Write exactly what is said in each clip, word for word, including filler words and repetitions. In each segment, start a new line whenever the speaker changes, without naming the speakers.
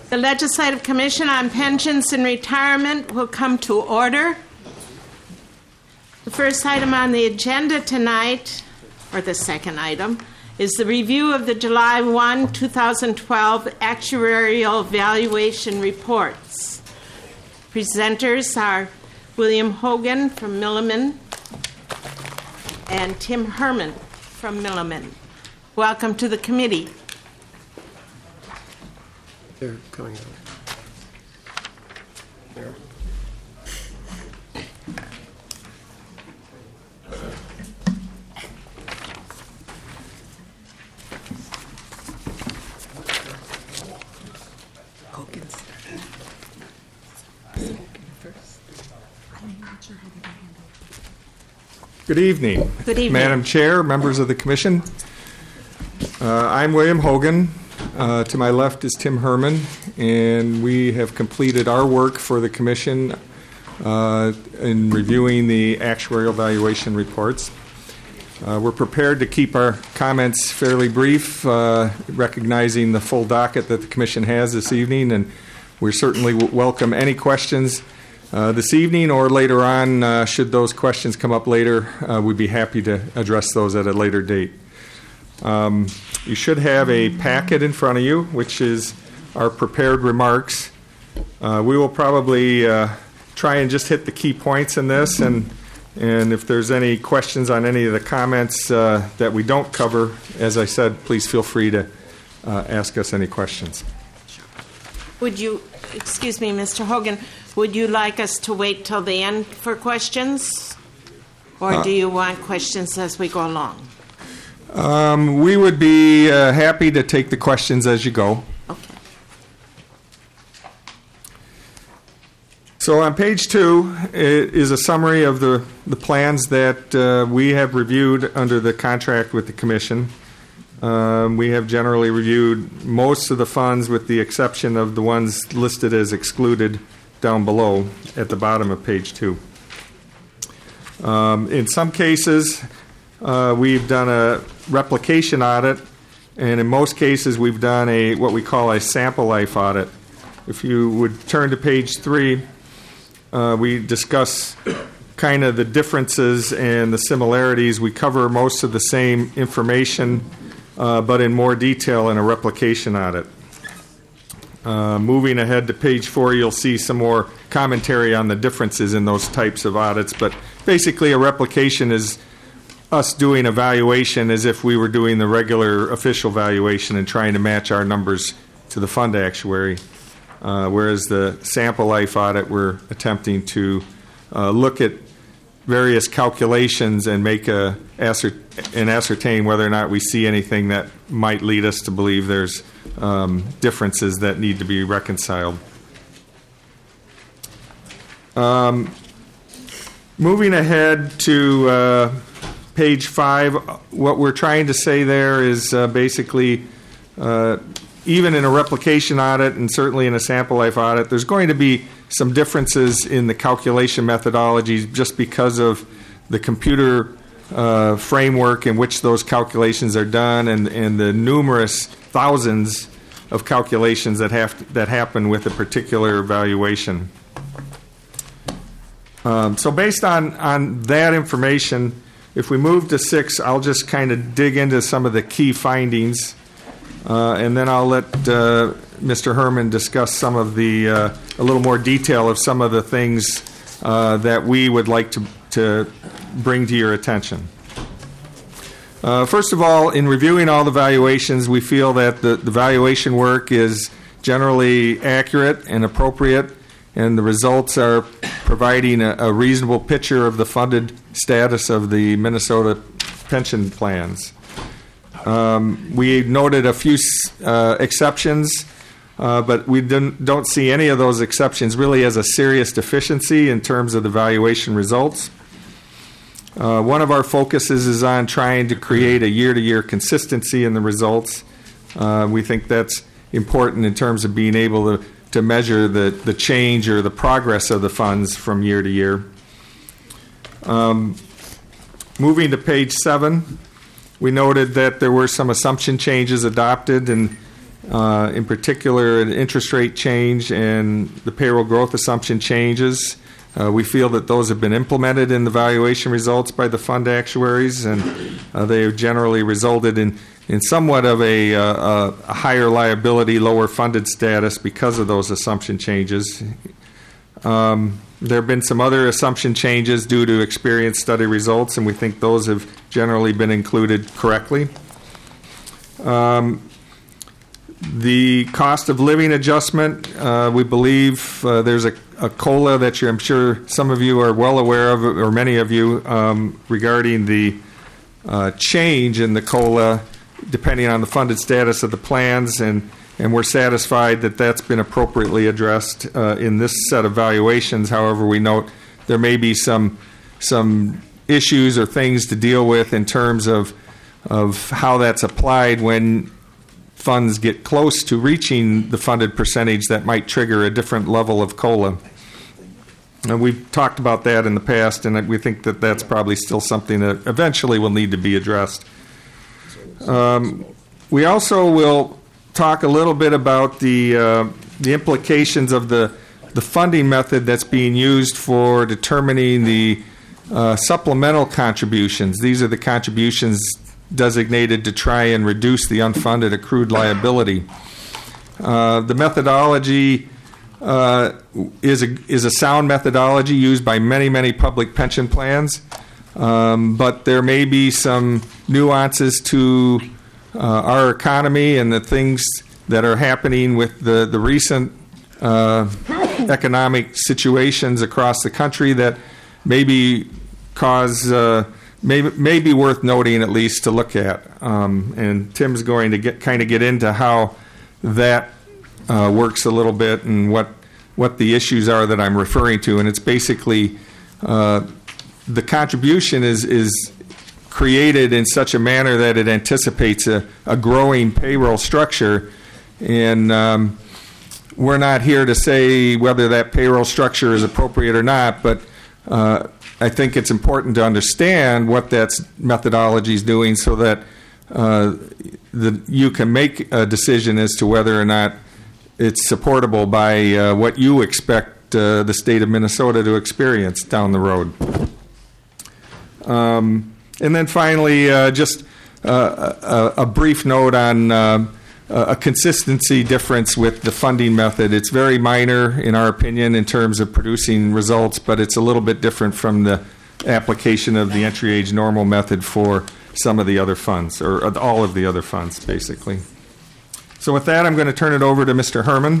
The Legislative Commission on Pensions and Retirement will come to order. The first item on the agenda tonight, or the second item, is the review of the July first, two thousand twelve actuarial valuation reports. Presenters are William Hogan from Milliman and Tim Herman from Milliman. Welcome to the committee.
They're coming out. There.
Hogan's first. I'm not sure how they handle it.
Good evening.
Good evening.
Madam Chair, members of the Commission. Uh, I'm William Hogan. Uh, to my left is Tim Herman, and we have completed our work for the Commission uh, in reviewing the actuarial valuation reports. Uh, we're prepared to keep our comments fairly brief, uh, recognizing the full docket that the Commission has this evening, and we certainly w- welcome any questions uh, this evening or later on. Uh, should those questions come up later, uh, we'd be happy to address those at a later date. Um, you should have a packet in front of you, which is our prepared remarks. Uh, we will probably uh, try and just hit the key points in this, and and if there's any questions on any of the comments uh, that we don't cover, as I said, please feel free to uh, ask us any questions.
Would you, excuse me, Mister Hogan, would you like us to wait till the end for questions? Or
Uh,
do you want questions as we go along?
Um, we would be uh, happy to take the questions as you go.
Okay.
So on page two is a summary of the, the plans that uh, we have reviewed under the contract with the Commission. Um, we have generally reviewed most of the funds with the exception of the ones listed as excluded down below at the bottom of page two. Um, in some cases, uh, we've done a replication audit, and in most cases we've done a what we call a sample life audit. If you would turn to page three, uh, we discuss kind of the differences and the similarities. We cover most of the same information, uh, but in more detail in a replication audit. Uh, moving ahead to page four, you'll see some more commentary on the differences in those types of audits, but basically a replication is us doing a valuation as if we were doing the regular official valuation and trying to match our numbers to the fund actuary. Uh, whereas the sample life audit, we're attempting to uh, look at various calculations and make a assert- and ascertain whether or not we see anything that might lead us to believe there's um, differences that need to be reconciled. Um, moving ahead to uh, page five, what we're trying to say there is uh, basically, uh, even in a replication audit and certainly in a sample life audit, there's going to be some differences in the calculation methodologies just because of the computer uh, framework in which those calculations are done and, and the numerous thousands of calculations that have to, that happen with a particular valuation. Um, so based on, on that information, if we move to six, I'll just kind of dig into some of the key findings, uh, and then I'll let uh, Mister Herman discuss some of the, uh, a little more detail of some of the things uh, that we would like to, to bring to your attention. Uh, first of all, in reviewing all the valuations, we feel that the, the valuation work is generally accurate and appropriate, and the results are providing a, a reasonable picture of the funded status of the Minnesota pension plans. Um, we noted a few uh, exceptions, uh, but we don't, don't see any of those exceptions really as a serious deficiency in terms of the valuation results. Uh, one of our focuses is on trying to create a year-to-year consistency in the results. Uh, we think that's important in terms of being able to, to measure the, the change or the progress of the funds from year to year. Um, moving to page seven, we noted that there were some assumption changes adopted, and uh, in particular the interest rate change and the payroll growth assumption changes. Uh, we feel that those have been implemented in the valuation results by the fund actuaries, and uh, they have generally resulted in, in somewhat of a, uh, a higher liability, lower funded status because of those assumption changes. Um, there have been some other assumption changes due to experience study results, and we think those have generally been included correctly. Um, the cost of living adjustment, uh, we believe uh, there's a, a COLA that you're, I'm sure some of you are well aware of, or many of you, um, regarding the uh, change in the COLA depending on the funded status of the plans, and, and we're satisfied that that's been appropriately addressed uh, in this set of valuations. However, we note there may be some some issues or things to deal with in terms of of how that's applied when funds get close to reaching the funded percentage that might trigger a different level of COLA. And we've talked about that in the past, and we think that that's probably still something that eventually will need to be addressed. Um, we also will talk a little bit about the uh, the implications of the the funding method that's being used for determining the uh, supplemental contributions. These are the contributions designated to try and reduce the unfunded accrued liability. Uh, the methodology uh, is a is a sound methodology used by many, many public pension plans, um, but there may be some nuances to uh, our economy and the things that are happening with the, the recent uh, economic situations across the country that maybe cause uh, may, may be worth noting at least to look at. Um, and Tim's going to get kind of get into how that uh, works a little bit and what what the issues are that I'm referring to. And it's basically uh, the contribution is is created in such a manner that it anticipates a, a growing payroll structure. And um, we're not here to say whether that payroll structure is appropriate or not, but uh, I think it's important to understand what that methodology is doing so that uh, the, you can make a decision as to whether or not it's supportable by uh, what you expect uh, the state of Minnesota to experience down the road. Um, and then finally, uh, just uh, a, a brief note on uh, a consistency difference with the funding method. It's very minor, in our opinion, in terms of producing results, but it's a little bit different from the application of the entry age normal method for some of the other funds, or all of the other funds, basically. So with that, I'm going to turn it over to Mister Herman.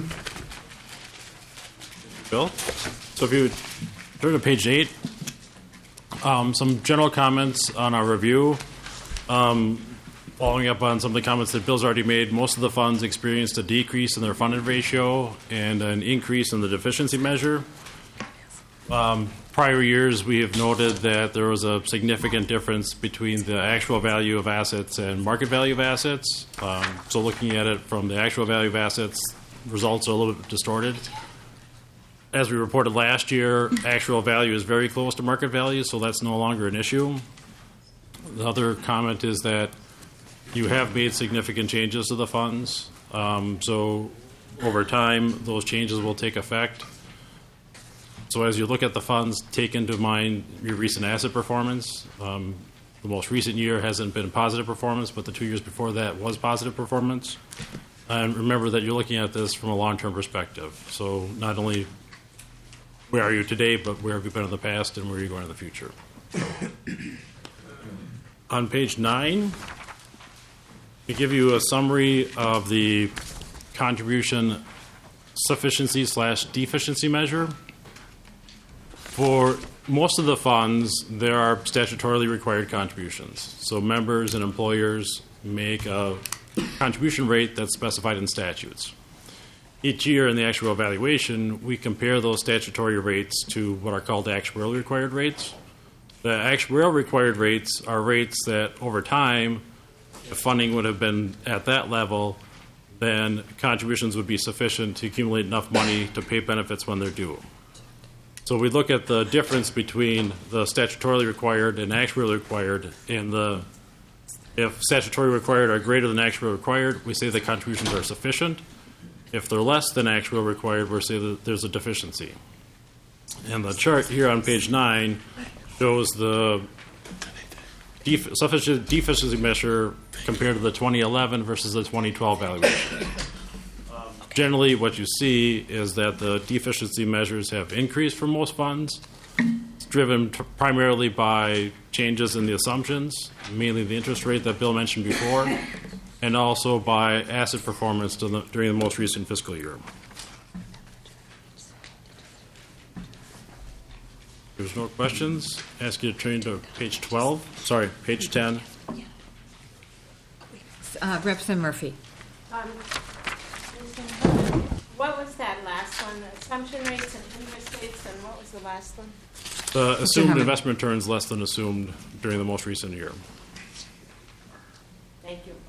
Bill? So if you turn to page eight, um, some general comments on our review. Um, Following up on some of the comments that Bill's already made, most of the funds experienced a decrease in their funded ratio and an increase in the deficiency measure. Um, prior years, we have noted that there was a significant difference between the actual value of assets and market value of assets. Um, so looking at it from the actual value of assets, results are a little bit distorted. As we reported last year, actual value is very close to market value, so that's no longer an issue. The other comment is that you have made significant changes to the funds. Um, so over time, those changes will take effect. So as you look at the funds, take into mind your recent asset performance. Um, the most recent year hasn't been positive performance, but the two years before that was positive performance. And remember that you're looking at this from a long-term perspective. So not only where are you today, but where have you been in the past and where are you going in the future. On page nine, we give you a summary of the contribution sufficiency slash deficiency measure. For most of the funds, there are statutorily required contributions. So members and employers make a contribution rate that's specified in statutes. Each year in the actual evaluation, we compare those statutory rates to what are called actuarially required rates. The actuarial required rates are rates that over time, if funding would have been at that level, then contributions would be sufficient to accumulate enough money to pay benefits when they're due. So we look at the difference between the statutorily required and actuarially required, and the If statutory required are greater than actual required, we say the contributions are sufficient. If they're less than actual required, we say that there's a deficiency. And the chart here on page nine shows the def- sufficient deficiency measure compared to the twenty eleven versus the twenty twelve valuation. Um, generally, what you see is that the deficiency measures have increased for most funds. It's driven t- primarily by changes in the assumptions, mainly the interest rate that Bill mentioned before, and also by asset performance to the, during the most recent fiscal year. If there's no questions, I ask you to turn to page twelve, sorry, page ten.
Uh, Representative Murphy.
Um, what was that last one? Assumption rates and interest rates, and what was the last one?
The assumed
Hammond.
investment returns less than assumed during the most recent year.
Thank you.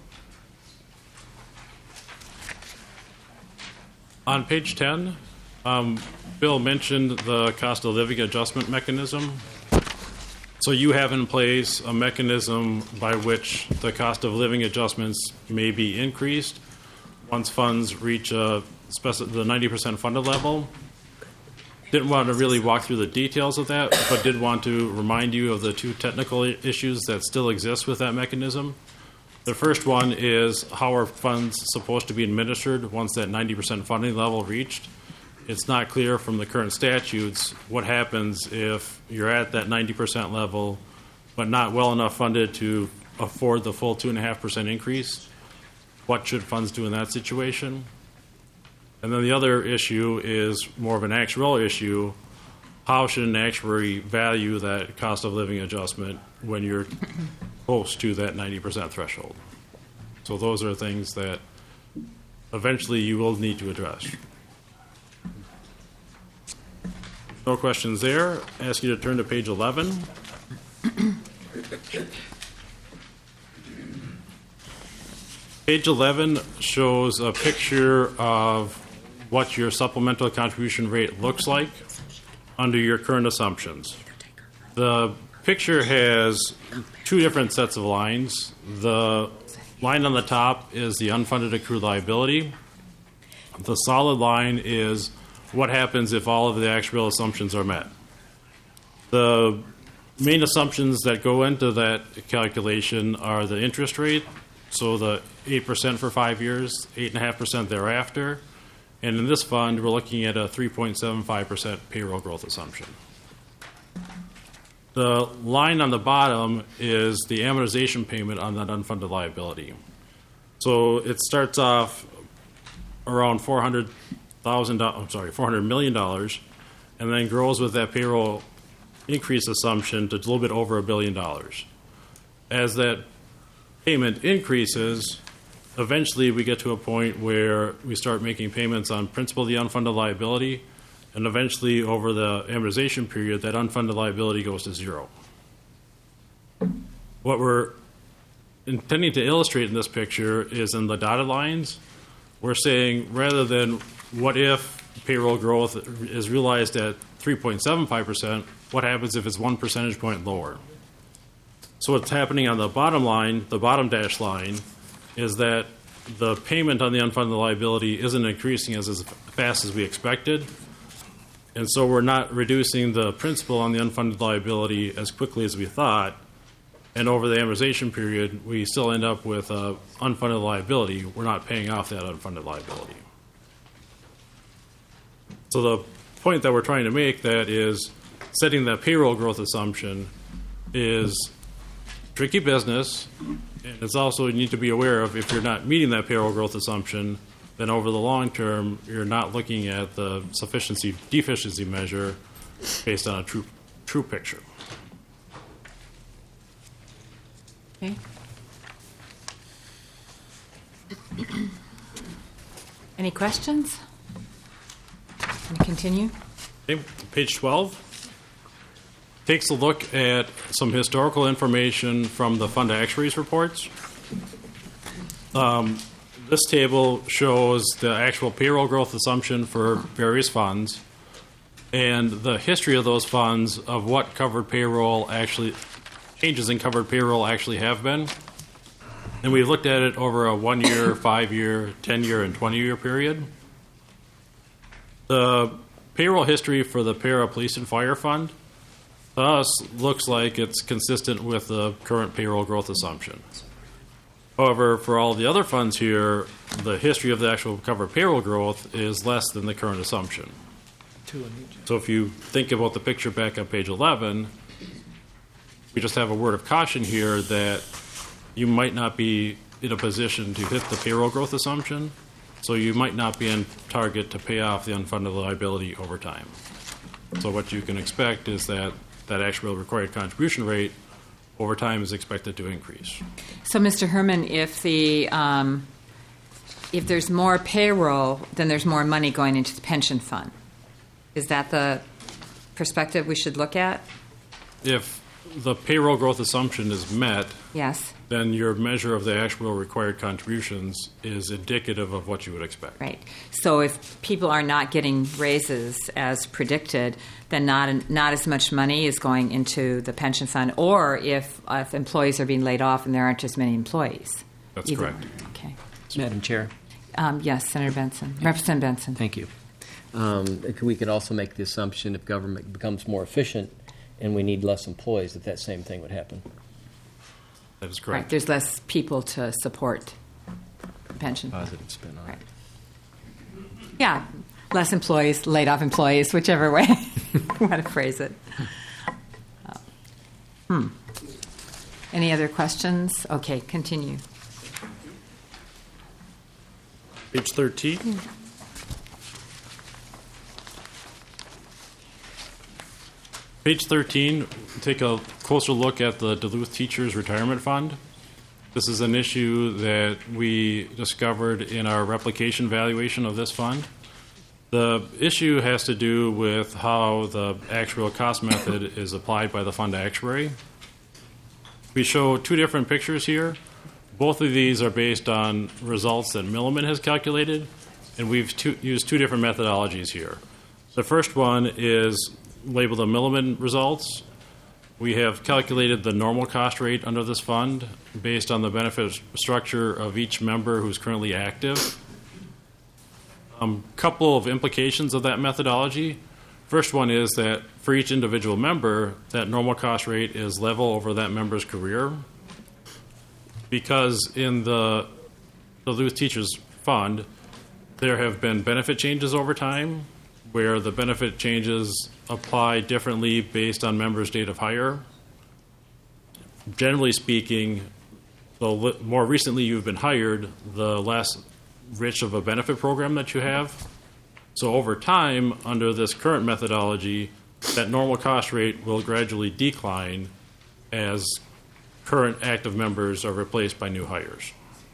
On page ten, um, Bill mentioned the cost of living adjustment mechanism. So you have in place a mechanism by which the cost of living adjustments may be increased once funds reach a speci- the ninety percent funded level. Didn't want to really walk through the details of that, but did want to remind you of the two technical i- issues that still exist with that mechanism. The first one is how are funds supposed to be administered once that ninety percent funding level reached? It's not clear from the current statutes what happens if you're at that ninety percent level but not well enough funded to afford the full two point five percent increase. What should funds do in that situation? And then the other issue is more of an actuarial issue. How should an actuary value that cost of living adjustment when you're close to that ninety percent threshold? So those are things that eventually you will need to address. No questions there. I ask you to turn to page eleven. Page eleven shows a picture of what your supplemental contribution rate looks like under your current assumptions. The picture has two different sets of lines. The line on the top is the unfunded accrued liability. The solid line is what happens if all of the actuarial assumptions are met. The main assumptions that go into that calculation are the interest rate, so the eight percent for five years, eight point five percent thereafter. And in this fund, we're looking at a three point seven five percent payroll growth assumption. The line on the bottom is the amortization payment on that unfunded liability. So it starts off around four hundred thousand dollars, I'm sorry, four hundred million dollars, and then grows with that payroll increase assumption to a little bit over a billion dollars. As that payment increases, eventually we get to a point where we start making payments on principal of the unfunded liability, and eventually over the amortization period, that unfunded liability goes to zero. What we're intending to illustrate in this picture is in the dotted lines, we're saying rather than what if payroll growth is realized at three point seven five percent, what happens if it's one percentage point lower? So what's happening on the bottom line, the bottom dash line, is that the payment on the unfunded liability isn't increasing as, as fast as we expected. And so we're not reducing the principal on the unfunded liability as quickly as we thought. And over the amortization period, we still end up with an unfunded liability. We're not paying off that unfunded liability. So the point that we're trying to make that is setting that payroll growth assumption is tricky business, and it's also you need to be aware of if you're not meeting that payroll growth assumption, then over the long term you're not looking at the sufficiency deficiency measure based on a true true picture.
Okay. Any questions? Can we continue?
Okay, page twelve takes a look at some historical information from the fund actuaries reports. Um, this table shows the actual payroll growth assumption for various funds and the history of those funds of what covered payroll actually, changes in covered payroll actually have been. And we've looked at it over a one-year, five-year, ten-year, and twenty-year period. The payroll history for the Para Police and Fire Fund, to us, looks like it's consistent with the current payroll growth assumption. However, for all the other funds here, the history of the actual covered payroll growth is less than the current assumption. So if you think about the picture back on page eleven, we just have a word of caution here that you might not be in a position to hit the payroll growth assumption, so you might not be on target to pay off the unfunded liability over time. So what you can expect is that that actual required contribution rate over time is expected to increase.
So, Mister Herman, if the um, if there's more payroll, then there's more money going into the pension fund. Is that the perspective we should look at?
If the payroll growth assumption is met,
Yes.
then your measure of the actual required contributions is indicative of what you would expect.
Right. So if people are not getting raises as predicted, then not not as much money is going into the pension fund, or if, uh, if employees are being laid off and there aren't as many employees.
That's
Either.
correct.
Okay.
Madam Chair,
Um, yes, Senator Benson. Representative Benson.
thank you. Um, we could also make the assumption if government becomes more efficient and we need less employees, that that same thing would happen.
That is
Right.
correct.
There's less people to support the pension fund.
Positive spin on
Right.
it.
Yeah, less employees, laid off employees, whichever way you want to phrase it. Uh, Hmm. Any other questions? Okay, continue.
Page thirteen. Page thirteen, take a closer look at the Duluth Teachers Retirement Fund. This is an issue that we discovered in our replication valuation of this fund. The issue has to do with how the actual cost method is applied by the fund actuary. We show two different pictures here. Both of these are based on results that Milliman has calculated, and we've two, used two different methodologies here. The first one is labeled the Milliman results. We have calculated the normal cost rate under this fund based on the benefit structure of each member who's currently active. A um, couple of implications of that methodology. First one is that for each individual member, that normal cost rate is level over that member's career. Because in the Duluth Teachers Fund, there have been benefit changes over time, where the benefit changes apply differently based on members' date of hire. Generally speaking, the li- more recently you've been hired, the less rich of a benefit program that you have. So over time, under this current methodology, that normal cost rate will gradually decline as current active members are replaced by new hires.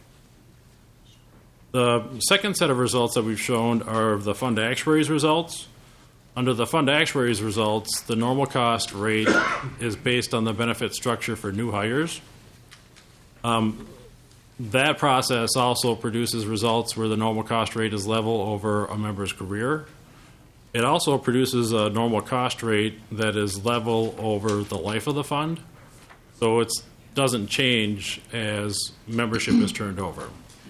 The second set of results that we've shown are the fund actuaries results. Under the fund actuaries results, the normal cost rate is based on the benefit structure for new hires. Um, that process also produces results where the normal cost rate is level over a member's career. It also produces a normal cost rate that is level over the life of the fund. So it doesn't change as membership is turned over.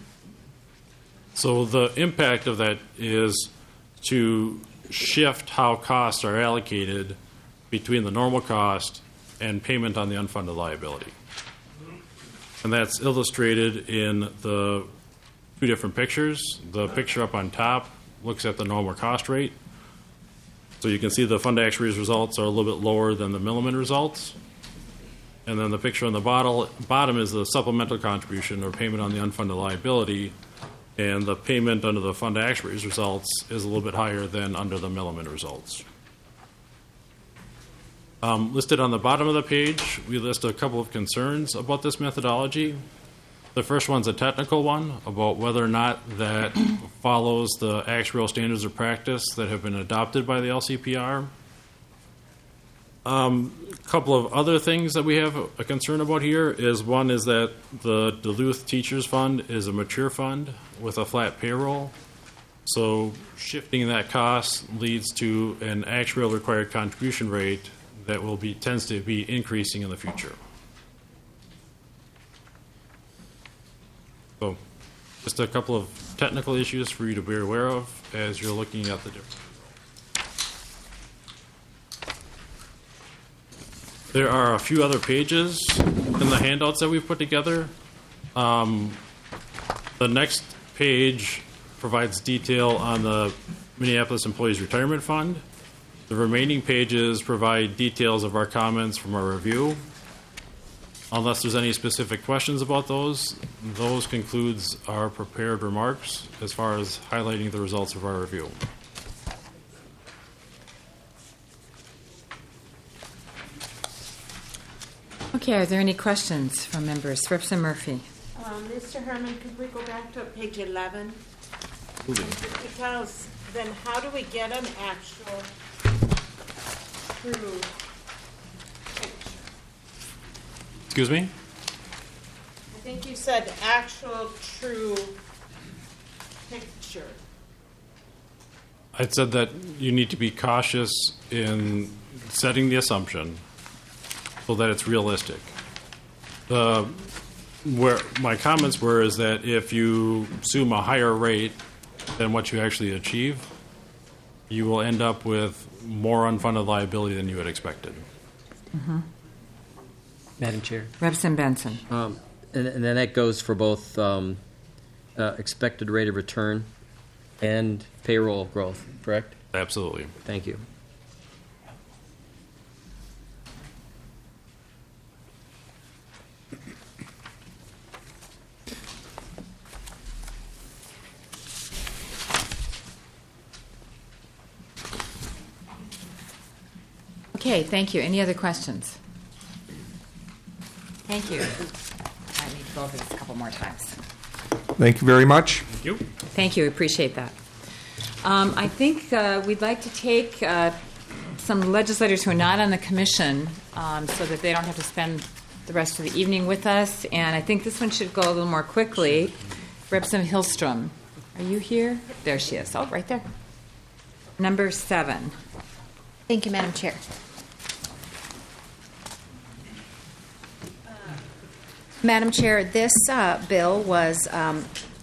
So the impact of that is to shift how costs are allocated between the normal cost and payment on the unfunded liability. And that's illustrated in the two different pictures. The picture up on top looks at the normal cost rate. So you can see the fund actuaries results are a little bit lower than the Milliman results. And then the picture on the bottom, bottom is the supplemental contribution or payment on the unfunded liability. And the payment under the fund actuaries results is a little bit higher than under the Milliman results. Um, listed on the bottom of the page, we list a couple of concerns about this methodology. The first one's a technical one about whether or not that follows the actuarial standards of practice that have been adopted by the L C P R. Um, a couple of other things that we have a concern about here is one is that the Duluth Teachers Fund is a mature fund with a flat payroll. So shifting that cost leads to an actual required contribution rate that will be tends to be increasing in the future. So just a couple of technical issues for you to be aware of as you're looking at the different. There are a few other pages in the handouts that we've put together. Um, the next page provides detail on the Minneapolis Employees Retirement Fund. The remaining pages provide details of our comments from our review. Unless there's any specific questions about those, those concludes our prepared remarks as far as highlighting the results of our review.
Okay, are there any questions from members? Representative Murphy.
Um, Mister Herman, could we go back to page eleven?
Moving.
To tell us, then how do we get an actual true picture?
Excuse me?
I think you said actual true picture.
I said that you need to be cautious in setting the assumption so that it's realistic. The where my comments were is that if you assume a higher rate than what you actually achieve, you will end up with more unfunded liability than you had expected.
Mm-hmm.
Madam Chair.
Representative Benson.
Um, and, and then that goes for both um, uh, expected rate of return and payroll growth, correct?
Absolutely.
Thank you.
Okay, thank you. Any other questions? Thank you. I need to go over this a couple more times.
Thank you very much.
Thank you.
Thank you. Appreciate that. Um, I think uh, we'd like to take uh, some legislators who are not on the commission um, so that they don't have to spend the rest of the evening with us. And I think this one should go a little more quickly. Representative Hillstrom, are you here? There she is. Oh, right there. Number seven.
Thank you, Madam Chair. Madam Chair, this uh, bill was um,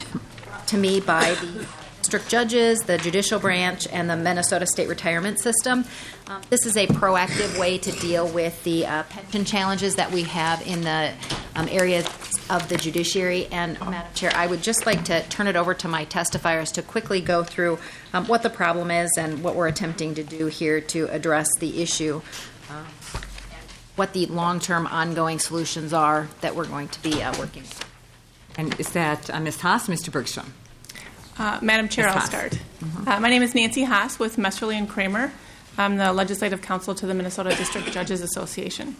to me by the district judges, the judicial branch, and the Minnesota State Retirement System. Um, this is a proactive way to deal with the uh, pension challenges that we have in the um, area of the judiciary. And, Madam Chair, I would just like to turn it over to my testifiers to quickly go through um, what the problem is and what we're attempting to do here to address the issue. Um, what the long-term ongoing solutions are that we're going to be uh, working with.
And is that uh, Miz Haas or Mister Bergstrom?
Uh, Madam Chair,
Miz
I'll
Haas.
start.
Mm-hmm.
Uh, my name is Nancy Haas with Mesterly and Kramer. I'm the Legislative Counsel to the Minnesota District Judges Association.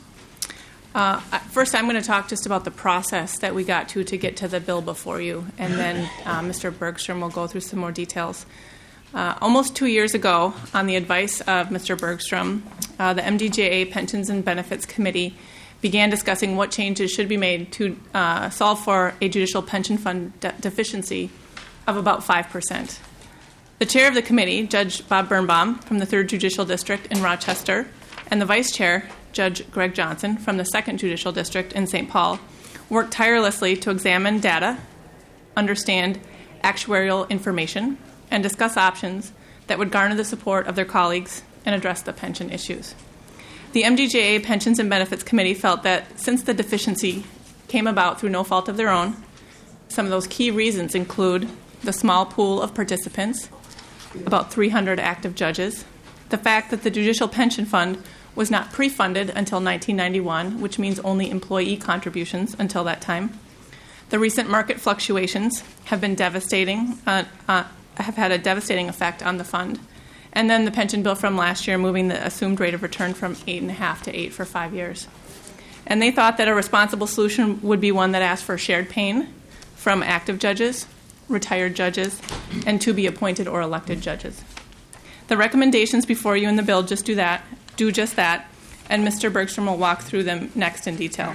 Uh, first, I'm going to talk just about the process that we got to to get to the bill before you, and then uh, Mister Bergstrom will go through some more details. Uh, almost two years ago, on the advice of Mister Bergstrom, uh, the M D J A Pensions and Benefits Committee began discussing what changes should be made to uh, solve for a judicial pension fund de- deficiency of about five percent. The chair of the committee, Judge Bob Birnbaum from the third Judicial District in Rochester, and the vice chair, Judge Greg Johnson from the second Judicial District in Saint Paul, worked tirelessly to examine data, understand actuarial information, and discuss options that would garner the support of their colleagues and address the pension issues. The M D J A Pensions and Benefits Committee felt that since the deficiency came about through no fault of their own, some of those key reasons include the small pool of participants, about three hundred active judges, the fact that the Judicial Pension Fund was not pre-funded until nineteen ninety-one, which means only employee contributions until that time. The recent market fluctuations have been devastating, uh, uh, have had a devastating effect on the fund. And then the pension bill from last year moving the assumed rate of return from eight and a half to eight for five years. And they thought that a responsible solution would be one that asked for shared pain from active judges, retired judges, and to be appointed or elected judges. The recommendations before you in the bill just do that, do just that, and Mister Bergstrom will walk through them next in detail.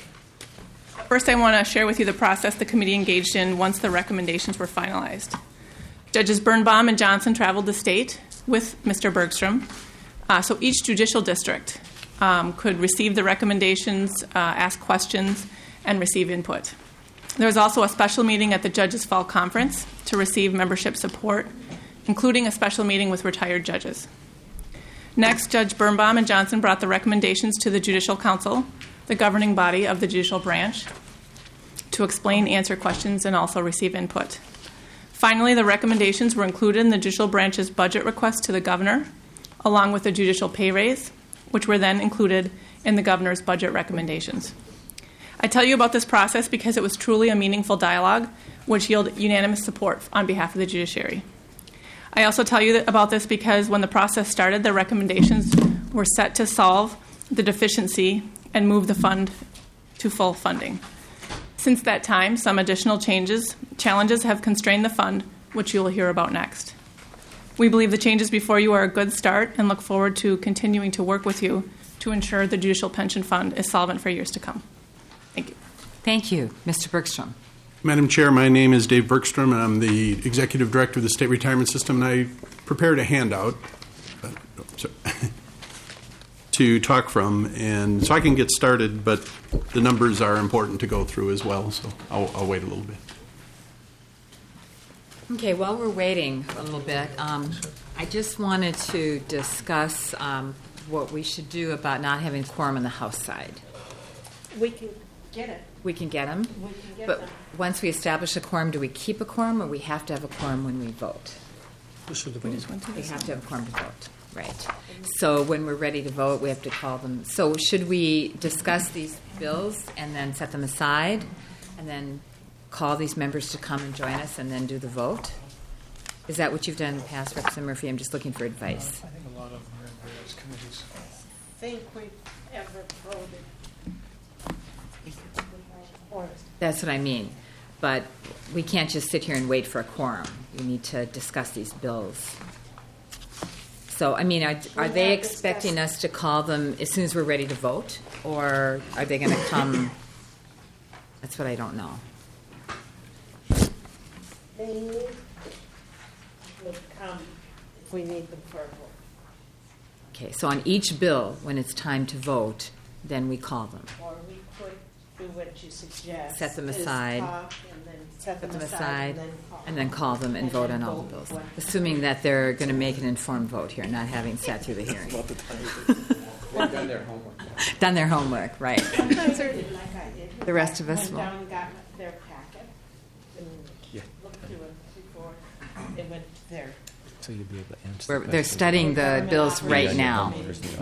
First, I want to share with you the process the committee engaged in once the recommendations were finalized. Judges Birnbaum and Johnson traveled the state with Mister Bergstrom, uh, so each judicial district um, could receive the recommendations, uh, ask questions, and receive input. There was also a special meeting at the Judges Fall Conference to receive membership support, including a special meeting with retired judges. Next, Judge Birnbaum and Johnson brought the recommendations to the Judicial Council, the governing body of the judicial branch, to explain, answer questions, and also receive input. Finally, the recommendations were included in the judicial branch's budget request to the governor, along with the judicial pay raise, which were then included in the governor's budget recommendations. I tell you about this process because it was truly a meaningful dialogue, which yielded unanimous support on behalf of the judiciary. I also tell you that about this because when the process started, the recommendations were set to solve the deficiency and move the fund to full funding. Since that time, some additional changes, challenges have constrained the fund, which you will hear about next. We believe the changes before you are a good start and look forward to continuing to work with you to ensure the Judicial Pension Fund is solvent for years to come. Thank you.
Thank you. Mister Bergstrom.
Madam Chair, my name is Dave Bergstrom, and I'm the Executive Director of the State Retirement System, and I prepared a handout uh, oh, sorry, to talk from, and so I can get started, but the numbers are important to go through as well, so I'll, I'll wait a little bit.
Okay, while we're waiting a little bit, um, I just wanted to discuss um, what we should do about not having quorum on the House side.
We can get it.
We can get them,
We can get
but
them.
once we establish a quorum, do we keep a quorum, or we have to have a quorum when we vote?
We just went through
We
this.
have to have a quorum to vote, right. So when we're ready to vote, we have to call them. So should we discuss these bills and then set them aside, and then call these members to come and join us and then do the vote? Is that what you've done in the past, Representative Murphy? I'm just looking for advice.
I think a lot of them are in various committees.
I think we've ever voted.
That's what I mean. But we can't just sit here and wait for a quorum. We need to discuss these bills. So, I mean, are, are
We
they
have
expecting
discussed-
us to call them as soon as we're ready to vote? Or are they going to come? That's what I don't know.
They need, would come if we need them for a vote.
Okay, so on each bill, when it's time to vote, then we call them.
Or we could do what you suggest.
Set them
is
aside.
talk and then set
Put
them
them
aside
aside,
and then call.
and then call them and
And
vote
then
on all
vote
the bills.
what-
Assuming that they're going to make an informed vote here, not having sat through the hearing.
Done their homework.
Done their homework, right.
Sometimes they did like I did.
The rest of us
Went
won't.
down and got their packet and looked through it before they went there.
So you'll be able to answer.
We're, they're studying the bills right now.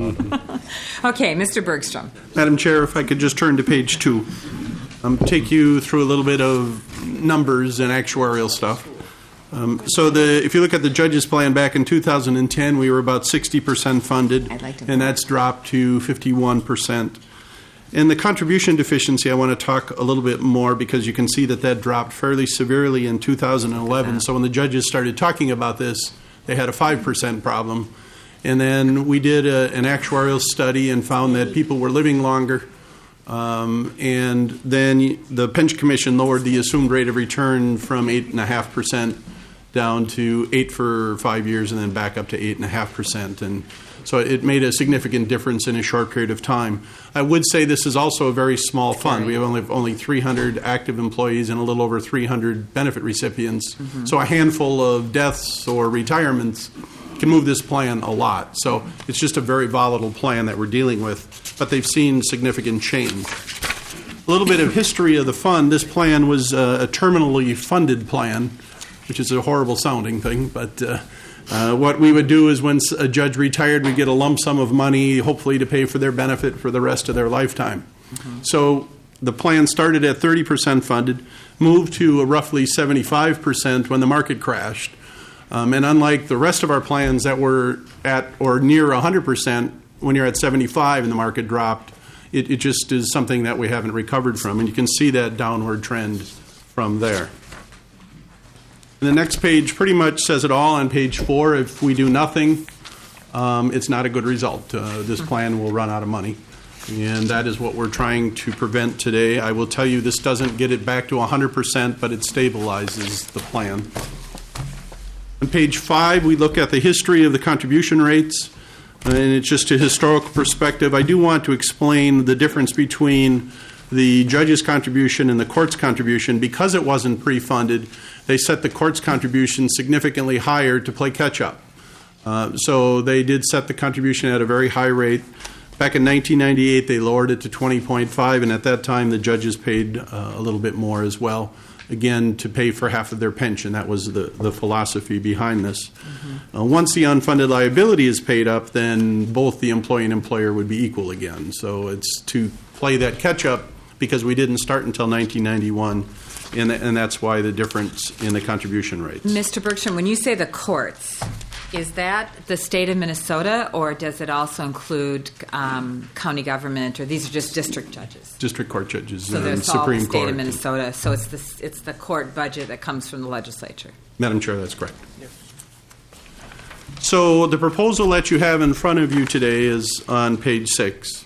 Okay, Mister Bergstrom.
Madam Chair, if I could just turn to page two, um, take you through a little bit of numbers and actuarial stuff. Um, so the, if you look at the judge's plan back in two thousand ten, we were about sixty percent funded,
I'd like to-
and that's dropped to fifty-one percent. And the contribution deficiency, I want to talk a little bit more because you can see that that dropped fairly severely in two thousand eleven. So when the judges started talking about this, they had a five percent problem. And then we did a, an actuarial study and found that people were living longer. Um, and then the Pension Commission lowered the assumed rate of return from eight point five percent down to eight for five years and then back up to eight point five percent. And so it made a significant difference in a short period of time. I would say this is also a very small fund. We have only, only three hundred active employees and a little over three hundred benefit recipients. Mm-hmm. So a handful of deaths or retirements can move this plan a lot. So it's just a very volatile plan that we're dealing with, but they've seen significant change. A little bit of history of the fund. This plan was uh, a terminally funded plan, which is a horrible sounding thing, but uh, uh, what we would do is when a judge retired, we'd get a lump sum of money, hopefully to pay for their benefit for the rest of their lifetime. Mm-hmm. So the plan started at thirty percent funded, moved to a roughly seventy-five percent when the market crashed. Um, and unlike the rest of our plans that were at or near one hundred percent, when you're at seventy-five and the market dropped, it, it just is something that we haven't recovered from. And you can see that downward trend from there. And the next page pretty much says it all on page four. If we do nothing, um, it's not a good result. Uh, this plan will run out of money. And that is what we're trying to prevent today. I will tell you this doesn't get it back to one hundred percent, but it stabilizes the plan. On page five, we look at the history of the contribution rates, and it's just a historical perspective. I do want to explain the difference between the judge's contribution and the court's contribution, because it wasn't pre-funded, they set the court's contribution significantly higher to play catch-up. Uh, so they did set the contribution at a very high rate. Back in nineteen ninety-eight, they lowered it to twenty point five, and at that time, the judges paid uh, a little bit more as well, again, to pay for half of their pension. That was the, the philosophy behind this. Mm-hmm. Uh, once the unfunded liability is paid up, then both the employee and employer would be equal again. So it's to play that catch-up because we didn't start until nineteen ninety-one, and, and that's why the difference in the contribution rates.
Mister Bergstrom, when you say the courts, is that the state of Minnesota, or does it also include um, county government, or these are just district judges?
District court judges
so
and
there's
Supreme
all the state
Court.
of Minnesota. So it's the it's the court budget that comes from the legislature.
Madam Chair, that's correct. Yep. So the proposal that you have in front of you today is on page six,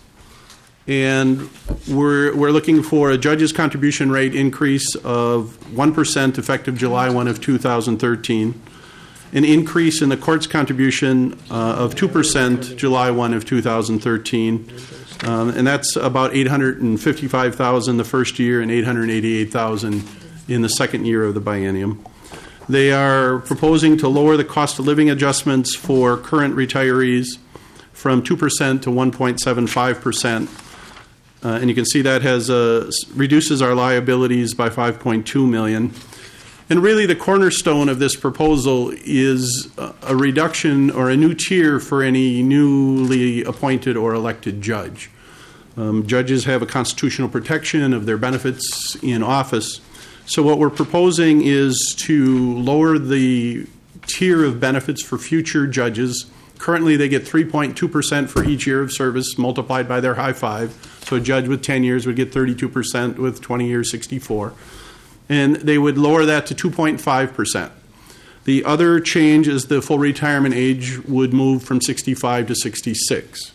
and we're we're looking for a judge's contribution rate increase of one percent effective July first of two thousand thirteen. An increase in the court's contribution uh, of two percent July first of two thousand thirteen, um, and that's about eight hundred fifty-five thousand dollars the first year and eight hundred eighty-eight thousand dollars in the second year of the biennium. They are proposing to lower the cost of living adjustments for current retirees from two percent to one point seven five percent, uh, and you can see that has uh, reduces our liabilities by five point two million dollars. And really the cornerstone of this proposal is a reduction or a new tier for any newly appointed or elected judge. Um, judges have a constitutional protection of their benefits in office. So what we're proposing is to lower the tier of benefits for future judges. Currently they get three point two percent for each year of service multiplied by their high five. So a judge with ten years would get thirty-two percent, with twenty years, sixty-four. And they would lower that to two point five percent. The other change is the full retirement age would move from sixty-five to sixty-six.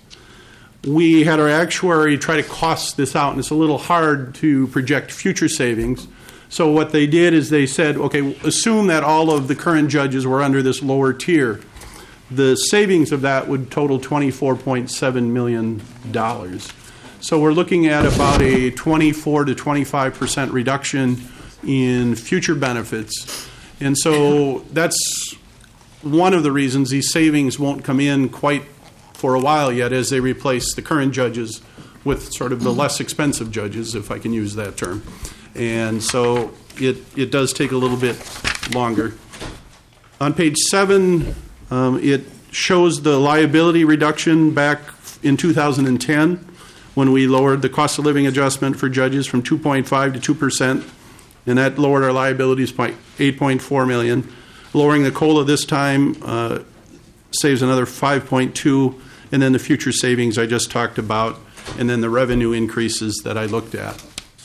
We had our actuary try to cost this out, and it's a little hard to project future savings. So what they did is they said, okay, assume that all of the current judges were under this lower tier. The savings of that would total twenty-four point seven million dollars. So we're looking at about a twenty-four to twenty-five percent reduction in future benefits. And so that's one of the reasons these savings won't come in quite for a while yet as they replace the current judges with sort of the less expensive judges, if I can use that term. And so it, it does take a little bit longer. On page seven, um, it shows the liability reduction back in two thousand ten when we lowered the cost of living adjustment for judges from two point five to two percent. And that lowered our liabilities by eight point four million dollars. Lowering the COLA this time uh, saves another five point two, and then the future savings I just talked about, and then the revenue increases that I looked at.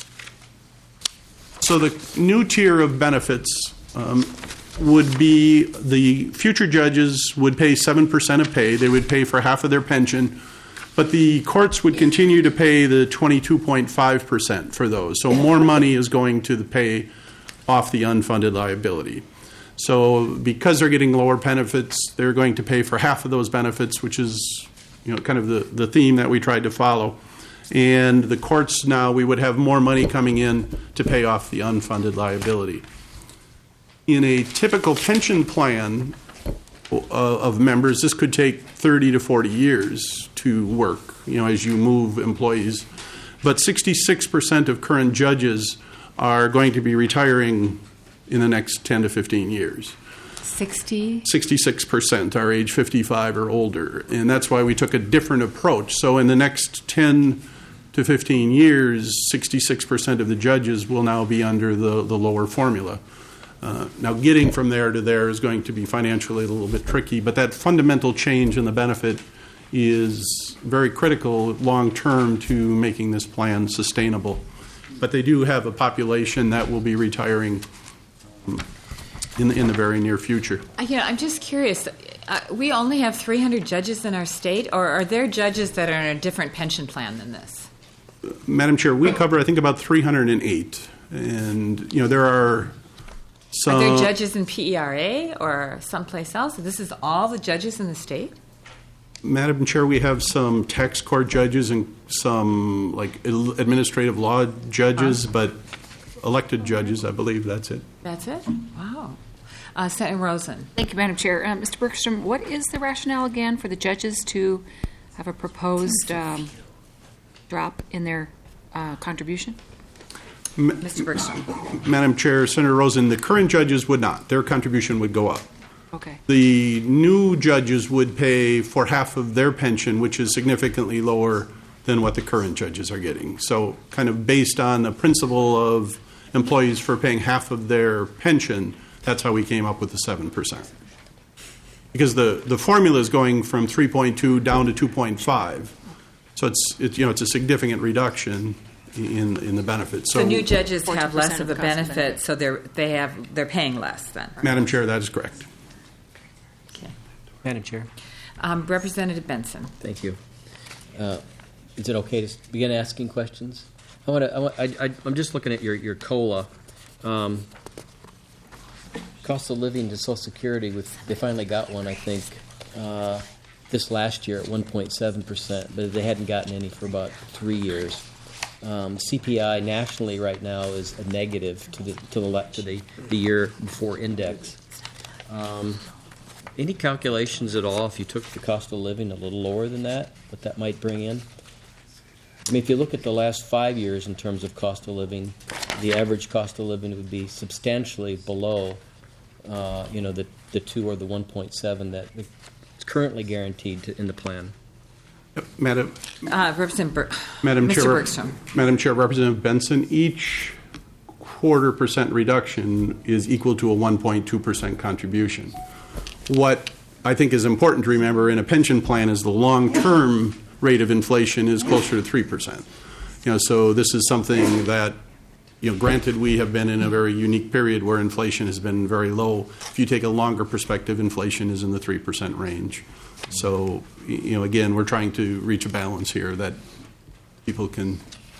So the new tier of benefits um, would be the future judges would pay seven percent of pay. They would pay for half of their pension. But the courts would continue to pay the twenty-two point five percent for those. So more money is going to the pay off the unfunded liability. So because they're getting lower benefits, they're going to pay for half of those benefits, which is, you know, kind of the, the theme that we tried to follow. And the courts now, we would have more money coming in to pay off the unfunded liability. In a typical pension plan of members, this could take thirty to forty years to work, you know, as you move employees. But sixty-six percent of current judges are going to be retiring in the next ten to fifteen years.
sixty?
sixty-six percent are age fifty-five or older, and that's why we took a different approach. So in the next ten to fifteen years, sixty-six percent of the judges will now be under the, the lower formula. Uh, now, getting from there to there is going to be financially a little bit tricky, but that fundamental change in the benefit is very critical long-term to making this plan sustainable. But they do have a population that will be retiring in the, in the very near future.
You know, I'm just curious. Uh, we only have three hundred judges in our state, or are there judges that are in a different pension plan than this?
Madam Chair, we cover, I think, about three hundred eight. And, you know, there are some...
Are there judges in P E R A or someplace else? This is all the judges in the state?
Madam Chair, we have some tax court judges and some like il- administrative law judges, but elected judges, I believe that's it.
That's it? Wow. Uh, Senator Rosen.
Thank you, Madam Chair. Uh, Mister Bergstrom, what is the rationale again for the judges to have a proposed um, drop in their uh, contribution?
Mister Bergstrom.
Madam Chair, Senator Rosen, the current judges would not. Their contribution would go up.
Okay.
The new judges would pay for half of their pension, which is significantly lower than what the current judges are getting. So kind of based on the principle of employees for paying half of their pension, that's how we came up with the seven percent. Because the, the formula is going from three point two down to two point five. So it's, it, you know, it's a significant reduction in in the benefits.
So, so new judges have less of a
of
benefit,
benefit,
so they're they have they're paying less then.
Madam Chair, that is correct.
Okay.
Madam Chair.
Um, Representative Benson.
Thank you. Uh, is it okay to begin asking questions? I want to. I want, I, I, I'm just looking at your your COLA. Um, cost of living to Social Security. With they finally got one, I think, uh, this last year at one point seven percent, but they hadn't gotten any for about three years. Um, C P I nationally right now is a negative to the to the le- to the, the year before index. Um, any calculations at all if you took the cost of living a little lower than that, what that might bring in? I mean, if you look at the last five years in terms of cost of living, the average cost of living would be substantially below, uh, you know, the the two or the one point seven that is currently guaranteed to, in the plan.
Madam,
Uh, Representative Ber-
Madam
Mister
Chair,
Bergstrom.
Madam Chair, Representative Benson, each quarter percent reduction is equal to a one point two percent contribution. What I think is important to remember in a pension plan is the long-term rate of inflation is closer to three percent. You know, so this is something that, you know, granted we have been in a very unique period where inflation has been very low. If you take a longer perspective, inflation is in the three percent range. So, you know, again, we're trying to reach a balance here that people can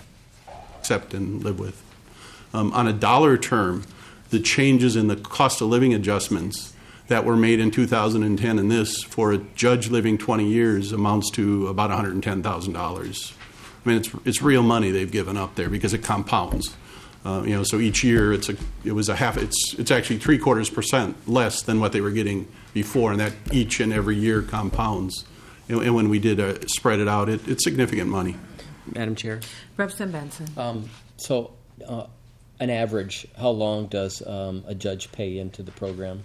accept and live with. Um, on a dollar term, the changes in the cost of living adjustments that were made in two thousand ten and this for a judge living twenty years amounts to about one hundred ten thousand dollars. I mean, it's it's real money they've given up there because it compounds. Uh, you know, so each year it's a it was a half. It's it's actually three quarters percent less than what they were getting before, and that each and every year compounds. You know, and when we did uh, spread it out, it, it's significant money.
Madam Chair.
Representative Benson.
Um, so, uh, an average, how long does um, a judge pay into the program?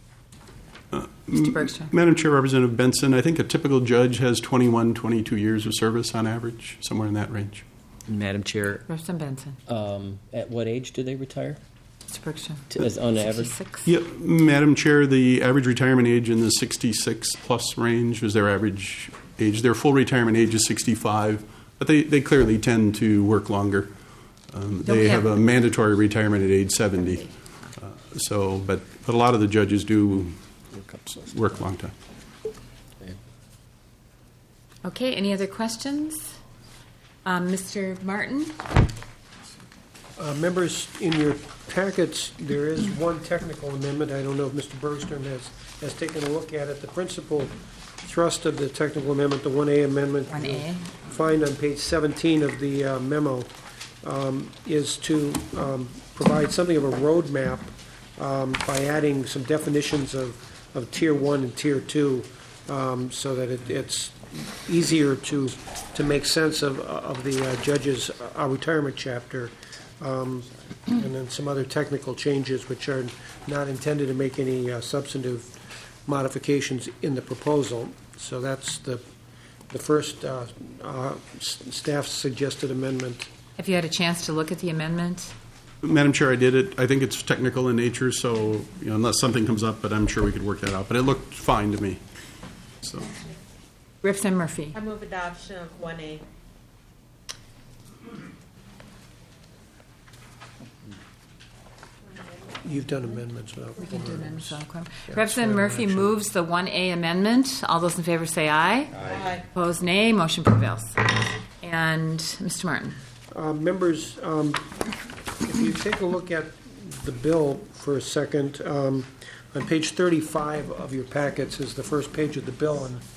Mister Bergstrom.
Madam Chair, Representative Benson, I think a typical judge has twenty-one, twenty-two years of service on average, somewhere in that range.
Madam Chair,
Representative Benson.
um, at what age do they retire?
Mister Bergstrom.
To, as on average?
sixty-six.
Yeah, Madam Chair, the average retirement age in the sixty-six plus range is their average age. Their full retirement age is sixty-five, but they, they clearly tend to work longer. Um, they have a mandatory retirement at age seventy. Uh, so, but, but a lot of the judges do work a long time.
Okay, any other questions? Um, Mister Martin?
Uh, Members, in your packets, there is one technical amendment. I don't know if Mister Bergstrom has, has taken a look at it. The principal thrust of the technical amendment, the one A amendment,
one A.
you'll find on page seventeen of the uh, memo, um, is to um, provide something of a roadmap um, by adding some definitions of, of Tier one and Tier two, um, so that it, it's easier to to make sense of of the uh, judge's uh, retirement chapter, um, and then some other technical changes which are not intended to make any uh, substantive modifications in the proposal. So that's the the first uh, uh, s- staff suggested amendment.
Have you had a chance to look at the amendment?
Madam Chair, I did it. I think it's technical in nature, so you know, unless something comes up, but I'm sure we could work that out. But it looked fine to me. So.
Representative Murphy.
I move adoption of one A.
You've done amendments. uh,
We can do
for-
amendments without quorum.
Yeah,
Representative
so
Murphy
action.
moves the one A amendment. All those in favor say aye.
Aye.
Opposed, nay. Motion prevails. And Mister Martin.
Uh, Members, um, if you take a look at the bill for a second, um, on page thirty-five of your packets is the first page of the bill, and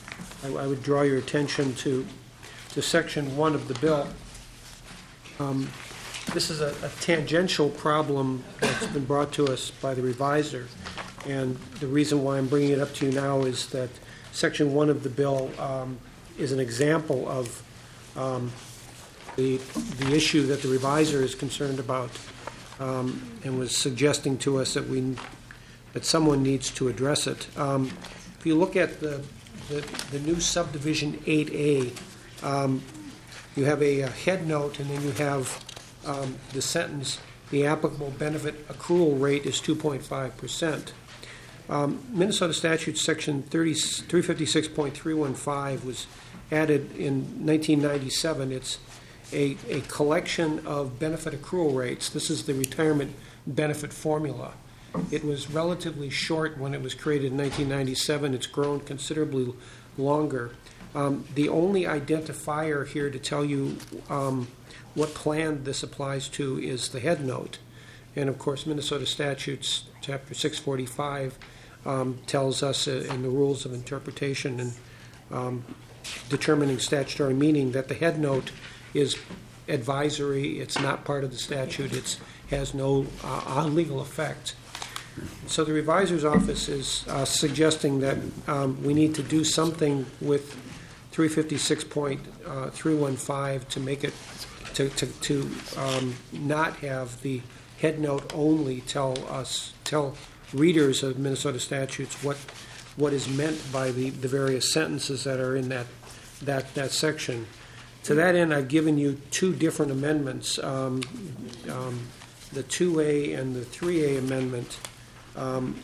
I, I would draw your attention to, to section one of the bill. Um, this is a, a tangential problem that's been brought to us by the reviser, and the reason why I'm bringing it up to you now is that section one of the bill um, is an example of um, the the issue that the reviser is concerned about, um, and was suggesting to us that we that someone needs to address it. Um, if you look at the the, the new subdivision eight A, um, you have a, a head note, and then you have um, the sentence: the applicable benefit accrual rate is two point five percent. Um, Minnesota statute section three fifty-six point three one five was added in nineteen ninety-seven. It's a, a collection of benefit accrual rates. This is the retirement benefit formula. It was relatively short when it was created in nineteen ninety-seven. It's grown considerably longer. Um, the only identifier here to tell you um, what plan this applies to is the head note. And of course, Minnesota statutes chapter six forty-five um, tells us uh, in the rules of interpretation and um, determining statutory meaning that the head note is advisory. It's not part of the statute. It has no uh, legal effect. So the revisor's office is uh, suggesting that um, we need to do something with three fifty-six point three one five to make it to to, to um, not have the head note only tell us tell readers of Minnesota statutes what what is meant by the, the various sentences that are in that that that section. To that end, I've given you two different amendments, um, um, the two A and the three A amendment. Um,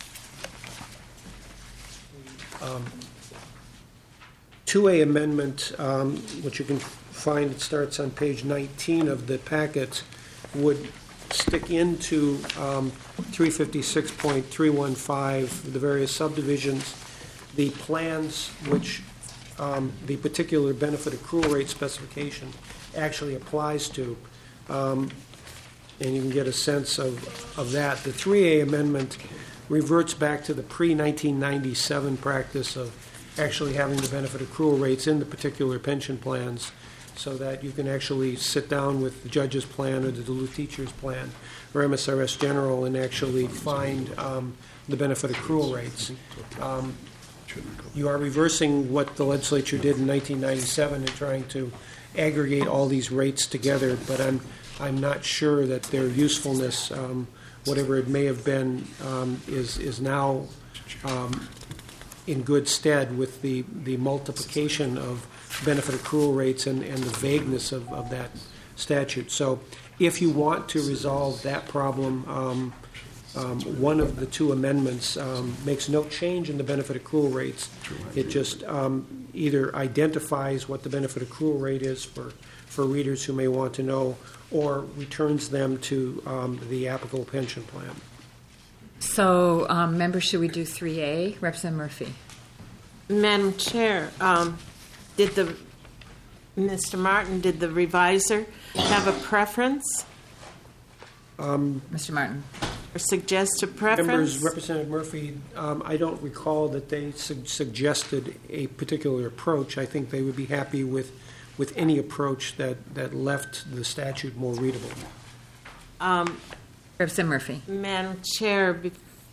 um, two A amendment, um, which you can find, it starts on page nineteen of the packet, would stick into um, three fifty-six point three one five, the various subdivisions, the plans which um, the particular benefit accrual rate specification actually applies to. Um, and you can get a sense of, of that. The three A amendment reverts back to the pre nineteen ninety-seven practice of actually having the benefit accrual rates in the particular pension plans, so that you can actually sit down with the judge's plan or the Duluth teacher's plan or M S R S General and actually find um, the benefit accrual rates. Um, you are reversing what the legislature did in nineteen ninety-seven and trying to aggregate all these rates together, but I'm I'm not sure that their usefulness, um, whatever it may have been, um, is is now um, in good stead with the, the multiplication of benefit accrual rates and, and the vagueness of, of that statute. So if you want to resolve that problem, um, um, one of the two amendments um, makes no change in the benefit accrual rates. It just um, either identifies what the benefit accrual rate is for, for readers who may want to know, or returns them to um, the applicable pension plan.
So, um, members, should we do three A? Representative Murphy.
Madam Chair, um, did the Mister Martin, did the reviser have a preference?
Um,
Mister Martin.
Or suggest a preference?
Members, Representative Murphy, um, I don't recall that they su- suggested a particular approach. I think they would be happy with with any approach that, that left the statute more readable.
Um,
Representative Murphy.
Madam Chair, be-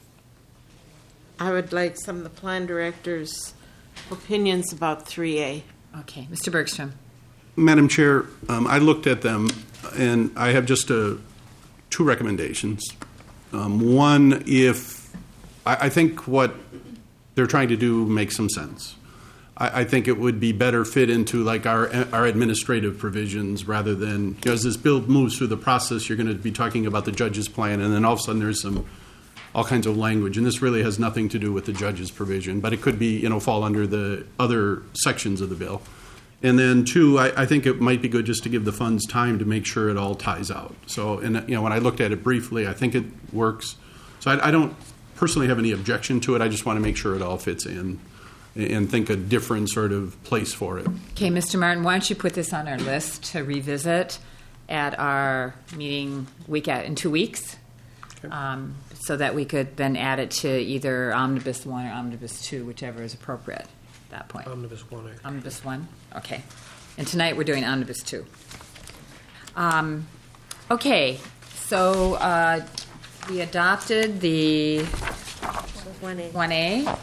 I would like some of the plan director's opinions about three A.
Okay. Mister Bergstrom.
Madam Chair, um, I looked at them, and I have just a, two recommendations. Um, one, if I, I think what they're trying to do makes some sense. I, I think it would be better fit into like our our administrative provisions rather than, you know, as this bill moves through the process, you're going to be talking about the judge's plan, and then all of a sudden there's some all kinds of language, and this really has nothing to do with the judge's provision, but it could be, you know, fall under the other sections of the bill. And then two, I, I think it might be good just to give the funds time to make sure it all ties out. So, and you know, when I looked at it briefly, I think it works. So I, I don't personally have any objection to it. I just want to make sure it all fits in and think a different sort of place for it.
Okay, Mister Martin, why don't you put this on our list to revisit at our meeting week at, in two weeks, okay. um, so that we could then add it to either Omnibus one or Omnibus two, whichever is appropriate. that point?
Omnibus one. I-
Omnibus one? Okay. And tonight we're doing Omnibus two. Um, okay, so uh, we adopted the
one A.
one A.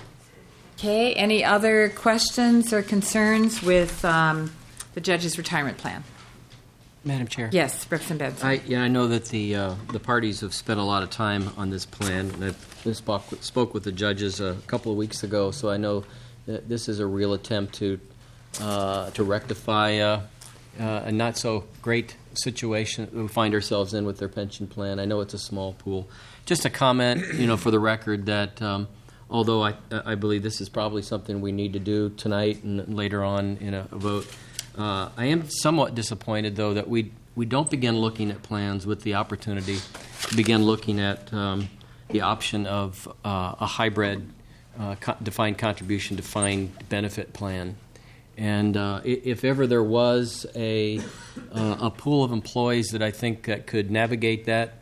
Okay, any other questions or concerns with um, the judge's retirement plan?
Madam Chair.
Yes, Representative Benson.
I, yeah, I know that the uh, the parties have spent a lot of time on this plan, and I spoke, spoke with the judges a couple of weeks ago, so I know that this is a real attempt to uh, to rectify uh, uh, a not so great situation that we find ourselves in with their pension plan. I know it's a small pool. Just a comment, you know, for the record that um, although I I believe this is probably something we need to do tonight and later on in a vote. Uh, I am somewhat disappointed, though, that we we don't begin looking at plans with the opportunity to begin looking at um, the option of uh, a hybrid uh, co- defined contribution, defined benefit plan. And uh, if ever there was a uh, a pool of employees that I think that could navigate that,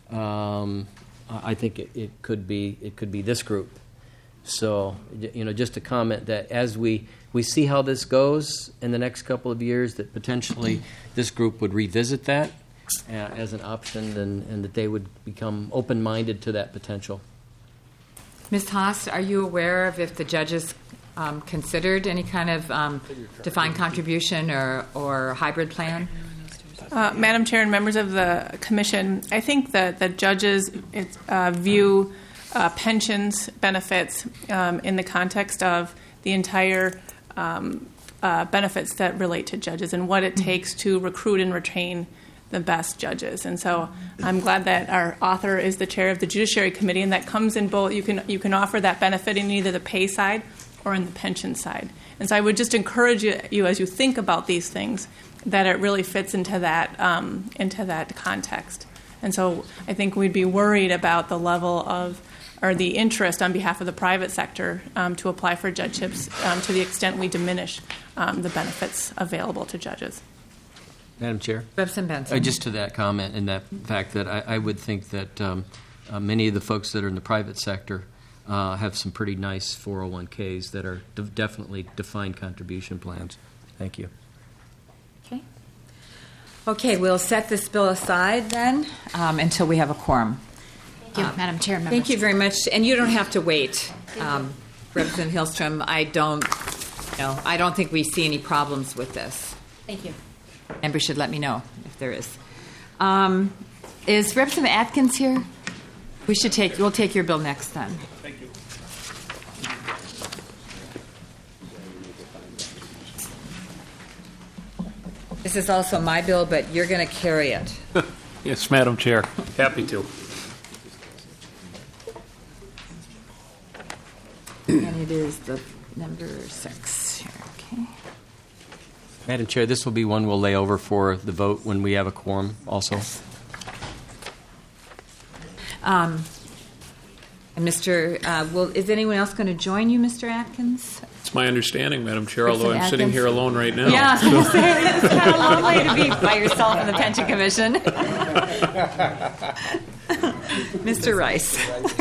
um, I think it, it could be it could be this group. So, you know, just a comment that as we, we see how this goes in the next couple of years, that potentially this group would revisit that uh, as an option, and, and that they would become open-minded to that potential.
Miz Haas, are you aware of if the judges um, considered any kind of um, defined contribution or, or hybrid plan?
Uh, Madam Chair and members of the Commission, I think that the judges uh, view Uh, pensions benefits um, in the context of the entire um, uh, benefits that relate to judges and what it takes to recruit and retain the best judges. And so I'm glad that our author is the chair of the Judiciary Committee, and that comes in both. You can you can offer that benefit in either the pay side or in the pension side. And so I would just encourage you, you as you think about these things, that it really fits into that um, into that context. And so I think we'd be worried about the level of or the interest on behalf of the private sector um, to apply for judgeships um, to the extent we diminish um, the benefits available to judges.
Madam Chair?
Representative Benson.
Uh, just to that comment and that fact that I, I would think that um, uh, many of the folks that are in the private sector uh, have some pretty nice four oh one k's that are de- definitely defined contribution plans. Thank you.
Okay. Okay, we'll set this bill aside then um, until we have a quorum.
Thank you, Madam Chair.
Thank you very much, and you don't have to wait, um, Representative Hillstrom. I don't, you know, I don't think we see any problems with this.
Thank you.
Members should let me know if there is. Um, is Representative Atkins here? We should take. We'll take your bill next then.
Thank you.
This is also my bill, but you're going to carry it.
Yes, Madam Chair. Happy to.
And it is the number six here, okay.
Madam Chair, this will be one we'll lay over for the vote when we have a quorum also.
Yes. Um, and Mister Uh, will, is anyone else going to join you, Mister Atkins?
It's my understanding, Madam Chair, although I'm
Atkins?
sitting here alone right now.
Yeah, I was going to say, it's kind of lonely to be by yourself in the Pension Commission. Mister Rice.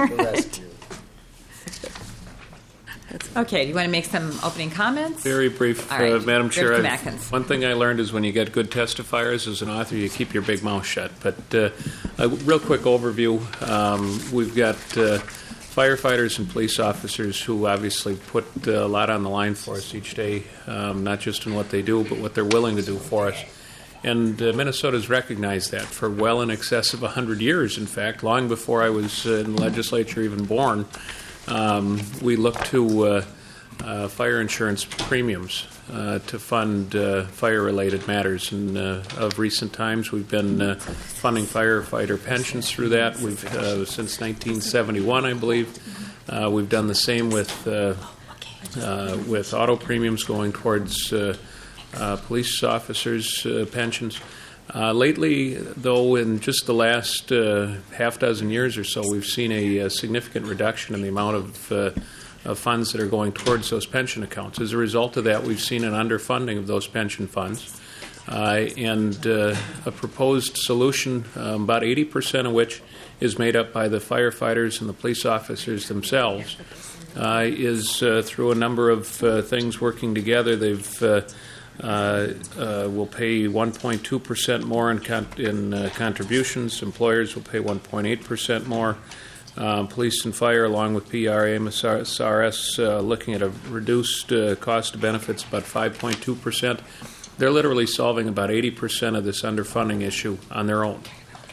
Okay, do you want to make some opening comments?
Very brief,
All right.
uh, Madam Chair.
Representative
I've-
Atkins.
One thing I learned is when you get good testifiers as an author, you keep your big mouth shut. But uh, a real quick overview. Um, we've got uh, firefighters and police officers who obviously put uh, a lot on the line for us each day, um, not just in what they do, but what they're willing to do for us. And uh, Minnesota's recognized that for well in excess of one hundred years, in fact, long before I was uh, in the legislature even born. Um, we look to uh, uh, fire insurance premiums uh, to fund uh, fire-related matters. And uh, of recent times, we've been uh, funding firefighter pensions through that. We've uh, since nineteen seventy-one, I believe. Uh, we've done the same with uh, uh, with auto premiums going towards uh, uh, police officers' uh, pensions. Uh, lately, though, in just the last uh, half dozen years or so, we've seen a, a significant reduction in the amount of, uh, of funds that are going towards those pension accounts. As a result of that, we've seen an underfunding of those pension funds, uh, and uh, a proposed solution, um, about eighty percent of which is made up by the firefighters and the police officers themselves, uh, is uh, through a number of uh, things working together. They've uh, uh, uh, will pay one point two percent more in, con- in uh, contributions. Employers will pay one point eight percent more. Um, police and fire, along with P R A M S R S, uh, looking at a reduced uh, cost of benefits, about five point two percent. They're literally solving about eighty percent of this underfunding issue on their own.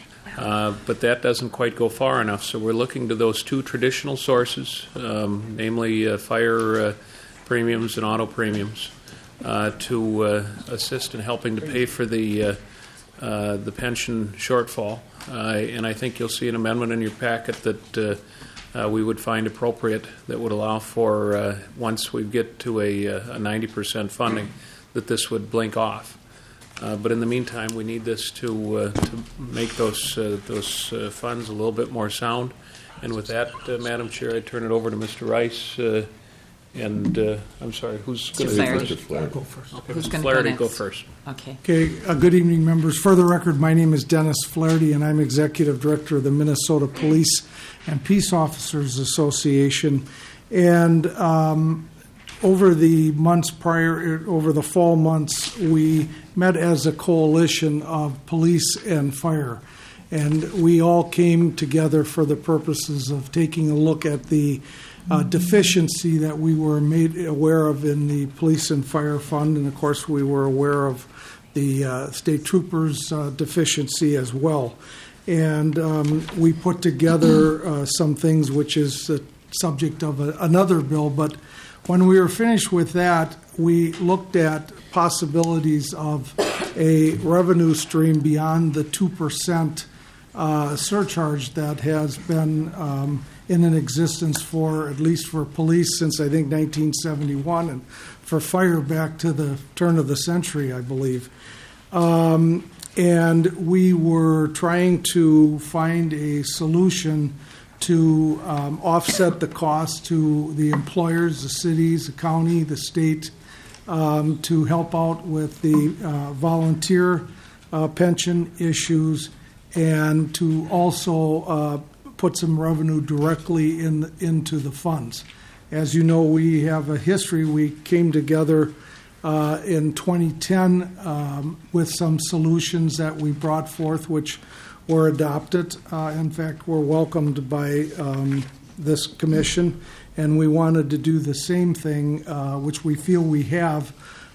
Uh, but that doesn't quite go far enough, so we're looking to those two traditional sources, um, namely uh, fire uh, premiums and auto premiums, uh, to uh, assist in helping to pay for the uh, uh, the pension shortfall. Uh, and I think you'll see an amendment in your packet that uh, uh, we would find appropriate that would allow for, uh, once we get to a, a ninety percent funding, that this would blink off. Uh, but in the meantime, we need this to uh, to make those uh, those uh, funds a little bit more sound. And with that, uh, Madam Chair, I turn it over to Mister Rice. Uh, and uh, I'm sorry, who's going to
Flaherty.
go first?
Go first.
Okay,
Who's
Mister
gonna go
Flaherty,
next?
go first.
Okay.
Okay, uh, good evening, members. For the record, my name is Dennis Flaherty, and I'm Executive Director of the Minnesota Police and Peace Officers Association. And um, over the months prior, over the fall months, we met as a coalition of police and fire. And we all came together for the purposes of taking a look at the uh, deficiency that we were made aware of in the police and fire fund. And of course, we were aware of the uh, state troopers' uh, deficiency as well. And um, we put together uh, some things, which is the subject of a, another bill. But when we were finished with that, we looked at possibilities of a revenue stream beyond the two percent uh, surcharge that has been um, in an existence for, at least for police, since I think nineteen seventy-one, and for fire back to the turn of the century, I believe. Um, and we were trying to find a solution to um, offset the cost to the employers, the cities, the county, the state, um, to help out with the uh, volunteer uh, pension issues, and to also uh, put some revenue directly in into the funds. As you know, we have a history. We came together uh, in twenty ten um, with some solutions that we brought forth, which were adopted. Uh, in fact, were welcomed by um, this commission, and we wanted to do the same thing, uh, which we feel we have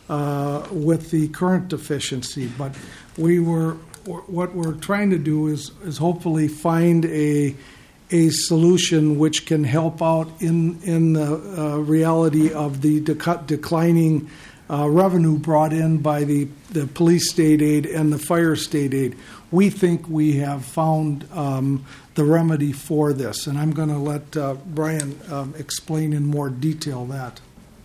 uh, with the current deficiency. But we were, what we're trying to do is, is hopefully find a a solution which can help out in in the uh, reality of the dec- declining uh, revenue brought in by the, the police state aid and the fire state aid. We think we have found um, the remedy for this, and I'm going to let uh, Brian um, explain in more detail that.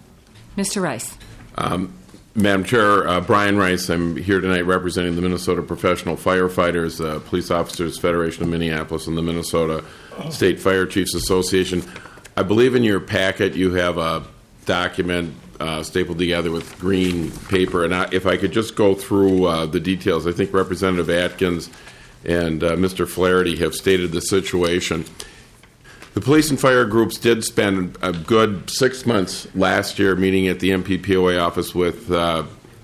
Mister Rice.
Um, Madam Chair, uh, Brian Rice, I'm here tonight representing the Minnesota Professional Firefighters, uh, Police Officers Federation of Minneapolis, and the Minnesota State Fire Chiefs Association. I believe in your packet you have a document uh, stapled together with green paper, and I, if I could just go through uh, the details. I think Representative Atkins and uh, Mister Flaherty have stated the situation. The police and fire groups did spend a good six months last year meeting at the M P P O A office with uh,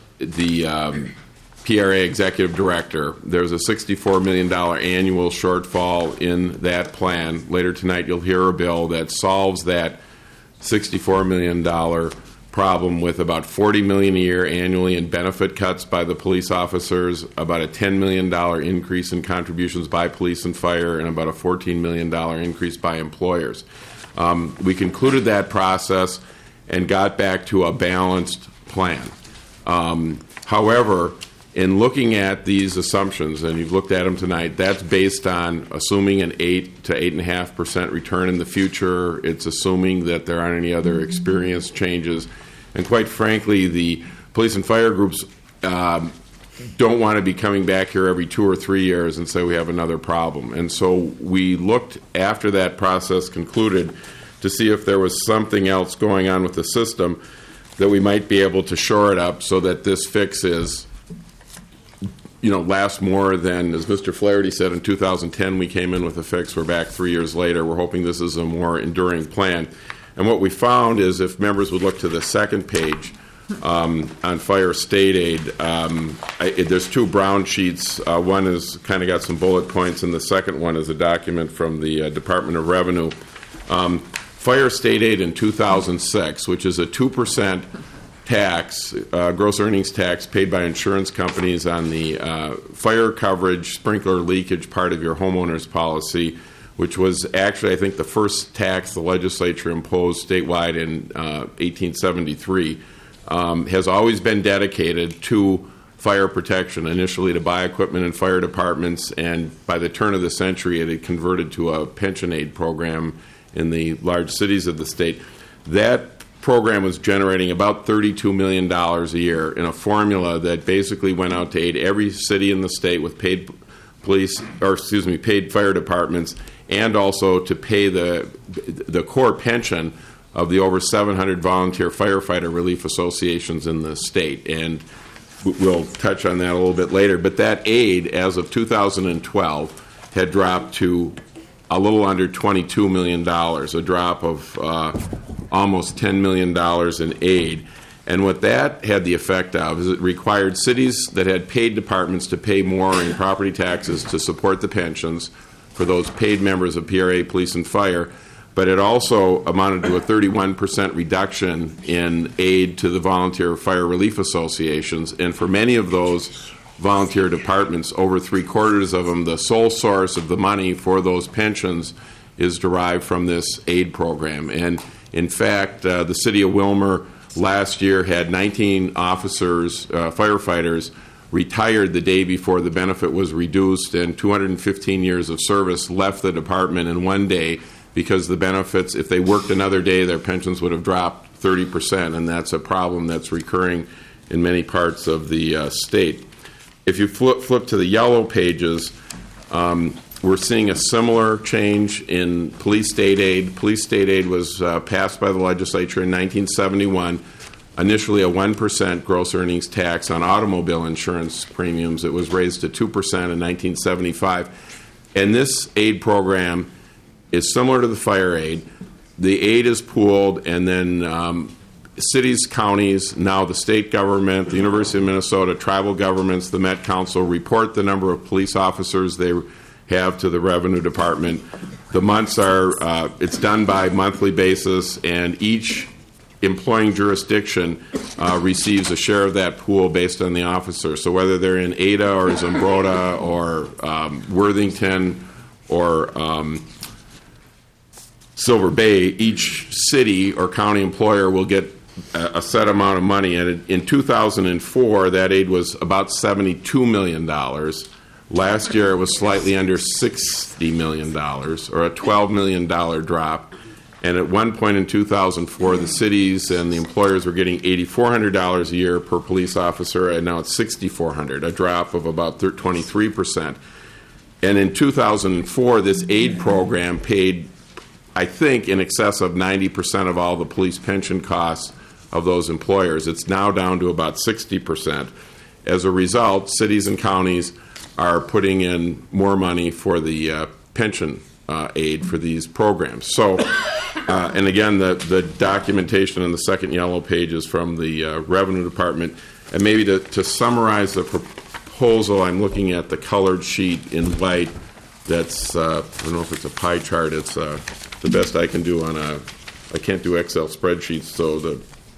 the um, P R A executive director. There's a sixty-four million dollars annual shortfall in that plan. Later tonight you'll hear a bill that solves that sixty-four million dollars problem with about forty million dollars a year annually in benefit cuts by the police officers, about a ten million dollars increase in contributions by police and fire, and about a fourteen million dollars increase by employers. Um, we concluded that process and got back to a balanced plan. Um, however, in looking at these assumptions, and you've looked at them tonight, that's based on assuming an eight to eight and a half percent return in the future. It's assuming that there aren't any other experience changes, and quite frankly, the police and fire groups um, don't want to be coming back here every two or three years and say we have another problem. And so we looked after that process concluded to see if there was something else going on with the system that we might be able to shore it up so that this fix is, you know, lasts more than, as Mister Flaherty said, in two thousand ten we came in with a fix. We're back three years later. We're hoping this is a more enduring plan. And what we found is if members would look to the second page um, on fire state aid, um, I, it, there's two brown sheets. Uh, one is kind of got some bullet points, and the second one is a document from the uh, Department of Revenue. Um, fire state aid in two thousand six, which is a two percent tax, uh, gross earnings tax paid by insurance companies on the uh, fire coverage, sprinkler leakage part of your homeowner's policy, which was actually, I think, the first tax the legislature imposed statewide in uh, eighteen seventy-three, um, has always been dedicated to fire protection, initially to buy equipment in fire departments, and by the turn of the century it had converted to a pension aid program in the large cities of the state. That program was generating about thirty-two million dollars a year in a formula that basically went out to aid every city in the state with paid police, or excuse me, paid fire departments, and also to pay the the core pension of the over seven hundred volunteer firefighter relief associations in the state. And we'll touch on that a little bit later. But that aid, as of two thousand twelve, had dropped to a little under twenty-two million dollars, a drop of uh, almost ten million dollars in aid. And what that had the effect of is it required cities that had paid departments to pay more in property taxes to support the pensions for those paid members of P R A, police, and fire. But it also amounted to a thirty-one percent reduction in aid to the volunteer fire relief associations. And for many of those volunteer departments, over three quarters of them, the sole source of the money for those pensions is derived from this aid program. And in fact, uh, the city of Willmar last year had nineteen officers, uh, firefighters, retired the day before the benefit was reduced, and two hundred fifteen years of service left the department in one day because the benefits, if they worked another day, their pensions would have dropped thirty percent, and that's a problem that's recurring in many parts of the uh, state. If you flip, flip to the yellow pages, um, we're seeing a similar change in police state aid. Police state aid was uh, passed by the legislature in nineteen seventy-one, initially a one percent gross earnings tax on automobile insurance premiums. It was raised to two percent in nineteen seventy-five. And this aid program is similar to the fire aid. The aid is pooled, and then um, cities, counties, now the state government, the University of Minnesota, tribal governments, the Met Council report the number of police officers they have to the Revenue Department. The months are, uh, it's done by monthly basis, and each employing jurisdiction uh, receives a share of that pool based on the officer. So whether they're in Ada or Zumbrota or um, Worthington or um, Silver Bay, each city or county employer will get a, a set amount of money. And in two thousand four, that aid was about seventy-two million dollars. Last year, it was slightly under sixty million dollars, or a twelve million dollars drop. And at one point in two thousand four, the cities and the employers were getting eight thousand four hundred dollars a year per police officer, and now it's six thousand four hundred dollars, a drop of about twenty-three percent. And in two thousand four, this aid program paid, I think, in excess of ninety percent of all the police pension costs of those employers. It's now down to about sixty percent. As a result, cities and counties are putting in more money for the uh, pension uh, aid for these programs. So, uh, and again, the, the documentation on the second yellow page is from the uh, Revenue Department. And maybe to, to summarize the proposal, I'm looking at the colored sheet in white. That's, uh, I don't know if it's a pie chart. It's uh, the best I can do on a, I can't do Excel spreadsheets, so the,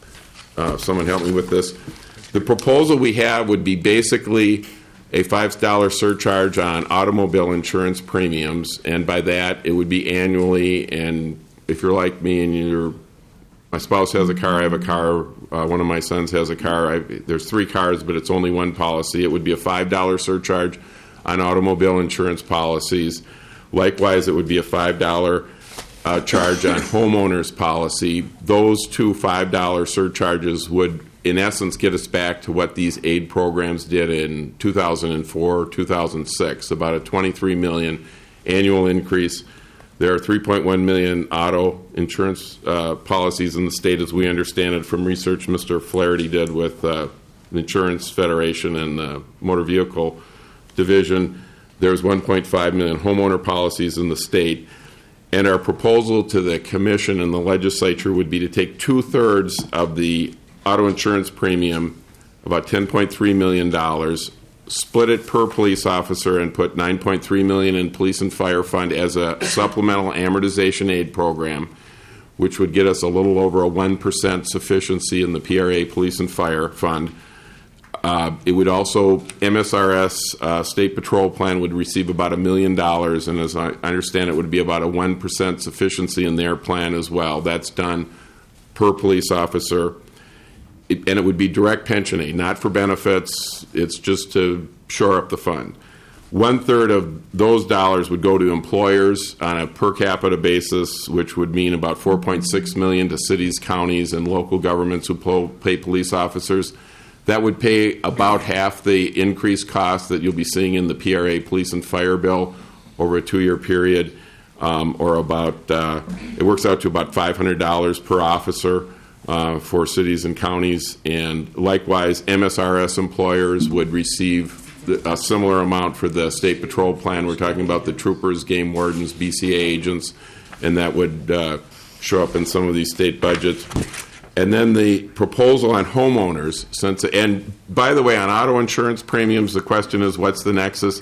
uh, someone help me with this. The proposal we have would be basically a five dollars surcharge on automobile insurance premiums, and by that it would be annually. And if you're like me and you're, my spouse has a car, I have a car, uh, one of my sons has a car, I, there's three cars, but it's only one policy, it would be a five dollars surcharge on automobile insurance policies. Likewise, it would be a five dollars uh, charge on homeowners policy. Those two five dollars surcharges would in essence get us back to what these aid programs did in two thousand four, two thousand six, about a twenty-three million dollars annual increase. There are three point one million auto insurance uh, policies in the state, as we understand it from research Mister Flaherty did with uh, the Insurance Federation and the Motor Vehicle Division. There's one point five million homeowner policies in the state. And our proposal to the commission and the legislature would be to take two-thirds of the auto insurance premium, about ten point three million dollars, split it per police officer, and put nine point three million dollars in police and fire fund as a supplemental amortization aid program, which would get us a little over a one percent sufficiency in the P R A police and fire fund. Uh, it would also, M S R S uh, State Patrol Plan would receive about a million dollars, and as I understand it, would be about a one percent sufficiency in their plan as well. That's done per police officer. It, and it would be direct pension aid, not for benefits. It's just to shore up the fund. One-third of those dollars would go to employers on a per capita basis, which would mean about four point six million dollars to cities, counties, and local governments who pay police officers. That would pay about half the increased cost that you'll be seeing in the P R A police and fire bill over a two-year period, um, or about, uh, it works out to about five hundred dollars per officer uh, for cities and counties. And likewise, M S R S employers would receive a similar amount for the state patrol plan. We're talking about the troopers, game wardens, B C A agents, and that would uh, show up in some of these state budgets. And then the proposal on homeowners, since, and by the way, on auto insurance premiums, the question is, what's the nexus?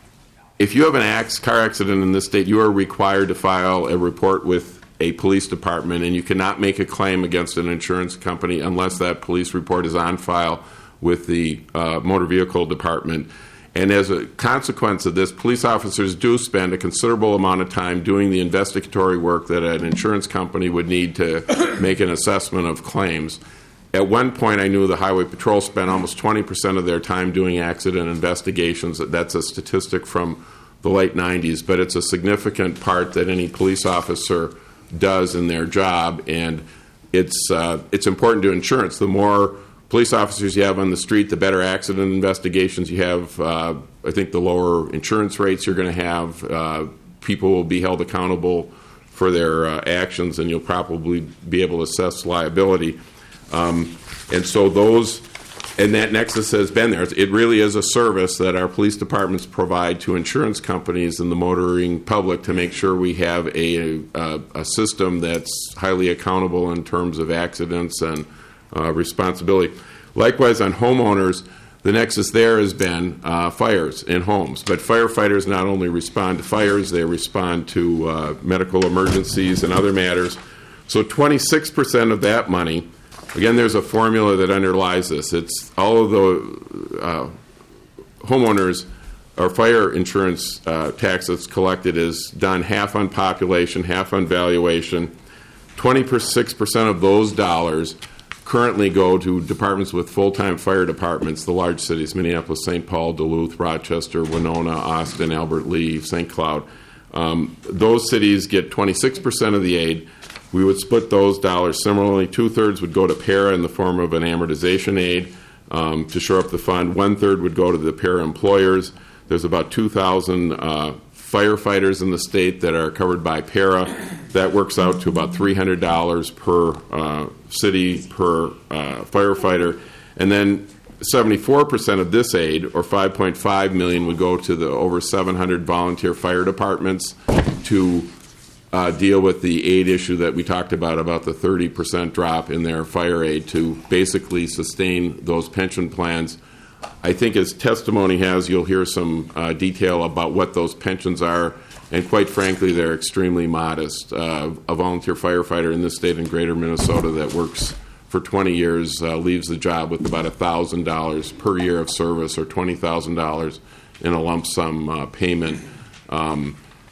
If you have an ax, car accident in this state, you are required to file a report with a police department, and you cannot make a claim against an insurance company unless that police report is on file with the uh, motor vehicle department. And as a consequence of this, police officers do spend a considerable amount of time doing the investigatory work that an insurance company would need to make an assessment of claims. At one point, I knew the Highway Patrol spent almost twenty percent of their time doing accident investigations. That's a statistic from the late nineties, but it's a significant part that any police officer does in their job, and it's uh, it's important to insurance. The more police officers you have on the street, the better accident investigations you have. Uh, I think the lower insurance rates you're going to have. Uh, people will be held accountable for their uh, actions, and you'll probably be able to assess liability. Um, and so those, and that nexus has been there. It really is a service that our police departments provide to insurance companies and the motoring public to make sure we have a, a, a system that's highly accountable in terms of accidents and Uh, responsibility. Likewise, on homeowners, the nexus there has been uh, fires in homes. But firefighters not only respond to fires, they respond to uh, medical emergencies and other matters. So twenty-six percent of that money, again, there's a formula that underlies this. It's all of the uh, homeowners or fire insurance uh, tax that's collected is done half on population, half on valuation. twenty-six percent of those dollars currently go to departments with full-time fire departments, the large cities, Minneapolis, Saint Paul, Duluth, Rochester, Winona, Austin, Albert Lea, Saint Cloud. Um, those cities get twenty-six percent of the aid. We would split those dollars similarly. Two-thirds would go to para in the form of an amortization aid um, to shore up the fund. One-third would go to the para employers. There's about two thousand uh, firefighters in the state that are covered by para. That works out to about three hundred dollars per uh, city, per uh, firefighter. And then seventy-four percent of this aid, or five point five million dollars, would go to the over seven hundred volunteer fire departments to uh, deal with the aid issue that we talked about, about the thirty percent drop in their fire aid, to basically sustain those pension plans. I think as testimony has, you'll hear some uh, detail about what those pensions are, and quite frankly, they're extremely modest. Uh, a volunteer firefighter in this state in greater Minnesota that works for twenty years uh, leaves the job with about one thousand dollars per year of service, or twenty thousand dollars in a lump sum uh, payment. Um,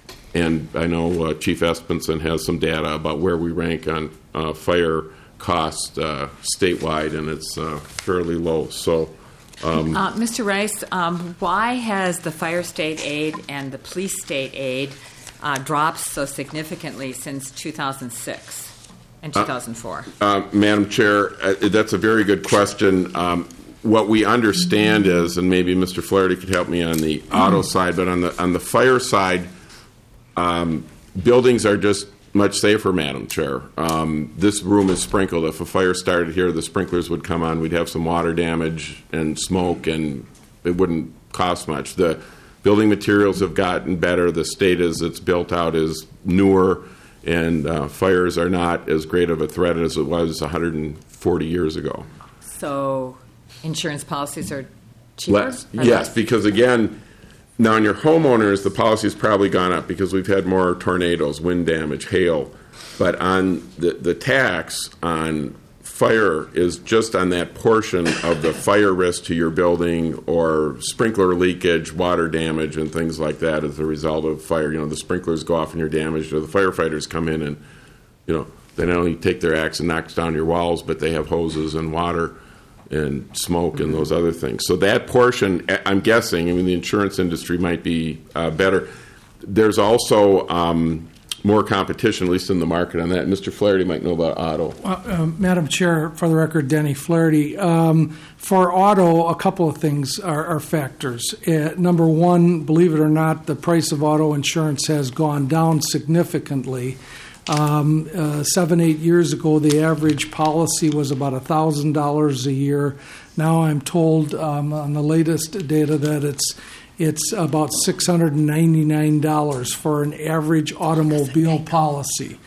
and I know uh, Chief Espenson has some data about where we rank on uh, fire cost uh, statewide, and it's uh, fairly low. So. Um,
uh, Mister Rice, um, why has the fire state aid and the police state aid uh, dropped so significantly since two thousand six and two thousand four?
Uh, uh, Madam Chair, uh, that's a very good question. Um, what we understand is, and maybe Mister Flaherty could help me on the auto side, but on the on the fire side, um, buildings are just much safer, Madam Chair. Um, this room is sprinkled. If a fire started here, the sprinklers would come on. We'd have some water damage and smoke, and it wouldn't cost much. The building materials have gotten better. The state as it's built out is newer, and uh, fires are not as great of a threat as it was one hundred forty years ago.
So insurance policies are cheaper?
Less.
Or
Yes,
less?
because again, now on your homeowners, the policy's probably gone up because we've had more tornadoes, wind damage, hail. But on the, the tax on fire is just on that portion of the fire risk to your building or sprinkler leakage, water damage, and things like that as a result of fire. You know, the sprinklers go off and you're damaged, or the firefighters come in and, you know, they not only take their axe and knock down your walls, but they have hoses and water and smoke and those other things. So that portion, I'm guessing, I mean, the insurance industry might be uh, better. There's also um, more competition, at least in the market on that. Mister Flaherty might know about auto.
Uh, uh, Madam Chair, for the record, Denny Flaherty. Um, for auto, a couple of things are, are factors. Uh, number one, believe it or not, the price of auto insurance has gone down significantly. Um, uh, seven, eight years ago, the average policy was about one thousand dollars a year. Now I'm told um, on the latest data that it's it's about six hundred ninety-nine dollars for an average automobile policy.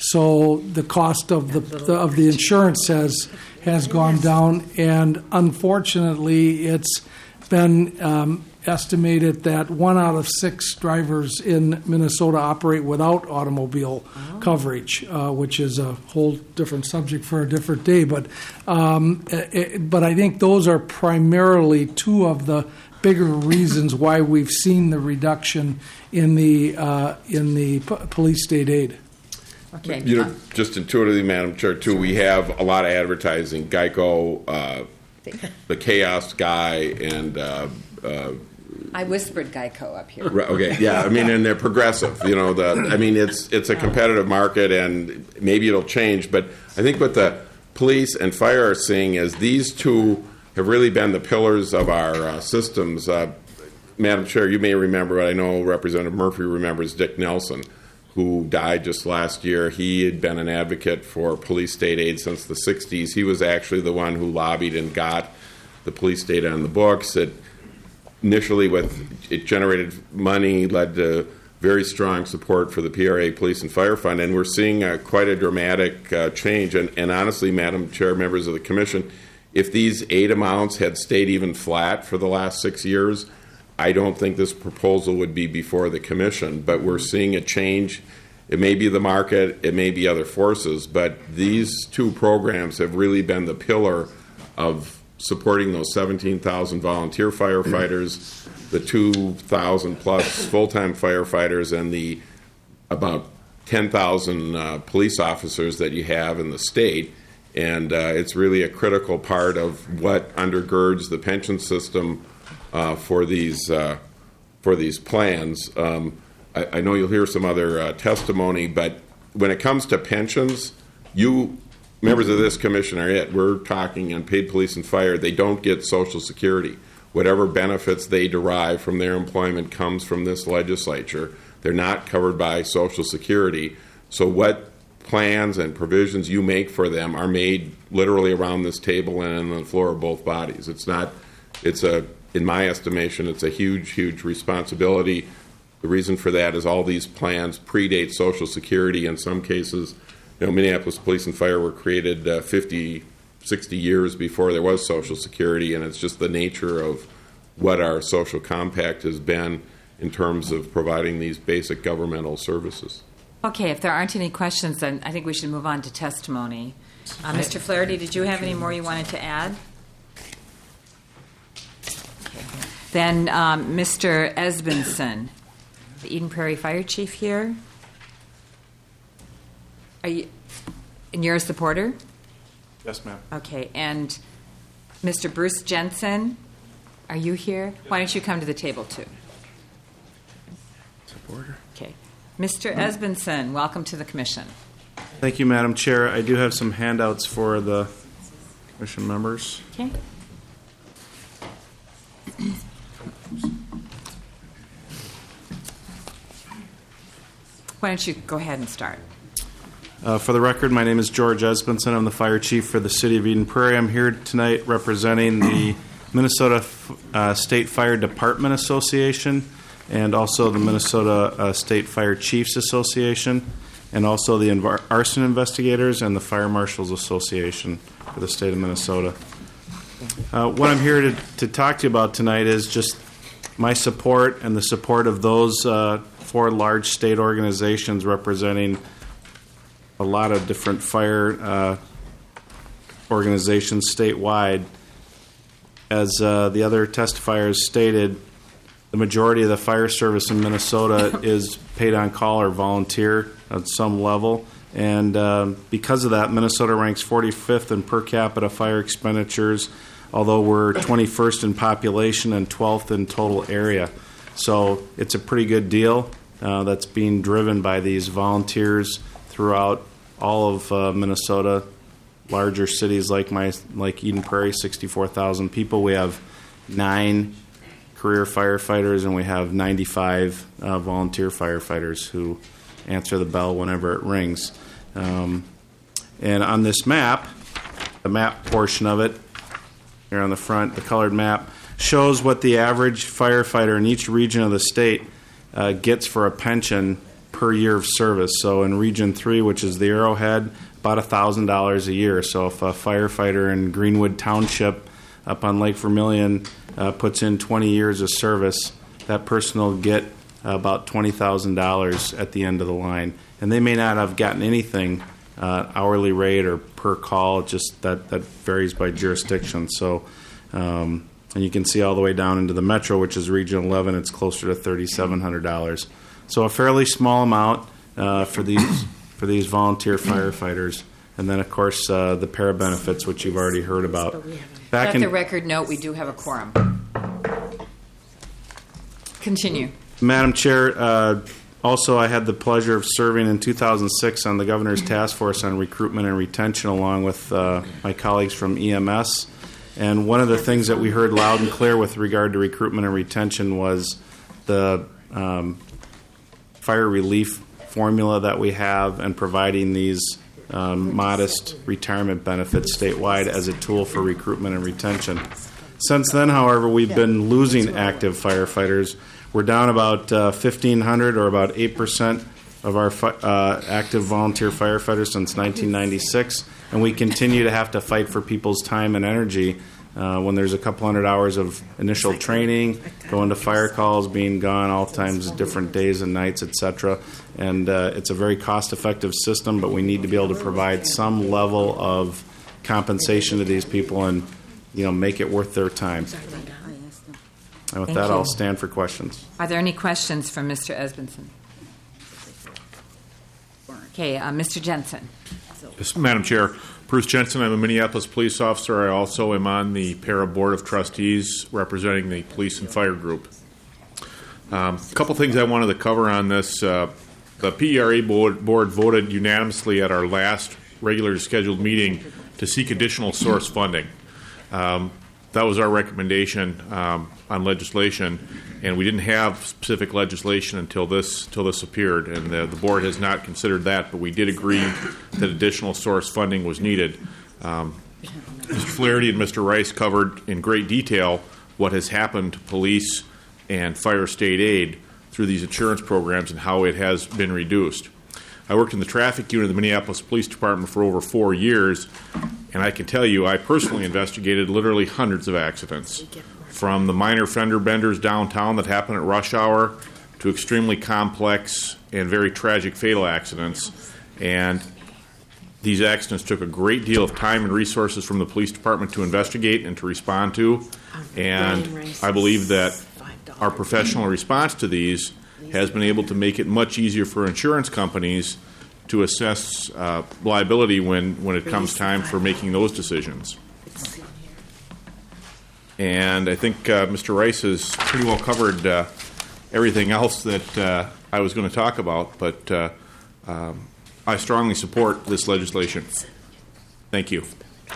So the cost of the, the of the insurance has has gone down, and unfortunately, it's been um, estimated that one out of six drivers in Minnesota operate without automobile oh. coverage, uh, which is a whole different subject for a different day. But um, it, but I think those are primarily two of the bigger reasons why we've seen the reduction in the uh, in the p- police state aid.
Okay.
You know, just intuitively, Madam Chair, too, we have a lot of advertising. Geico, uh, the Chaos Guy, and uh, uh,
I whispered Geico up here.
Right, okay, yeah, I mean, and they're progressive. You know, the I mean, it's it's a competitive market, and maybe it'll change. But I think what the police and fire are seeing is these two have really been the pillars of our uh, systems. Uh, Madam Chair, you may remember, but I know Representative Murphy remembers Dick Nelson, who died just last year. He had been an advocate for police state aid since the sixties. He was actually the one who lobbied and got the police state on the books. It initially, with it generated money, led to very strong support for the P R A Police and Fire Fund, and we're seeing uh, quite a dramatic uh, change. And, and honestly, Madam Chair, members of the Commission, if these aid amounts had stayed even flat for the last six years, I don't think this proposal would be before the Commission, but we're seeing a change. It may be the market, it may be other forces, but these two programs have really been the pillar of supporting those seventeen thousand volunteer firefighters, the two thousand plus full-time firefighters, and the about ten thousand uh, police officers that you have in the state. And uh, it's really a critical part of what undergirds the pension system Uh, for these uh, for these plans. Um, I, I know you'll hear some other uh, testimony, but when it comes to pensions, you members of this commission are it. We're talking on paid police and fire. They don't get Social Security. Whatever benefits they derive from their employment comes from this legislature. They're not covered by Social Security. So what plans and provisions you make for them are made literally around this table and on the floor of both bodies. It's not. It's a In my estimation, it's a huge, huge responsibility. The reason for that is all these plans predate Social Security. In some cases, you know, Minneapolis Police and Fire were created uh, fifty, sixty years before there was Social Security, and it's just the nature of what our social compact has been in terms of providing these basic governmental services.
Okay, if there aren't any questions, then I think we should move on to testimony. Uh, Mister Flaherty, did you have any more you wanted to add? Then um, Mister Esbenson, the Eden Prairie Fire Chief here. Are you, and you're a supporter?
Yes, ma'am.
Okay, and Mister Bruce Jensen, are you here? Why don't you come to the table too?
Supporter.
Okay. Mister Esbenson, welcome to the Commission.
Thank you, Madam Chair. I do have some handouts for the Commission members.
Okay. Why don't you go ahead and start?
Uh, for the record, my name is George Esbenson. I'm the Fire Chief for the City of Eden Prairie. I'm here tonight representing the Minnesota uh, State Fire Department Association. and also the Minnesota uh, State Fire Chiefs Association, and also the Invar- Arson Investigators and the Fire Marshals Association for the state of Minnesota. Uh, what I'm here to, to talk to you about tonight is just my support and the support of those uh, four large state organizations representing a lot of different fire uh, organizations statewide. As uh, the other testifiers stated, the majority of the fire service in Minnesota is paid on call or volunteer at some level. And um, because of that, Minnesota ranks forty-fifth in per capita fire expenditures, although we're twenty-first in population and twelfth in total area. So it's a pretty good deal uh, that's being driven by these volunteers throughout all of uh, Minnesota. Larger cities like my like Eden Prairie, sixty-four thousand people. We have nine career firefighters, and we have ninety-five uh, volunteer firefighters who answer the bell whenever it rings. Um, and on this map, the map portion of it, here on the front, the colored map, shows what the average firefighter in each region of the state uh, gets for a pension per year of service. So in Region three, which is the Arrowhead, about one thousand dollars a year. So if a firefighter in Greenwood Township up on Lake Vermilion uh, puts in twenty years of service, that person will get uh, about twenty thousand dollars at the end of the line. And they may not have gotten anything uh, hourly rate or per call, just that, that varies by jurisdiction. So, um, and you can see all the way down into the metro, which is Region eleven, it's closer to three thousand seven hundred dollars. So a fairly small amount uh, for these for these volunteer firefighters. And then, of course, uh, the para benefits, which you've already heard about. Back
Let
in
the record note, we do have a quorum. Continue.
Madam Chair, uh, also I had the pleasure of serving in two thousand six on the Governor's Task Force on Recruitment and Retention, along with uh, my colleagues from E M S. And one of the things that we heard loud and clear with regard to recruitment and retention was the um, fire relief formula that we have and providing these um, modest retirement benefits statewide as a tool for recruitment and retention. Since then, however, we've been losing active firefighters. We're down about uh, fifteen hundred, or about eight percent of our fi- uh, active volunteer firefighters since nineteen ninety-six, and we continue to have to fight for people's time and energy uh, when there's a couple hundred hours of initial training, going to fire calls, being gone all times, different days and nights, et cetera. And uh, it's a very cost-effective system, but we need to be able to provide some level of compensation to these people and, you know, make it worth their time. And with
Thank
that,
you.
I'll stand for questions.
Are there any questions from Mister Esbenson? Okay, uh, Mister Jensen.
Yes, Madam Chair, Bruce Jensen. I'm a Minneapolis police officer. I also am on the Para Board of Trustees representing the police and fire group. Um, a couple things I wanted to cover on this. Uh, the P E R A board, board voted unanimously at our last regular scheduled meeting to seek additional source funding. Um, that was our recommendation um, on legislation, and we didn't have specific legislation until this until this appeared, and the, the board has not considered that, but we did agree that additional source funding was needed. Um, Mister Flaherty and Mister Rice covered in great detail what has happened to police and fire state aid through these insurance programs and how it has been reduced. I worked in the traffic unit of the Minneapolis Police Department for over four years, and I can tell you I personally investigated literally hundreds of accidents, from the minor fender benders downtown that happen at rush hour to extremely complex and very tragic fatal accidents. And these accidents took a great deal of time and resources from the police department to investigate and to respond to, and I believe that our professional response to these has been able to make it much easier for insurance companies to assess uh, liability when, when it comes time for making those decisions. And I think uh, Mister Rice has pretty well covered uh, everything else that uh, I was going to talk about, but uh, um, I strongly support this legislation. Thank you.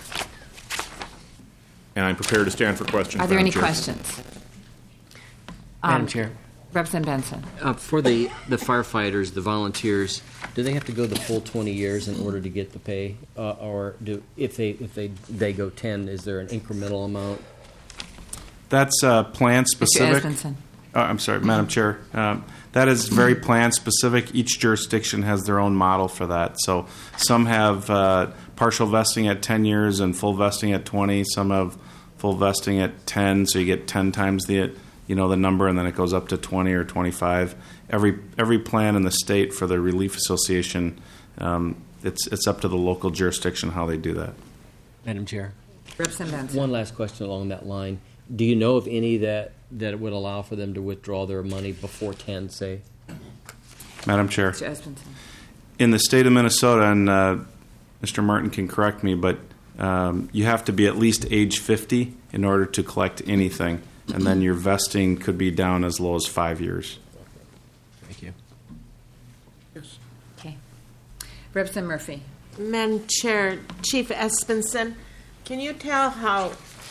And I'm prepared to stand for questions.
Are there
Madam
any
Chair.
questions?
Madam
Um,
Chair.
Representative Benson.
Uh, for the, the firefighters, the volunteers, do they have to go the full twenty years in order to get the pay, uh, or do if they if they they go ten, is there an incremental amount?
That's uh, plan
Mister
specific.
Esbenson.
Oh, I'm sorry, Madam Chair. Um, that is very plan specific. Each jurisdiction has their own model for that. So some have uh, partial vesting at ten years and full vesting at twenty. Some have full vesting at ten, so you get ten times the you know the number, and then it goes up to twenty or twenty-five. Every every plan in the state for the Relief Association, um, it's it's up to the local jurisdiction how they do that.
Madam Chair.
Representative
One last question along that line. Do you know of any that, that would allow for them to withdraw their money before ten, say?
Madam Chair.
Mister Espenson.
In the state of Minnesota, and uh, Mister Martin can correct me, but um, you have to be at least age fifty in order to collect anything, and then your vesting could be down as low as five years.
Thank you.
Yes.
Okay. Representative Murphy.
Madam Chair, Chief Espenson, can you tell how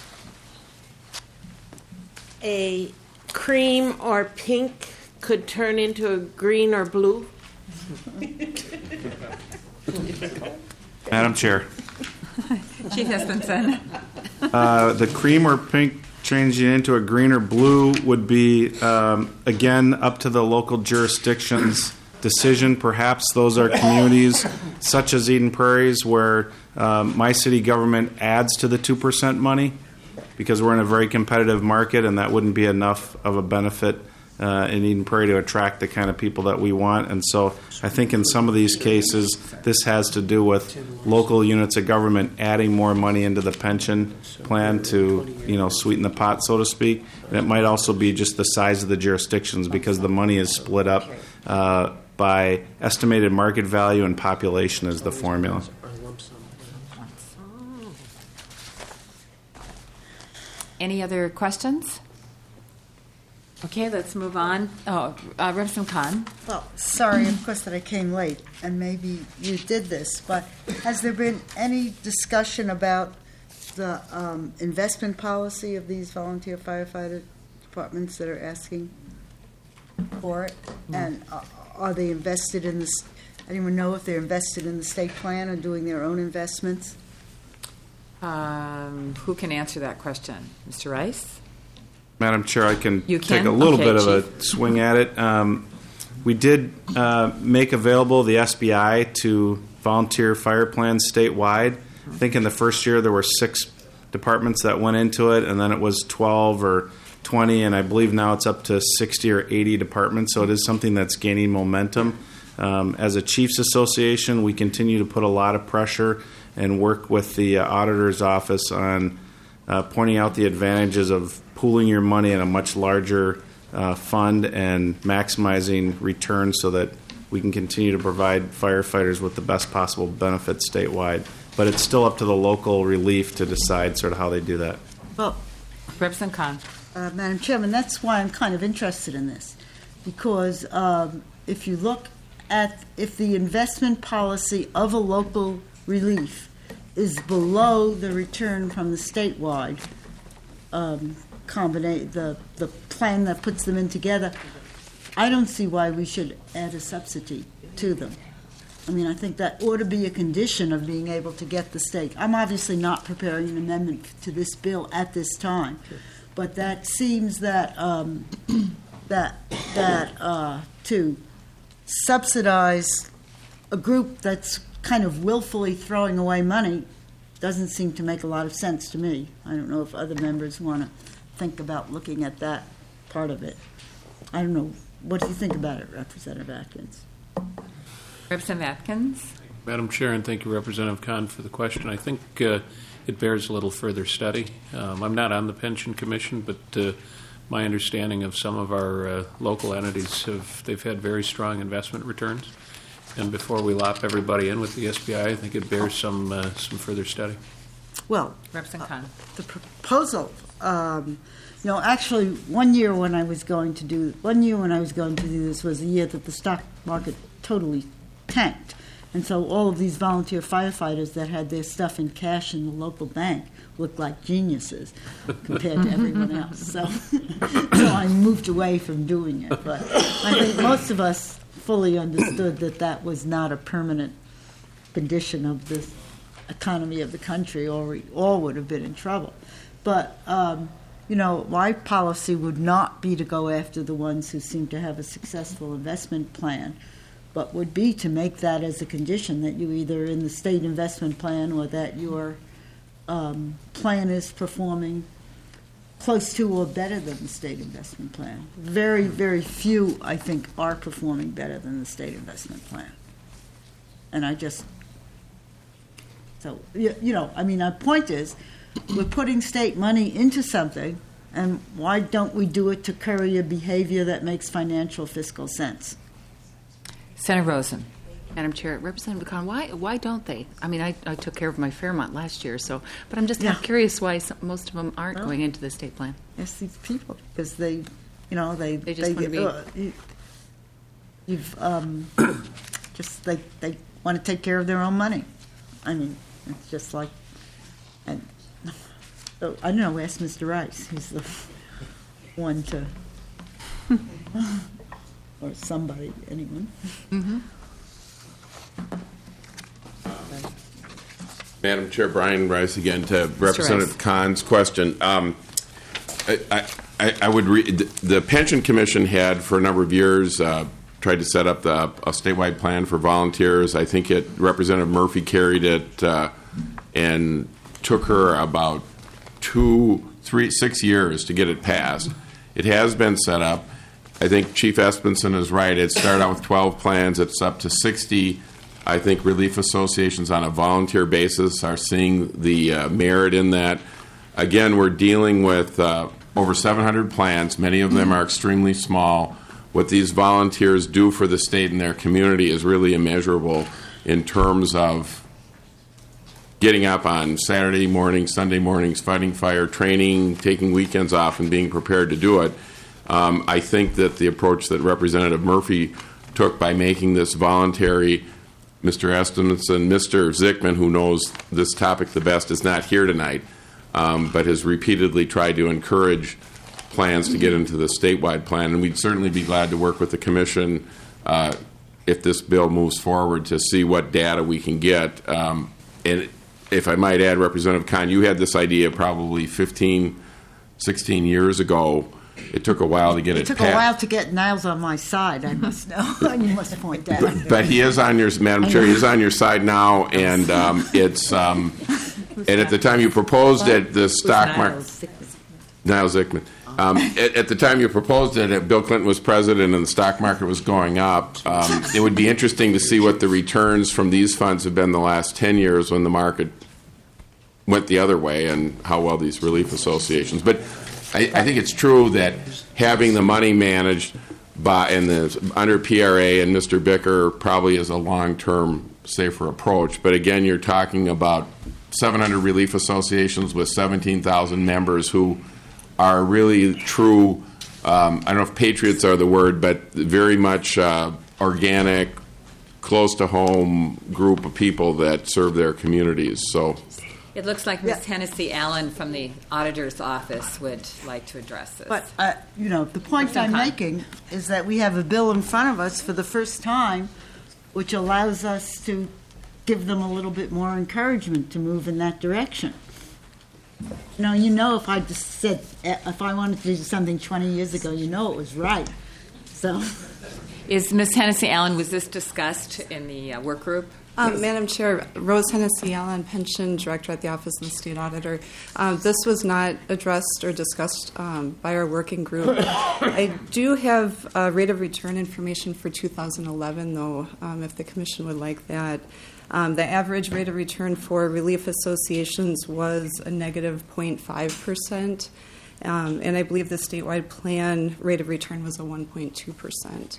a cream or pink could turn into a green or blue?
Madam Chair.
Chief Espenson.
Uh, the cream or pink changing into a green or blue would be, um, again, up to the local jurisdiction's decision. Perhaps those are communities such as Eden Prairies where um, my city government adds to the two percent money because we're in a very competitive market, and that wouldn't be enough of a benefit uh, in Eden Prairie to attract the kind of people that we want. And so I think in some of these cases, this has to do with local units of government adding more money into the pension plan to, you know, sweeten the pot, so to speak. And it might also be just the size of the jurisdictions because the money is split up uh, by estimated market value and population is the formula.
Any other questions? Okay, let's move on. Oh, uh, Representative Khan.
Well, sorry, of course, that I came late, and maybe you did this, but has there been any discussion about the um, investment policy of these volunteer firefighter departments that are asking for it? Mm. And uh, are they invested in this? I don't even know if they're invested in the state plan or doing their own investments.
Um, who can answer that question? Mister Rice?
Madam Chair, I can,
You
take
can?
a little
Okay,
bit of
Chief.
a swing at it. Um, we did uh, make available the S B I to volunteer fire plans statewide. I think in the first year there were six departments that went into it, and then it was twelve or twenty, and I believe now it's up to sixty or eighty departments, so it is something that's gaining momentum. Um, as a Chiefs Association, we continue to put a lot of pressure and work with the uh, auditor's office on uh, pointing out the advantages of pooling your money in a much larger uh, fund and maximizing returns so that we can continue to provide firefighters with the best possible benefits statewide. But it's still up to the local relief to decide sort of how they do that.
Well,
Representative Khan.
Uh, Madam Chairman, that's why I'm kind of interested in this, because um, if you look at if the investment policy of a local relief is below the return from the statewide um, combination, the the plan that puts them in together, I don't see why we should add a subsidy to them. I mean, I think that ought to be a condition of being able to get the state. I'm obviously not preparing an amendment to this bill at this time, but that seems that um, that that uh, to subsidize a group that's kind of willfully throwing away money doesn't seem to make a lot of sense to me. I don't know if other members want to think about looking at that part of it. I don't know. What do you think about it, Representative Atkins?
Representative Atkins.
Madam Chair, and thank you, Representative Khan, for the question. I think uh, it bears a little further study. Um, I'm not on the Pension Commission, but uh, my understanding of some of our uh, local entities have they've had very strong investment returns. And before we lop everybody in with the S B I, I think it bears some uh, some further study.
Well,
Representative Khan.
The proposal, um, you know, actually, one year when I was going to do one year when I was going to do this was the year that the stock market totally tanked, and so all of these volunteer firefighters that had their stuff in cash in the local bank looked like geniuses compared to everyone else. So, so I moved away from doing it. But I think most of us fully understood that that was not a permanent condition of the economy of the country, or we all would have been in trouble. But um, you know, my policy would not be to go after the ones who seem to have a successful investment plan, but would be to make that as a condition that you either in the state investment plan or that your um, plan is performing close to or better than the state investment plan. Very, very few, I think, are performing better than the state investment plan. And I just, so, you, you know, I mean, our point is, we're putting state money into something, and why don't we do it to curry a behavior that makes financial fiscal sense?
Senator Rosen.
Madam Chair, Representative Khan, why why don't they? I mean, I, I took care of my Fairmont last year, so but I'm just
Yeah.
I'm curious why some, most of them aren't
Oh.
going into the state plan.
Yes, these people, because they, you know, they
They just wanna be-
uh, you, you've um, just they they want to take care of their own money. I mean, it's just like, and so, I don't know. Ask Mister Rice. He's the one to, or somebody, anyone.
Mm-hmm.
Madam Chair, Brian Rice again to Representative Khan's question. Um, I, I, I would read the Pension Commission had for a number of years uh, tried to set up the, a statewide plan for volunteers. I think it Representative Murphy carried it uh, and took her about two, three, six years to get it passed. It has been set up. I think Chief Espenson is right. It started out with twelve plans. It's up to sixty. I think relief associations on a volunteer basis are seeing the uh, merit in that. Again, we're dealing with uh, over seven hundred plans. Many of them are extremely small. What these volunteers do for the state and their community is really immeasurable in terms of getting up on Saturday mornings, Sunday mornings, fighting fire, training, taking weekends off, and being prepared to do it. Um, I think that the approach that Representative Murphy took by making this voluntary, Mister Estenson, Mister Zickman, who knows this topic the best, is not here tonight, um, but has repeatedly tried to encourage plans to get into the statewide plan. And we'd certainly be glad to work with the Commission uh, if this bill moves forward to see what data we can get. Um, and if I might add, Representative Khan, you had this idea probably fifteen, sixteen years ago. It took a while to get it,
It took
passed.
a while to get Niles on my side, I must know. You must point that out.
But he is on your, Madam Chair, he is on your side now, and um, it's, um, and at the time you proposed it, the stock market, Niles Zickman. Um, at, at the time you proposed it, uh, Bill Clinton was president and the stock market was going up. Um, it would be interesting to see what the returns from these funds have been the last ten years when the market went the other way, and how well these relief associations. But I, I think it's true that having the money managed by and the under P R A and Mister Bicker probably is a long-term safer approach. But again, you're talking about seven hundred relief associations with seventeen thousand members who are really true. Um, I don't know if patriots are the word, but very much uh, organic, close to home group of people that serve their communities. So.
It looks like Miz Hennessy Allen from the auditor's office would like to address this.
But, uh, you know, the point I'm making is that we have a bill in front of us for the first time which allows us to give them a little bit more encouragement to move in that direction. You know, you know, if I just said, if I wanted to do something twenty years ago, you know it was right. So,
Is Miz Hennessy Allen, was this discussed in the uh, work group?
Um, Madam Chair, Rose Hennessy Allen, Pension Director at the Office of the State Auditor. Um, this was not addressed or discussed um, by our working group. I do have uh, rate of return information for two thousand eleven, though, um, if the Commission would like that. Um, the average rate of return for relief associations was a negative zero point five percent, um, and I believe the statewide plan rate of return was a one point two percent.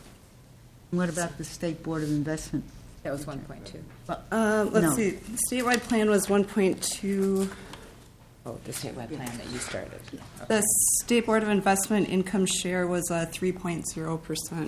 what about the State Board of Investment?
That was one point two.
Uh, let's
No.
see. The statewide plan was one point two.
Oh, the statewide plan that you started.
The State Board of Investment income share was uh, three point zero percent.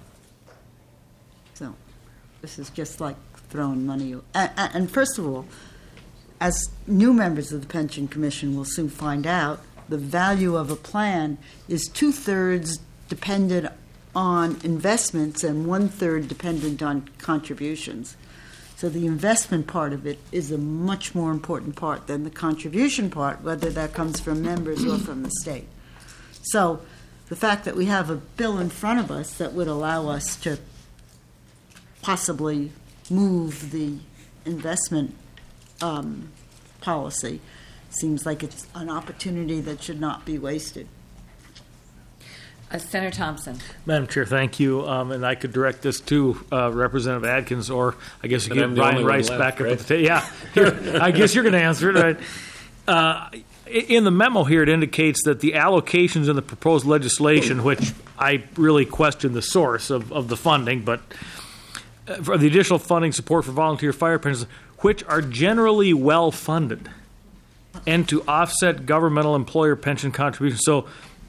So, this is just like throwing money. And, and first of all, as new members of the Pension Commission will soon find out, the value of a plan is two-thirds dependent on investments and one-third dependent on contributions. So So the investment part of it is a much more important part than the contribution part, whether that comes from members or from the state. So the fact that we have a bill in front of us that would allow us to possibly move the investment um, policy seems like it's an opportunity that should not be wasted.
Uh, Senator Thompson.
Madam Chair, thank you. Um, and I could direct this to uh, Representative Adkins, or I guess you
But
get
I'm the
Brian
only one
Rice
left,
back
right?
up at the table. Yeah, here, I guess you're going to answer it. Right? Uh, in the memo here, it indicates that the allocations in the proposed legislation, which I really question the source of, of the funding, but uh, for the additional funding support for volunteer fire pensions, which are generally well funded, and to offset governmental employer pension contributions. So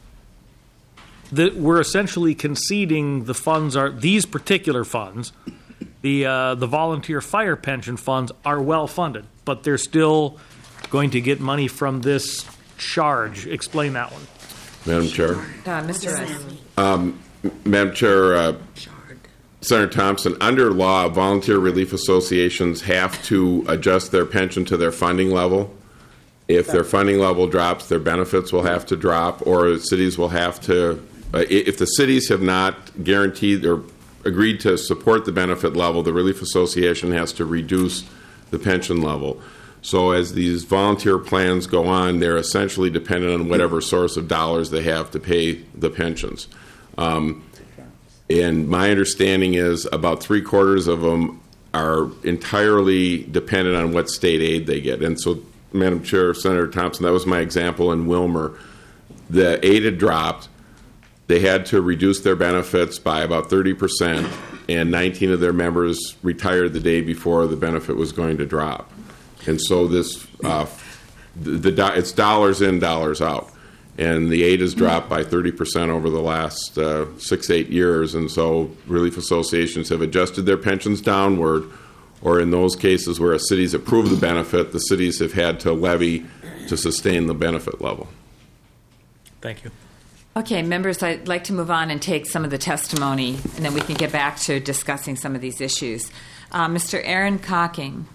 that we're essentially conceding the funds are these particular funds, the uh, the volunteer fire pension funds are well funded, but they're still going to get money from this charge. Explain that one,
Madam Chair.
Uh, Mister Rice.
Um, Madam Chair, uh, Senator Thompson, under law, volunteer relief associations have to adjust their pension to their funding level. If their funding level drops, their benefits will have to drop, or cities will have to. Uh, if the cities have not guaranteed or agreed to support the benefit level, the Relief Association has to reduce the pension level. So as these volunteer plans go on, they're essentially dependent on whatever source of dollars they have to pay the pensions. Um, and my understanding is about three quarters of them are entirely dependent on what state aid they get. And so, Madam Chair, Senator Thompson, that was my example in Wilmer. The aid had dropped. They had to reduce their benefits by about thirty percent, and nineteen of their members retired the day before the benefit was going to drop. And so this, uh, the, the it's dollars in, dollars out. And the aid has dropped by thirty percent over the last uh, six, eight years. And so relief associations have adjusted their pensions downward, or in those cases where cities approve the benefit, the cities have had to levy to sustain the benefit level.
Thank you.
Okay, members, I'd like to move on and take some of the testimony, and then we can get back to discussing some of these issues. Uh, Mister Aaron Cocking.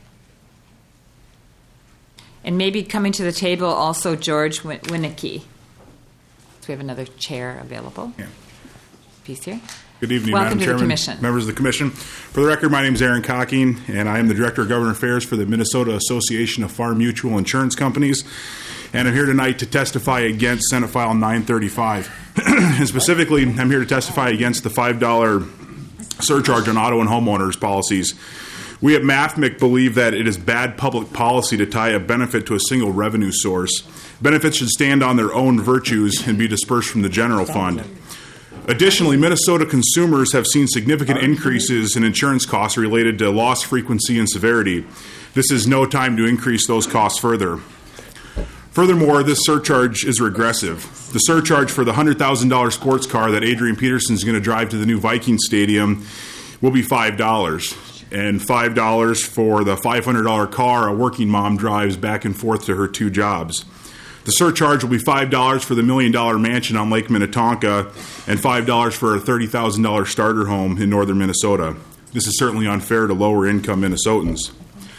And maybe coming to the table also George Win- Winnicke. So we have another chair available.
Yeah.
Piece here.
Good evening,
Welcome
Madam
to
Chairman,
the Commission.
members of the Commission. For the record, my name is Aaron Cocking, and I am the Director of Government Affairs for the Minnesota Association of Farm Mutual Insurance Companies. And I'm here tonight to testify against Senate File nine thirty-five. And specifically, I'm here to testify against the five dollar surcharge on auto and homeowners policies. We at MAFMIC believe that it is bad public policy to tie a benefit to a single revenue source. Benefits should stand on their own virtues and be dispersed from the general fund. Additionally, Minnesota consumers have seen significant increases in insurance costs related to loss frequency and severity. This is no time to increase those costs further. Furthermore, this surcharge is regressive. The surcharge for the one hundred thousand dollars sports car that Adrian Peterson is going to drive to the new Viking Stadium will be five dollars. And five dollars for the five hundred dollars car a working mom drives back and forth to her two jobs. The surcharge will be five dollars for the million dollar mansion on Lake Minnetonka and five dollars for a thirty thousand dollars starter home in northern Minnesota. This is certainly unfair to lower income Minnesotans.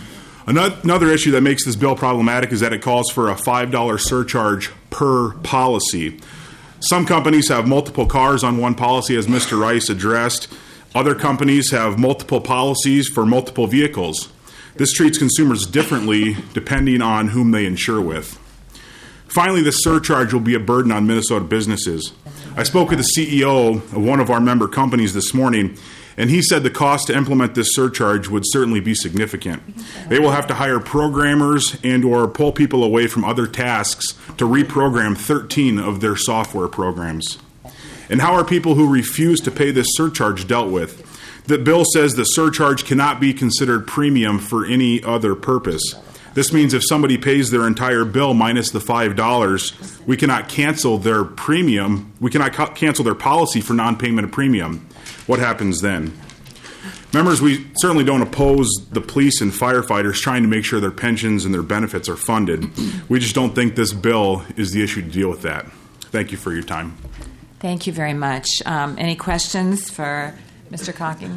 Another issue that makes this bill problematic is that it calls for a five dollar surcharge per policy. Some companies have multiple cars on one policy, as Mister Rice addressed. Other companies have multiple policies for multiple vehicles. This treats consumers differently depending on whom they insure with. Finally, this surcharge will be a burden on Minnesota businesses. I spoke with the C E O of one of our member companies this morning, and he said the cost to implement this surcharge would certainly be significant. They will have to hire programmers and or pull people away from other tasks to reprogram thirteen of their software programs. And how are people who refuse to pay this surcharge dealt with? The bill says the surcharge cannot be considered premium for any other purpose. This means if somebody pays their entire bill minus the five dollars, we cannot cancel their premium. We cannot ca- cancel their policy for non-payment of premium. What happens then? Members, we certainly don't oppose the police and firefighters trying to make sure their pensions and their benefits are funded. We just don't think this bill is the issue to deal with that. Thank you for your time.
Thank you very much. Um, any questions for Mister Cocking?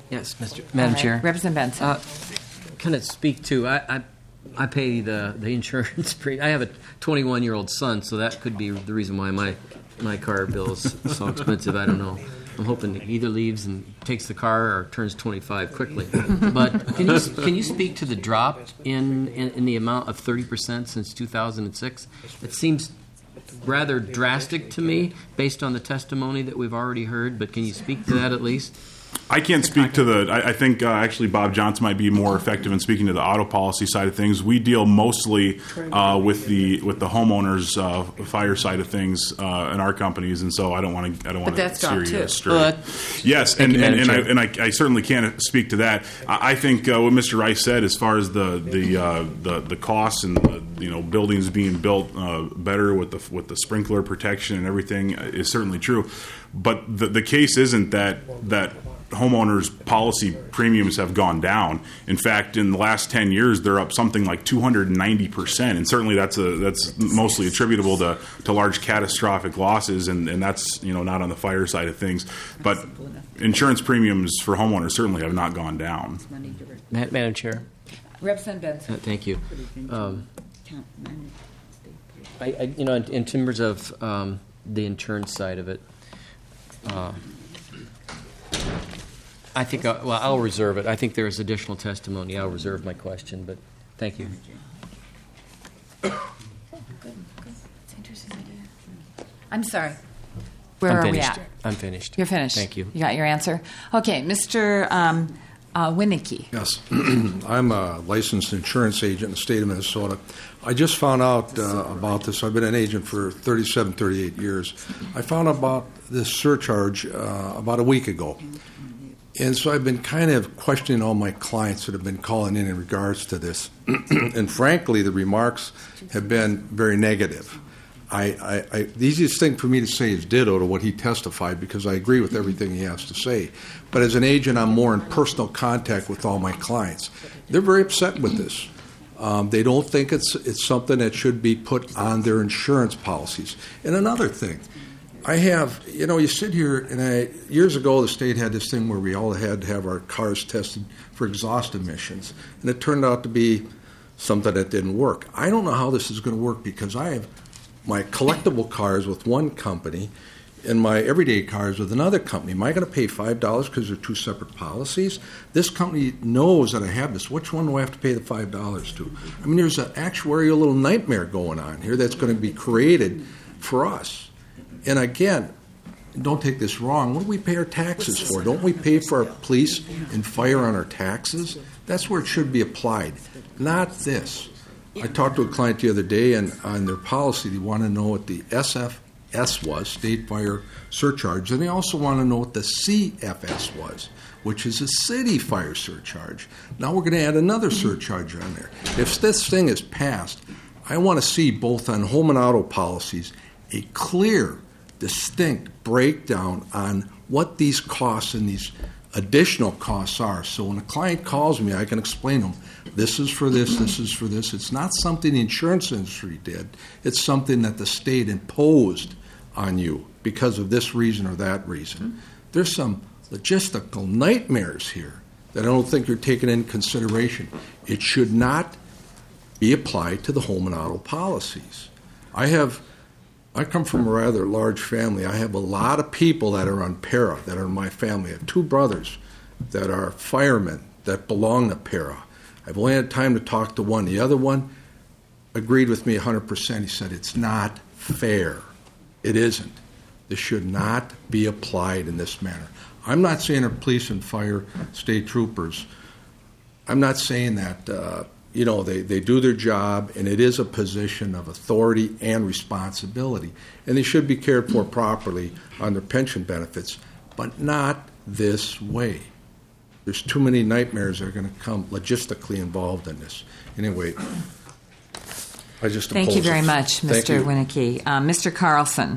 Yes, Mister Madam
All right.
Chair.
Representative Benson.
Uh, kind of speak to, I, I, I pay the, the insurance pre, I have a twenty-one-year-old son, so that could be the reason why my, my car bill is so expensive. I don't know. I'm hoping he either leaves and takes the car or turns twenty-five quickly. But can you, can you speak to the drop in, in, in the amount of thirty percent since two thousand six? It seems rather drastic to me based on the testimony that we've already heard, but can you speak to that at least?
I can't speak to the. I, I think uh, actually Bob Johnson might be more effective in speaking to the auto policy side of things. We deal mostly uh, with the with the homeowners uh, fire side of things uh, in our companies, and so I don't want to. I don't want to steer you astray.
Well,
yes, and and, and, I, and I, I certainly can't speak to that. I, I think uh, what Mister Rice said, as far as the the uh, the, the costs and the, you know buildings being built uh, better with the with the sprinkler protection and everything, is certainly true. But the the case isn't that that. homeowners' policy premiums have gone down. In fact, in the last ten years, they're up something like two hundred ninety percent, and certainly that's a, that's mostly attributable to, to large catastrophic losses, and, and that's you know not on the fire side of things. But insurance premiums for homeowners certainly have not gone down.
Madam Chair.
Representative Benson.
Uh, thank you. Um, I, I, you know, in, in terms of um, the insurance side of it, uh, I think, I, well, I'll reserve it. I think there is additional testimony. I'll reserve my question, but thank you.
I'm sorry. Where
I'm
are
finished.
we at?
I'm finished.
You're finished.
Thank you.
You got your answer? Okay, Mister Um, uh, Winnicke.
Yes. I'm a licensed insurance agent in the state of Minnesota. I just found out uh, about this. I've been an agent for thirty-seven, thirty-eight years. I found out about this surcharge uh, about a week ago. And so I've been kind of questioning all my clients that have been calling in in regards to this. And frankly, the remarks have been very negative. I, I, I, the easiest thing for me to say is ditto to what he testified because I agree with everything he has to say. But as an agent, I'm more in personal contact with all my clients. They're very upset with this. Um, they don't think it's it's something that should be put on their insurance policies. And another thing, I have, you know, you sit here, and I, years ago the state had this thing where we all had to have our cars tested for exhaust emissions, and it turned out to be something that didn't work. I don't know how this is going to work because I have my collectible cars with one company and my everyday cars with another company. Am I going to pay five dollars because they're two separate policies? This company knows that I have this. Which one do I have to pay the five dollars to? I mean, there's an actuarial little nightmare going on here that's going to be created for us. And again, don't take this wrong, what do we pay our taxes for? Don't we pay for our police and fire on our taxes? That's where it should be applied, not this. I talked to a client the other day, and on their policy, they want to know what the S F S was, State Fire Surcharge, and they also want to know what the C F S was, which is a city fire surcharge. Now we're going to add another surcharge on there. If this thing is passed, I want to see both on home and auto policies a clear, distinct breakdown on what these costs and these additional costs are. So when a client calls me, I can explain to them, this is for this, this is for this. It's not something the insurance industry did. It's something that the state imposed on you because of this reason or that reason. There's some logistical nightmares here that I don't think you're taking into consideration. It should not be applied to the home and auto policies. I have I come from a rather large family. I have a lot of people that are on para that are in my family. I have two brothers that are firemen that belong to para. I've only had time to talk to one. The other one agreed with me one hundred percent. He said, it's not fair. It isn't. This should not be applied in this manner. I'm not saying our police and fire state troopers. I'm not saying that, uh, you know, they, they do their job, and it is a position of authority and responsibility. And they should be cared for properly on their pension benefits, but not this way. There's too many nightmares that are going to come logistically involved in this. Anyway, I just
Thank
oppose
you very
it.
much,
Thank
Mister
you.
Winnicke. Um, Mister Carlson.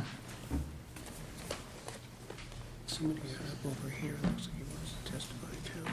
Somebody up over here looks like he wants to testify too.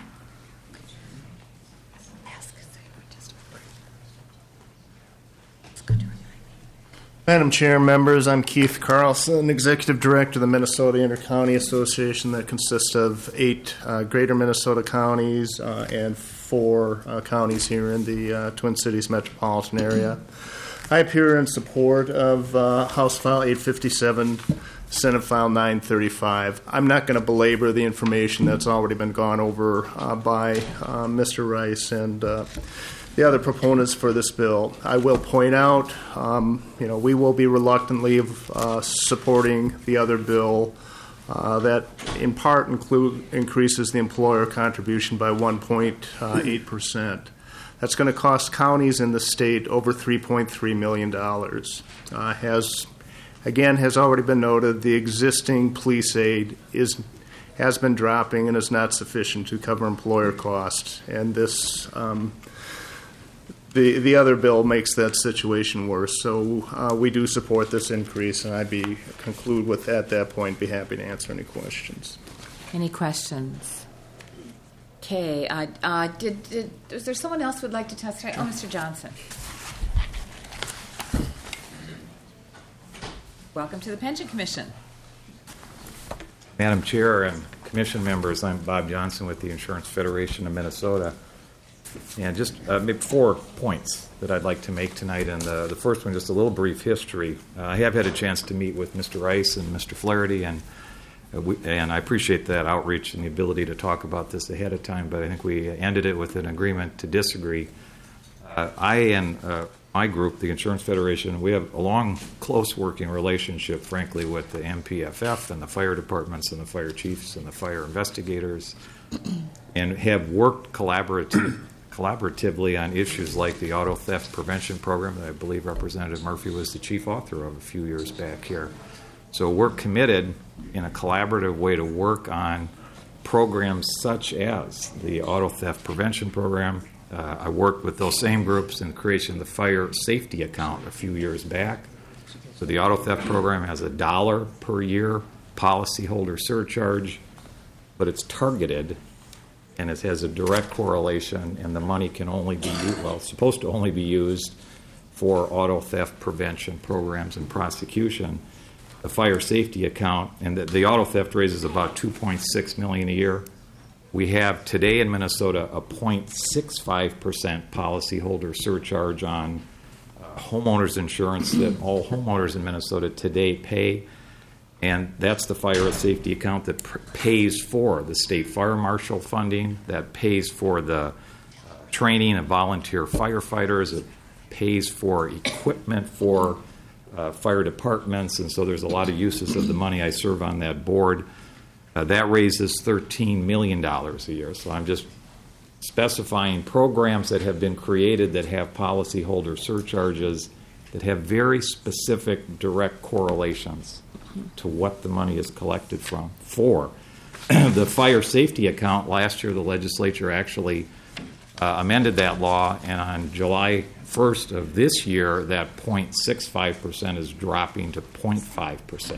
Ask if they would testify.
Madam Chair, members, I'm Keith Carlson, Executive Director of the Minnesota Intercounty Association that consists of eight uh, greater Minnesota counties uh, and four uh, counties here in the uh, Twin Cities metropolitan area. I appear in support of uh, House File eight fifty-seven, Senate File nine thirty-five. I'm not going to belabor the information that's already been gone over uh, by uh, Mister Rice and uh, the other proponents for this bill. I will point out, um, you know, we will be reluctantly uh, supporting the other bill uh, that in part include, increases the employer contribution by one point eight percent. That's going to cost counties in the state over three point three million dollars. Uh, has, again, has already been noted, the existing police aid is has been dropping and is not sufficient to cover employer costs. And this um, The the other bill makes that situation worse. So uh, we do support this increase, and I'd be conclude with at that point. Be happy to answer any questions.
Any questions? Okay. Uh, uh, did, did is there someone else who would like to testify? Oh, Mister Johnson. Welcome to the Pension Commission.
Madam Chair and Commission members, I'm Bob Johnson with the Insurance Federation of Minnesota. And just uh, maybe four points that I'd like to make tonight. And the, the first one, just a little brief history. Uh, I have had a chance to meet with Mister Rice and Mister Flaherty, and uh, we, and I appreciate that outreach and the ability to talk about this ahead of time. But I think we ended it with an agreement to disagree. Uh, I and uh, my group, the Insurance Federation, we have a long, close working relationship, frankly, with the M P F F and the fire departments and the fire chiefs and the fire investigators, and have worked collaboratively. collaboratively on issues like the auto theft prevention program that I believe Representative Murphy was the chief author of a few years back here. So we're committed in a collaborative way to work on programs such as the auto theft prevention program. Uh, I worked with those same groups in the creation of the fire safety account a few years back. So the auto theft program has a dollar per year policyholder surcharge, but it's targeted and it has a direct correlation, and the money can only be used, well, it's supposed to only be used for auto theft prevention programs and prosecution. The fire safety account, and the, the auto theft raises about two point six million dollars a year. We have today in Minnesota a zero point six five percent policyholder surcharge on uh, homeowners insurance that all homeowners in Minnesota today pay. And that's the fire safety account that pr- pays for the state fire marshal funding, that pays for the uh, training of volunteer firefighters, it pays for equipment for uh, fire departments, and so there's a lot of uses of the money. I serve on that board. Uh, that raises thirteen million dollars a year. So I'm just specifying programs that have been created that have policyholder surcharges that have very specific direct correlations to what the money is collected from. For the fire safety account, last year the legislature actually uh, amended that law, and on July first of this year, that zero point six five percent is dropping to zero point five percent.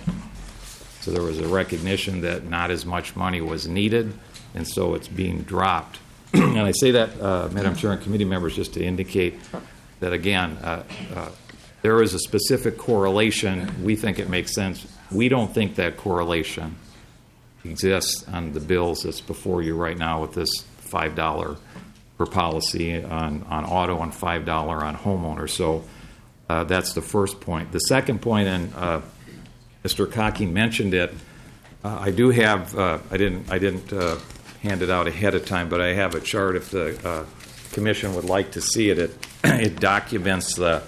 So there was a recognition that not as much money was needed, and so it's being dropped. And I say that, uh, Madam Chair and committee members, just to indicate that, again, uh, uh, there is a specific correlation. We think it makes sense. We don't think that correlation exists on the bills that's before you right now with this five dollars per policy on, on auto and five dollars on homeowners. So uh, that's the first point. The second point, and uh, Mister Cocking mentioned it, uh, I do have, uh, I didn't, I didn't uh, hand it out ahead of time, but I have a chart if the uh, commission would like to see it. It, it documents the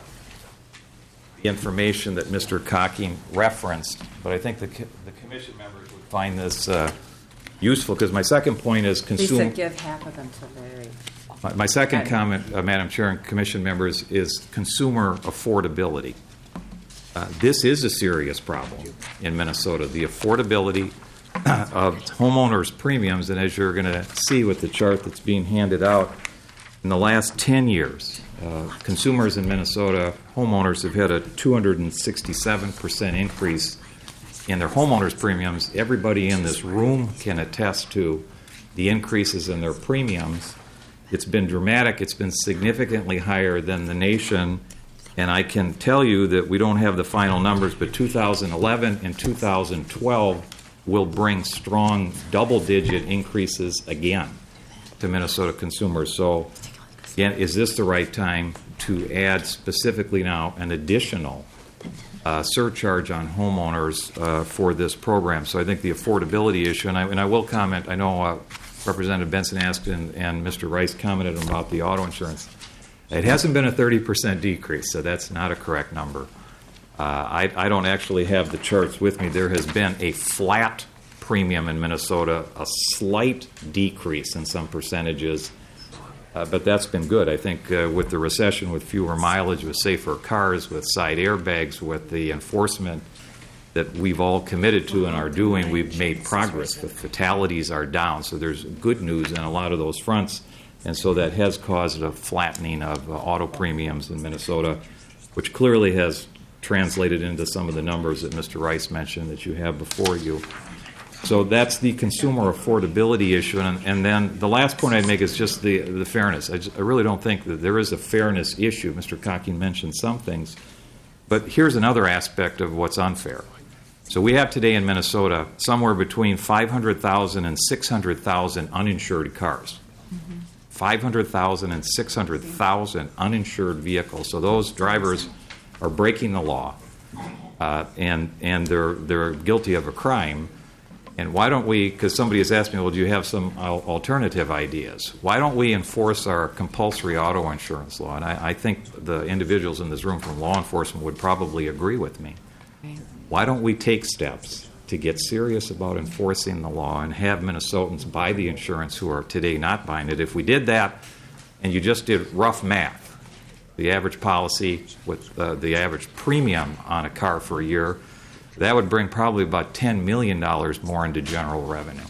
information that Mister Cocking referenced, but I think the, co- the commission members would find this uh, useful, because my second point is consumer.
Lisa, give half of them to Larry.
My, my second comment, uh, Madam Chair and commission members, is consumer affordability. Uh, this is a serious problem in Minnesota, the affordability of homeowners' premiums, and as you're going to see with the chart that's being handed out, in the last ten years, Uh, consumers in Minnesota, homeowners, have had a two hundred sixty-seven percent increase in their homeowners' premiums. Everybody in this room can attest to the increases in their premiums. It's been dramatic. It's been significantly higher than the nation And I can tell you that we don't have the final numbers, but two thousand eleven and two thousand twelve will bring strong double-digit increases again to Minnesota consumers. So, again, is this the right time to add specifically now an additional uh, surcharge on homeowners uh, for this program? So I think the affordability issue, and I, and I will comment, I know uh, Representative Benson asked and, and Mister Rice commented about the auto insurance. It hasn't been a thirty percent decrease, so that's not a correct number. Uh, I, I don't actually have the charts with me. There has been a flat premium in Minnesota, a slight decrease in some percentages, uh, but that's been good. I think uh, with the recession, with fewer mileage, with safer cars, with side airbags, with the enforcement that we've all committed to and are doing, we've made progress. The fatalities are down, so there's good news on a lot of those fronts. And so that has caused a flattening of uh, auto premiums in Minnesota, which clearly has translated into some of the numbers that Mister Rice mentioned that you have before you. So that's the consumer affordability issue. And, and then the last point I'd make is just the, the fairness. I, just, I really don't think that there is a fairness issue. Mister Cocking mentioned some things. But here's another aspect of what's unfair. So we have today in Minnesota somewhere between five hundred thousand and six hundred thousand uninsured cars. five hundred thousand and six hundred thousand uninsured vehicles. So those drivers are breaking the law, uh, and and they're they're guilty of a crime. And why don't we, because somebody has asked me, well, do you have some al- alternative ideas? Why don't we enforce our compulsory auto insurance law? And I, I think the individuals in this room from law enforcement would probably agree with me. Why don't we take steps to get serious about enforcing the law and have Minnesotans buy the insurance who are today not buying it? If we did that and you just did rough math, the average policy with uh, the average premium on a car for a year, that would bring probably about ten million dollars more into general revenue.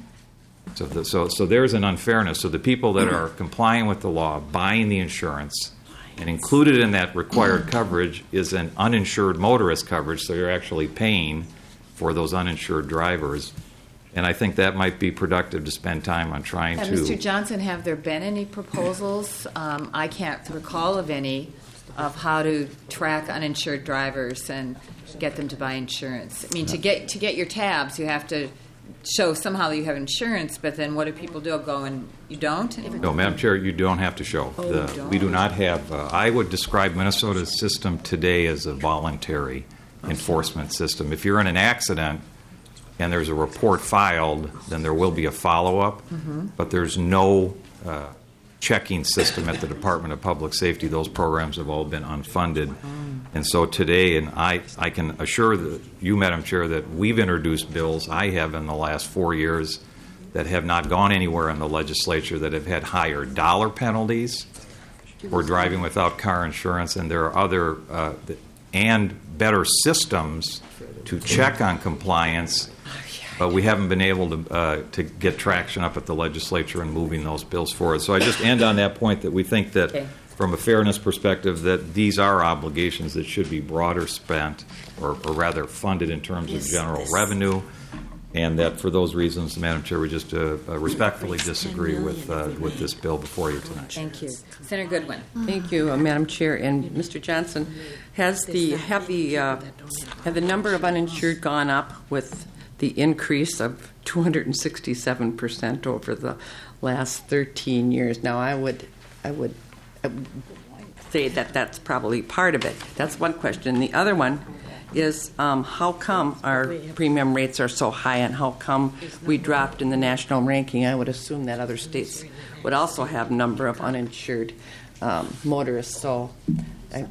So, the, so, so there's an unfairness. So the people that are complying with the law, buying the insurance, and included in that required coverage is an uninsured motorist coverage, so you're actually paying for those uninsured drivers. And I think that might be productive to spend time on trying
uh,
to...
Mister Johnson, have there been any proposals? Um, I can't recall of any of how to track uninsured drivers and get them to buy insurance. I mean, to get to get your tabs, you have to show somehow that you have insurance, but then what do people do? Go and you don't?
No, Madam Chair, you don't have to show.
Oh,
the,
you don't?
We do not have... Uh, I would describe Minnesota's system today as a voluntary enforcement system. If you're in an accident and there's a report filed, then there will be a follow-up,
Mm-hmm.
but there's no uh, checking system at the Department of Public Safety. Those programs have all been unfunded. And so today, and I, I can assure the, you, Madam Chair, that we've introduced bills, I have in the last four years, that have not gone anywhere in the legislature, that have had higher dollar penalties for driving without car insurance, and there are other, uh, and better systems to check on compliance, but we haven't been able to uh, to get traction up at the legislature in moving those bills forward. So I just end on that point that we think that
Okay.
from a fairness perspective that these are obligations that should be broader spent, or, or rather funded in terms of general revenue, and that for those reasons, Madam Chair, we just uh, uh, respectfully disagree with uh, with this bill before you tonight.
Thank you. Senator Goodwin.
Thank you, uh, Madam Chair. And Mister Johnson, has the have the uh, have the number of uninsured gone up with the increase of two hundred sixty-seven percent over the last thirteen years? Now, I would I would, I would say that that's probably part of it. That's one question. The other one is um, how come our premium rates are so high, and how come we dropped in the national ranking? I would assume that other states would also have a number of uninsured um, motorists. So, I,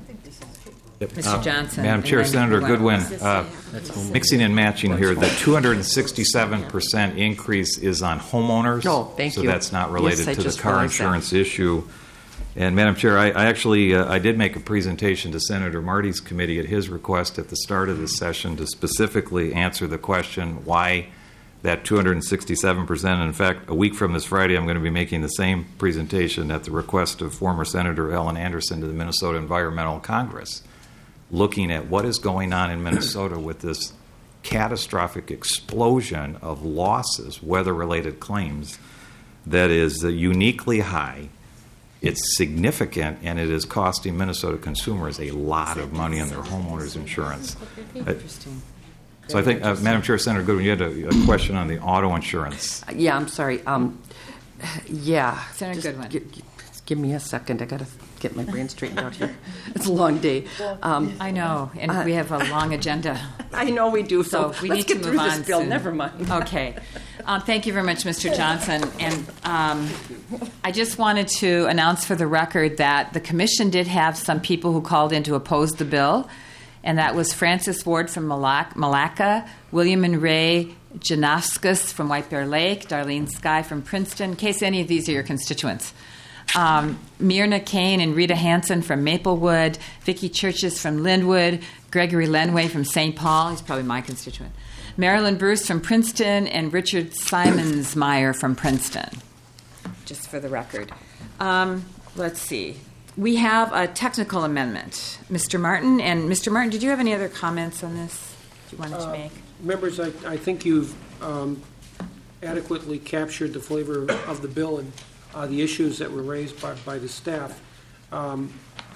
Mister Johnson.
Uh, Madam Chair,
and then
Senator
Gwen.
Goodwin, uh, mixing and matching here, the two hundred sixty-seven percent increase is on homeowners.
Oh, thank
so
you.
that's not related
Yes, I
to the
just
car
realized that.
insurance issue. And Madam Chair, I, I actually uh, I did make a presentation to Senator Marty's committee at his request at the start of this session to specifically answer the question why that two hundred sixty-seven percent. In fact, a week from this Friday, I'm going to be making the same presentation at the request of former Senator Ellen Anderson to the Minnesota Environmental Congress, looking at what is going on in Minnesota with this catastrophic explosion of losses, weather-related claims, that is uh, uniquely high. It's significant, and it is costing Minnesota consumers a lot of money on their homeowners insurance.
Interesting.
So I think, uh, Madam Chair, Senator Goodwin, you had a, a question on the auto insurance.
Yeah, I'm sorry. Um, yeah.
Senator
Just
Goodwin.
gi- gi- give me a second. I got to get my brain straightened out here. It's a long day. Um,
I know, and
uh,
we have a long agenda.
I know we do. So,
So we
let's
need
get
to
through
move
this
on
bill.
soon.
Never mind.
Okay. Um, thank you very much, Mister Johnson. And um, I just wanted to announce for the record that the commission did have some people who called in to oppose the bill, and that was Francis Ward from Malak- Malacca, William and Ray Janowskis from White Bear Lake, Darlene Sky from Princeton, in case any of these are your constituents. Um, Myrna Kane and Rita Hansen from Maplewood, Vicki Churches from Linwood, Gregory Lenway from Saint Paul, he's probably my constituent, Marilyn Bruce from Princeton, and Richard Simonsmeyer from Princeton, just for the record. Um, let's see. We have a technical amendment. Mister Martin, and Mister Martin, did you have any other comments on this you wanted to
Uh,
make?
Members, I, I think you've um, adequately captured the flavor of the bill and uh, the issues that were raised by, by the staff. Um,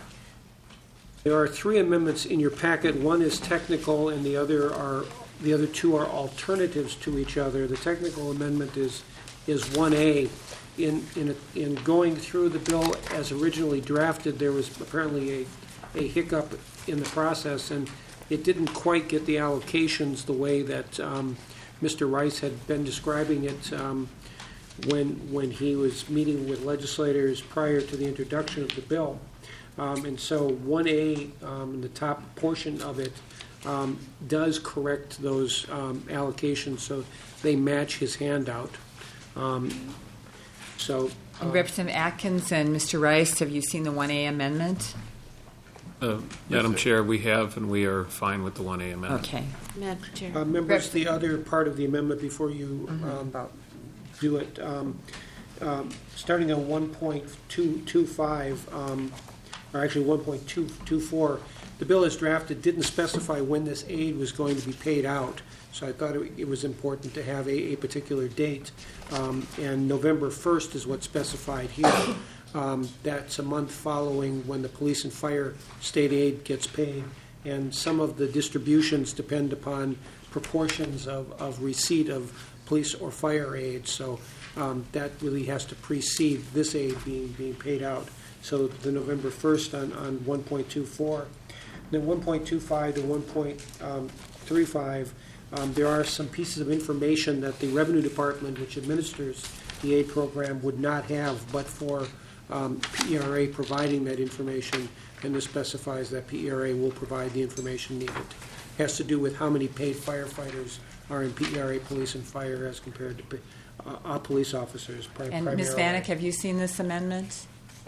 there are three amendments in your packet. One is technical, and the other are the other two are alternatives to each other. The technical amendment is is one A. In in a, in going through the bill as originally drafted, there was apparently a a hiccup in the process, and it didn't quite get the allocations the way that um, Mister Rice had been describing it um, when when he was meeting with legislators prior to the introduction of the bill. Um, and so one A, um, the top portion of it, um, does correct those um, allocations so they match his handout. Um, so, uh,
And Representative Atkins and Mister Rice, have you seen the one A amendment?
Uh, Madam Chair, we have, and we are fine with the one A amendment.
Okay.
Madam Chair.
Uh, members, the other part of the amendment before you
Mm-hmm.
um, do it, um, um, starting on one point two two five, um, or actually one point two two four, the bill as drafted didn't specify when this aid was going to be paid out. So I thought it, it was important to have a, a particular date. Um, and November first is what's specified here. Um, that's a month following when the police and fire state aid gets paid. And some of the distributions depend upon proportions of, of receipt of police or fire aid. So um, that really has to precede this aid being, being paid out. So the November first on, on one point two four. Then one point two five to one point three five, um, there are some pieces of information that the Revenue Department, which administers the aid program, would not have but for um, P E R A providing that information, and this specifies that P E R A will provide the information needed. It has to do with how many paid firefighters are in P E R A police and fire as compared to uh, uh, police officers. pri-
And Miz
primarily.
Vanek, have you seen this amendment?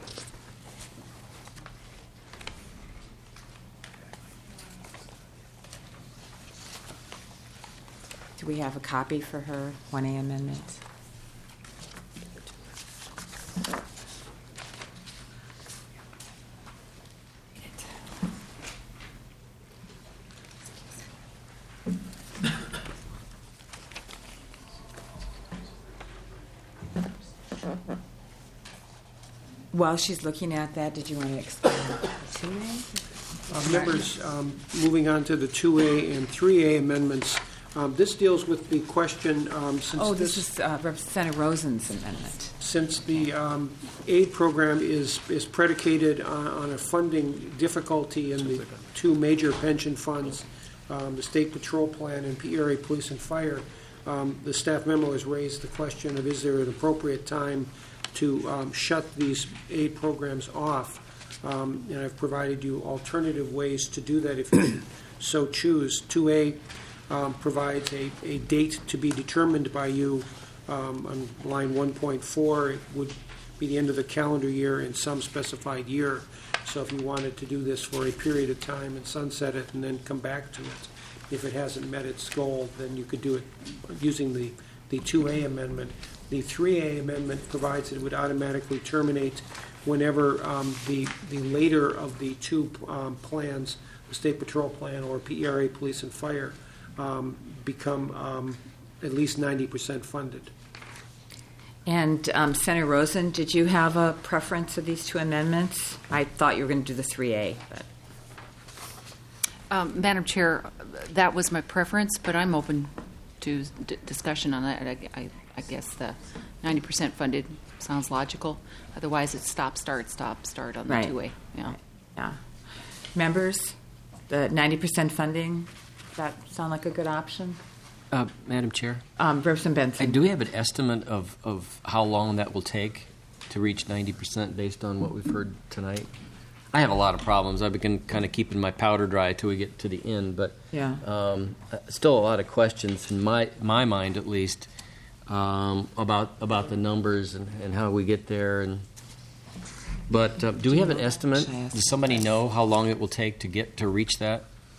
Do we have a copy for her one A amendment? While she's looking at that, did you want to explain the two A?
Uh, Members, um, moving on to the two A and three A amendments, um, this deals with the question, um, since
Oh, this
this,
is uh, Representative Rosen's amendment.
since the um, aid program is, is predicated on, on a funding difficulty in the two major pension funds, um, the State Patrol Plan and P E R A Police and Fire, um, the staff memo has raised the question of is there an appropriate time to um, shut these aid programs off. Um, and I've provided you alternative ways to do that if you so choose. two A um, provides a, a date to be determined by you. Um, on line one point four, it would be the end of the calendar year in some specified year. So if you wanted to do this for a period of time and sunset it and then come back to it, if it hasn't met its goal, then you could do it using the, the two A amendment. The three A amendment provides that it would automatically terminate whenever um, the, the later of the two um, plans, the State Patrol Plan or P E R A Police and Fire, um, become um, at least ninety percent funded.
And um, Senator Rosen, did you have a preference of these two amendments? I thought you were going to do the three A, but.
Um, Madam Chair, that was my preference, but I'm open to d- discussion on that. I, I, I guess the ninety percent funded sounds logical. Otherwise, it's stop, start, stop, start on the
Right.
two A. Yeah.
Yeah. Members, the ninety percent funding, does that sound like a good option?
Uh, Madam Chair?
Um, Representative Benson.
Uh, do we have an estimate of, of how long that will take to reach ninety percent based on what we've heard tonight? I have a lot of problems. I've been kind of keeping my powder dry till we get to the end, but
Yeah.
um, uh, still a lot of questions in my my mind, at least, um, about about the numbers and, and how we get there. And but uh, do we have an estimate? Does somebody know how long it will take to get to reach that?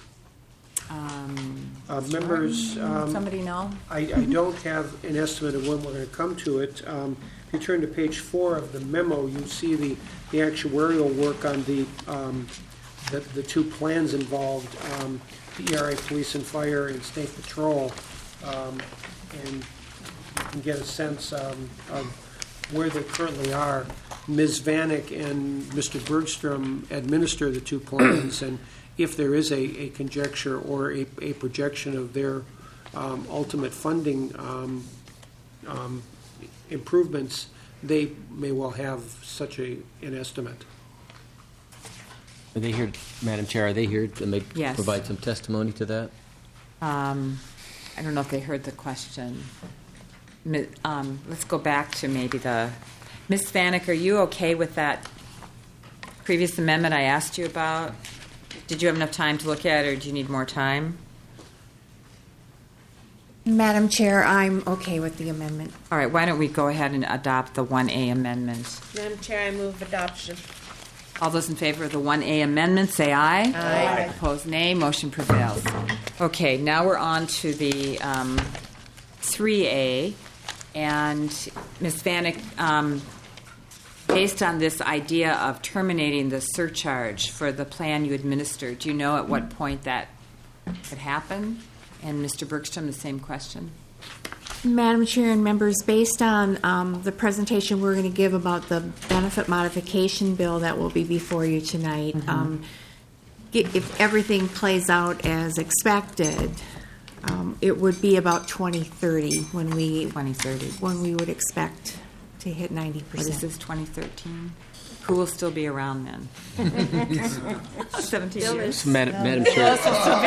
Um,
Uh, members, um,
somebody know?
I, I don't have an estimate of when we're going to come to it. Um, if you turn to page four of the memo, you see the, the actuarial work on the, um, the the two plans involved, um, the E R A Police and Fire and State Patrol, um, and you can get a sense um, of where they currently are. Miz Vanek and Mister Bergstrom administer the two plans, and if there is a, a conjecture or a, a projection of their um, ultimate funding um, um, improvements, they may well have such a, an estimate.
Are they here, Madam Chair? Are they here to make
Yes.
provide some testimony to that?
Um, I don't know if they heard the question. Mi- Um, let's go back to maybe the, Miz Vanek, are you okay with that previous amendment I asked you about? Did you have enough time to look at it, or do you need more time?
Madam Chair, I'm okay with the amendment.
All right, why don't we go ahead and adopt the one A amendment?
Madam Chair, I move adoption.
All those in favor of the one A amendment, say aye.
Aye.
Opposed, nay. Motion prevails. Okay, now we're on to the um, three A. And Miz Vanek, um, based on this idea of terminating the surcharge for the plan you administer, do you know at what point that could happen? And Mister Bergstrom, the same question.
Madam Chair and members, based on um, the presentation we're going to give about the benefit modification bill that will be before you tonight,
Mhm.
um, i- if everything plays out as expected, um, it would be about twenty thirty when we
twenty thirty
when we would expect to hit ninety
What
percent.
is this, twenty thirteen? Who will still be around then? seventeen years.
Madam, Madam Chair.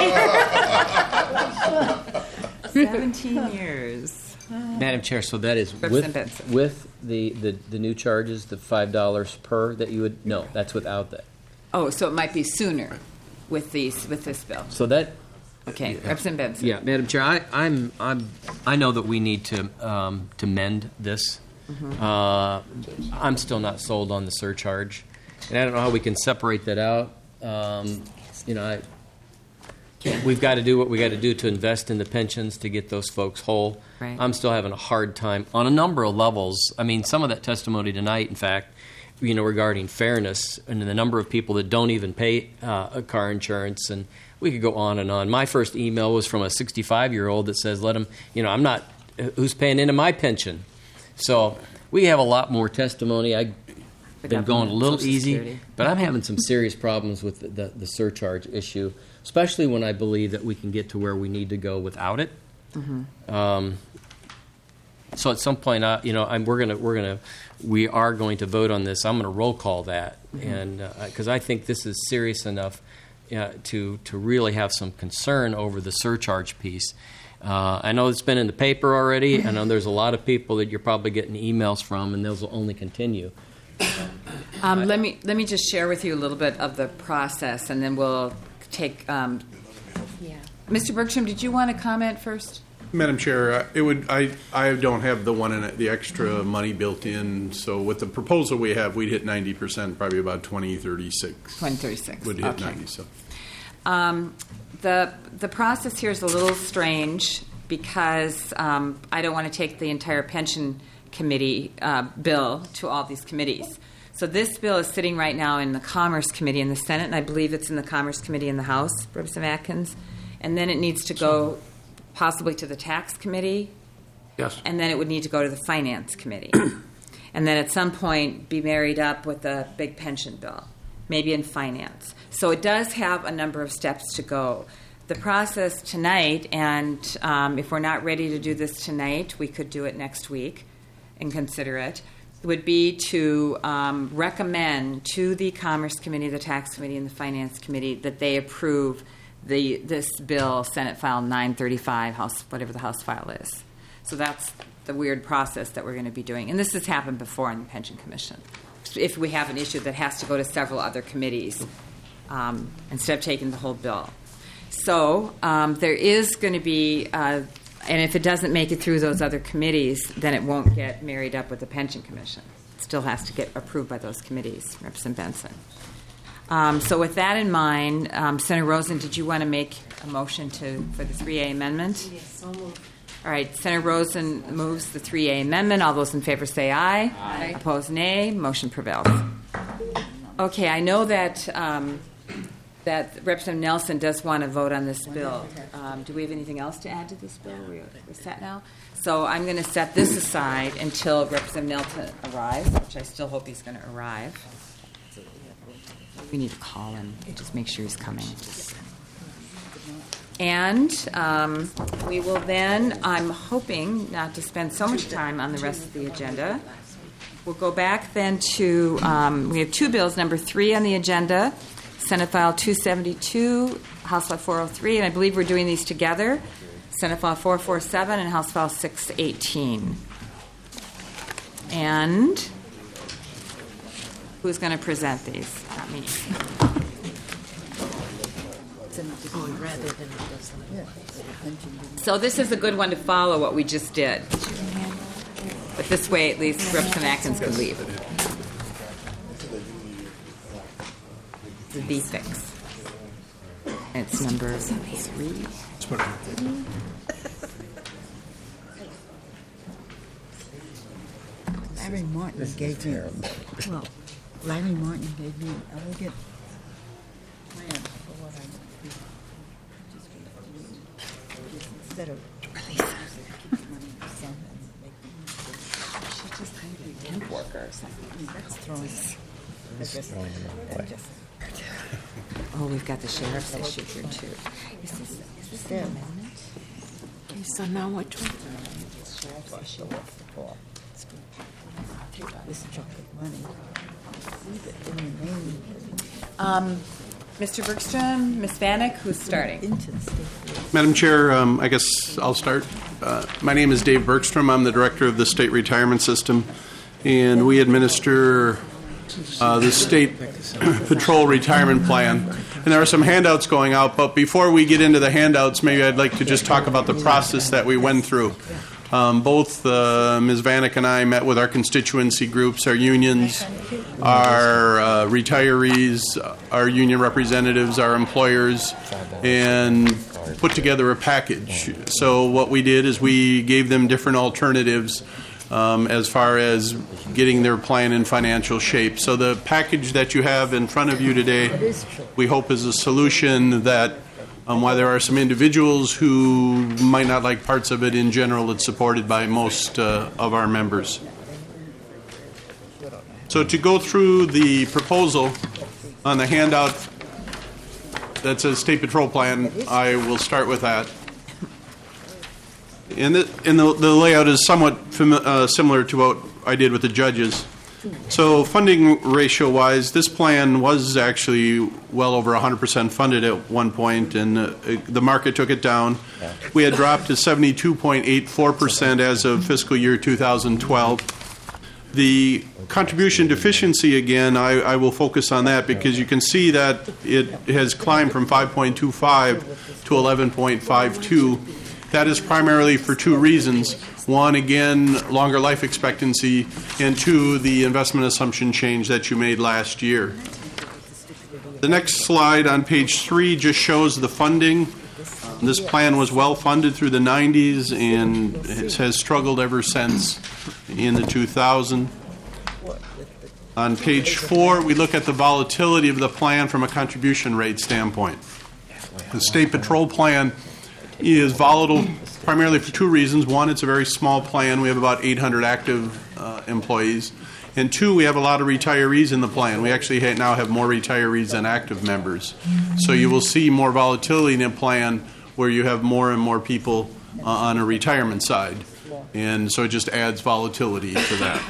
seventeen years.
Madam Chair, so that is
Representative
with,
Benson.
with the, the, the new charges, the five dollars per that you would, no, that's without that.
Oh, so it might be sooner with these with this bill.
So that.
Okay, Representative Benson.
Yeah, Madam Chair, I, I'm, I'm, I know that we need to, um, to mend this.
Mhm.
Uh, I'm still not sold on the surcharge, and I don't know how we can separate that out. Um, you know, I, we've got to do what we got to do to invest in the pensions to get those folks whole.
Right.
I'm still having a hard time on a number of levels. I mean, some of that testimony tonight, in fact, you know, regarding fairness and the number of people that don't even pay uh, a car insurance, and we could go on and on. My first email was from a sixty-five-year-old that says, "Let him, you know, I'm not. Who's paying into my pension?" So we have a lot more testimony. I've been going a little
Social
easy,
Security.
but I'm having some serious problems with the, the, the surcharge issue, especially when I believe that we can get to where we need to go without it.
Mhm.
Um, so at some point, uh, you know, I'm, we're gonna we're gonna we are going to vote on this. I'm going to roll call that,
Mhm.
and because I think this is serious enough uh, to to really have some concern over the surcharge piece. Uh, I know it's been in the paper already. I know there's a lot of people that you're probably getting emails from, and those will only continue.
Um, let me let me just share with you a little bit of the process, and then we'll take. Um,
Yeah.
Mister Bergstrom, did you want to comment first?
Madam Chair, uh, it would, I, I don't have the one in it, the extra money built in, so with the proposal we have, we'd hit ninety percent, probably about twenty thirty-six.
twenty thirty-six.
Would hit
Okay.
ninety, so.
Um, the the process here is a little strange because um, I don't want to take the entire pension committee uh, bill to all these committees. So this bill is sitting right now in the Commerce Committee in the Senate, and I believe it's in the Commerce Committee in the House, Representative Atkins, and then it needs to go possibly to the Tax Committee
Yes.
And then it would need to go to the Finance Committee. And then at some point be married up with a big pension bill, maybe in finance. So it does have a number of steps to go. The process tonight, and um, if we're not ready to do this tonight, we could do it next week and consider it, would be to um, recommend to the Commerce Committee, the Tax Committee, and the Finance Committee that they approve the this bill, Senate File nine thirty-five, House whatever the House file is. So that's the weird process that we're going to be doing. And this has happened before in the Pension Commission. If we have an issue that has to go to several other committees um, instead of taking the whole bill. So um, there is going to be, uh, and if it doesn't make it through those other committees, then it won't get married up with the Pension Commission. It still has to get approved by those committees, Representative Benson. Um, so with that in mind, um, Senator Rosen, did you want to make a motion to for the three A amendment?
Yes, so moved.
All right, Senator Rosen moves the three A amendment. All those in favor say aye.
Aye.
Opposed, nay. Motion prevails. Okay, I know that um, that Representative Nelson does want to vote on this bill. Um, do we have anything else to add to this bill? We're, we're set now. So I'm going to set this aside until Representative Nelson arrives, which I still hope he's going to arrive. We need to call him and just make sure he's coming. And um, we will then, I'm hoping not to spend so much time on the rest of the agenda. We'll go back then to, um, we have two bills, number three on the agenda, Senate File two seventy-two, House File four oh three, and I believe we're doing these together, Senate File four forty-seven and House File six eighteen. And who's going to present these? Not me. So this is a good one to follow what we just did. But this way, at least Representative Atkins can leave. The B fix. It's number three.
Larry Martin gave me, well, Larry Martin gave me an elegant plan for what I do. Instead of
She's just trying to be a temp worker or something.
That's throwing.
That's just throwing them away. Oh, we've got the sheriff's issue here too. Is this, is this an amendment?
Okay, so now which one?
Sheriff's issue.
This chocolate money. Leave it in the name.
Um, Mister Bergstrom, Miz Vanek, who's starting?
Madam Chair, um, I guess I'll start. Uh, my name is Dave Bergstrom. I'm the director of the State Retirement System, and we administer uh, the State Patrol Retirement Plan. And there are some handouts going out, but before we get into the handouts, maybe I'd like to just talk about the process that we went through. Um, both uh, Miz Vanek and I met with our constituency groups, our unions, our uh, retirees, our union representatives, our employers, and put together a package. So what we did is we gave them different alternatives um, as far as getting their plan in financial shape. So the package that you have in front of you today, we hope is a solution that Um, while there are some individuals who might not like parts of it, in general, it's supported by most uh, of our members. So to go through the proposal on the handout that says State Patrol Plan, I will start with that. And the, and the, the layout is somewhat fami- uh, similar to what I did with the judges. So funding ratio-wise, this plan was actually well over one hundred percent funded at one point, and uh, the market took it down. We had dropped to seventy-two point eight four percent as of fiscal year two thousand twelve. The contribution deficiency, again, I, I will focus on that because you can see that it has climbed from five point two five to eleven point five two. That is primarily for two reasons. One, again, longer life expectancy, and two, the investment assumption change that you made last year. The next slide on page three just shows the funding. This plan was well funded through the nineties and has struggled ever since in the two thousands. On page four, we look at the volatility of the plan from a contribution rate standpoint. The State Patrol Plan is volatile primarily for two reasons. One, it's a very small plan. We have about eight hundred active uh, employees. And two, we have a lot of retirees in the plan. We actually ha- now have more retirees than active members. So you will see more volatility in a plan where you have more and more people uh, on a retirement side. And so it just adds volatility to that.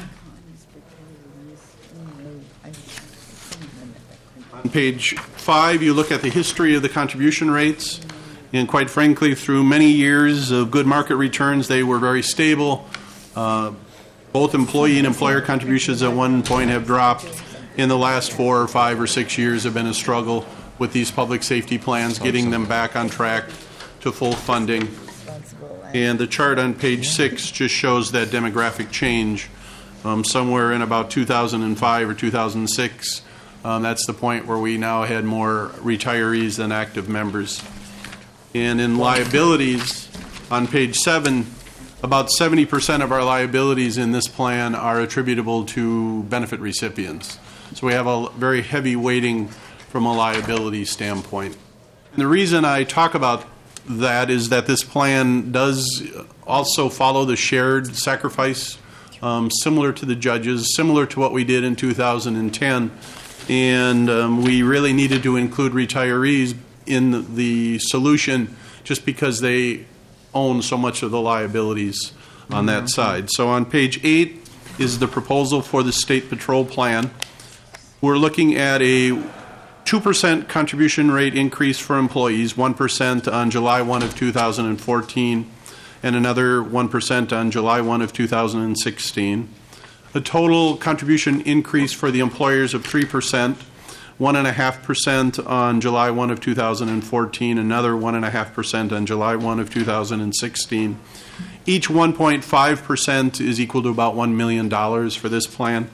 On page five, you look at the history of the contribution rates. And quite frankly, through many years of good market returns, they were very stable. Uh, both employee and employer contributions at one point have dropped. In the last four or five or six years have been a struggle with these public safety plans, getting them back on track to full funding. And the chart on page six just shows that demographic change. Um, somewhere in about two thousand five or two thousand six, um, that's the point where we now had more retirees than active members. And in liabilities, on page seven, about seventy percent of our liabilities in this plan are attributable to benefit recipients. So we have a very heavy weighting from a liability standpoint. And the reason I talk about that is that this plan does also follow the shared sacrifice, um, similar to the judges, similar to what we did in two thousand ten. And um, we really needed to include retirees in the solution just because they own so much of the liabilities on that side. So on page eight is the proposal for the state patrol plan. We're looking at a two percent contribution rate increase for employees, one percent on July first of two thousand fourteen, and another one percent on July first of two thousand sixteen. A total contribution increase for the employers of three percent, one point five percent on July first of two thousand fourteen, another one point five percent on July first of two thousand sixteen. Each one point five percent is equal to about one million dollars for this plan.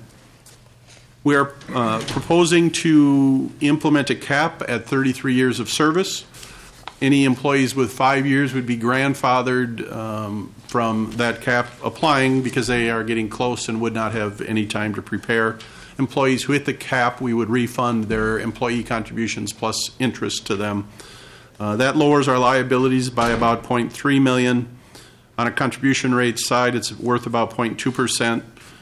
We are uh, proposing to implement a cap at thirty-three years of service. Any employees with five years would be grandfathered um, from that cap applying because they are getting close and would not have any time to prepare. Employees who hit the cap, we would refund their employee contributions plus interest to them. Uh, that lowers our liabilities by about zero point three million dollars. On a contribution rate side, it's worth about zero point two percent.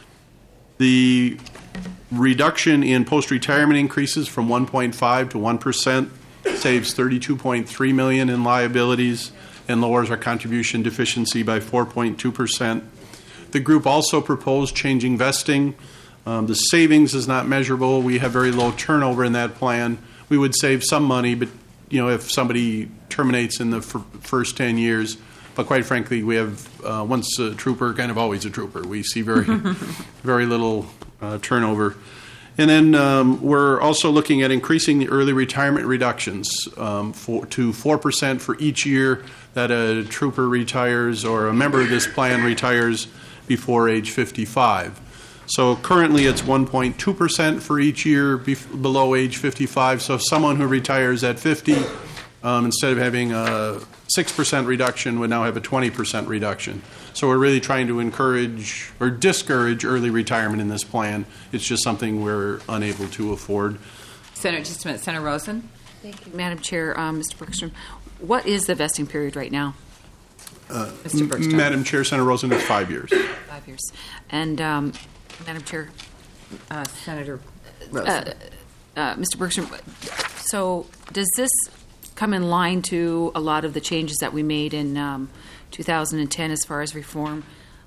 The reduction in post-retirement increases from one point five to one percent saves thirty-two point three million dollars in liabilities and lowers our contribution deficiency by four point two percent. The group also proposed changing vesting. Um, the savings is not measurable. We have very low turnover in that plan. We would save some money, but you know, if somebody terminates in the f- first ten years, but quite frankly, we have uh, once a trooper, kind of always a trooper. We see very, very little uh, turnover. And then um, we're also looking at increasing the early retirement reductions um, for, to four percent for each year that a trooper retires or a member of this plan retires before age fifty-five. So currently it's one point two percent for each year bef- below age fifty-five. So someone who retires at fifty, um, instead of having a six percent reduction, would now have a twenty percent reduction. So we're really trying to encourage or discourage early retirement in this plan. It's just something we're unable to afford.
Senator, just a minute. Senator Rosen.
Thank you, Madam Chair. Um, Mister Bergstrom, what is the vesting period right now?
Uh,
Mister Bergstrom.
M- Madam Chair, Senator Rosen, it's five years.
Five years. And um, Madam Chair,
uh, Senator
Rosen. Uh, uh, Mister Bergstrom, so does this come in line to a lot of the changes that we made in um, two thousand ten as far as reform?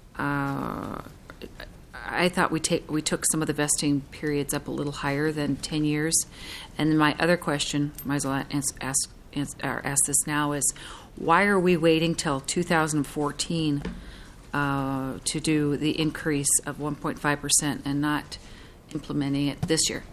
Uh, I thought we take we took some of the vesting periods up a little higher than ten years. And then my other question, might as well ask, ask, or ask this now, is why are we waiting till two thousand fourteen uh, to do the increase of one point five percent and not implementing it this year?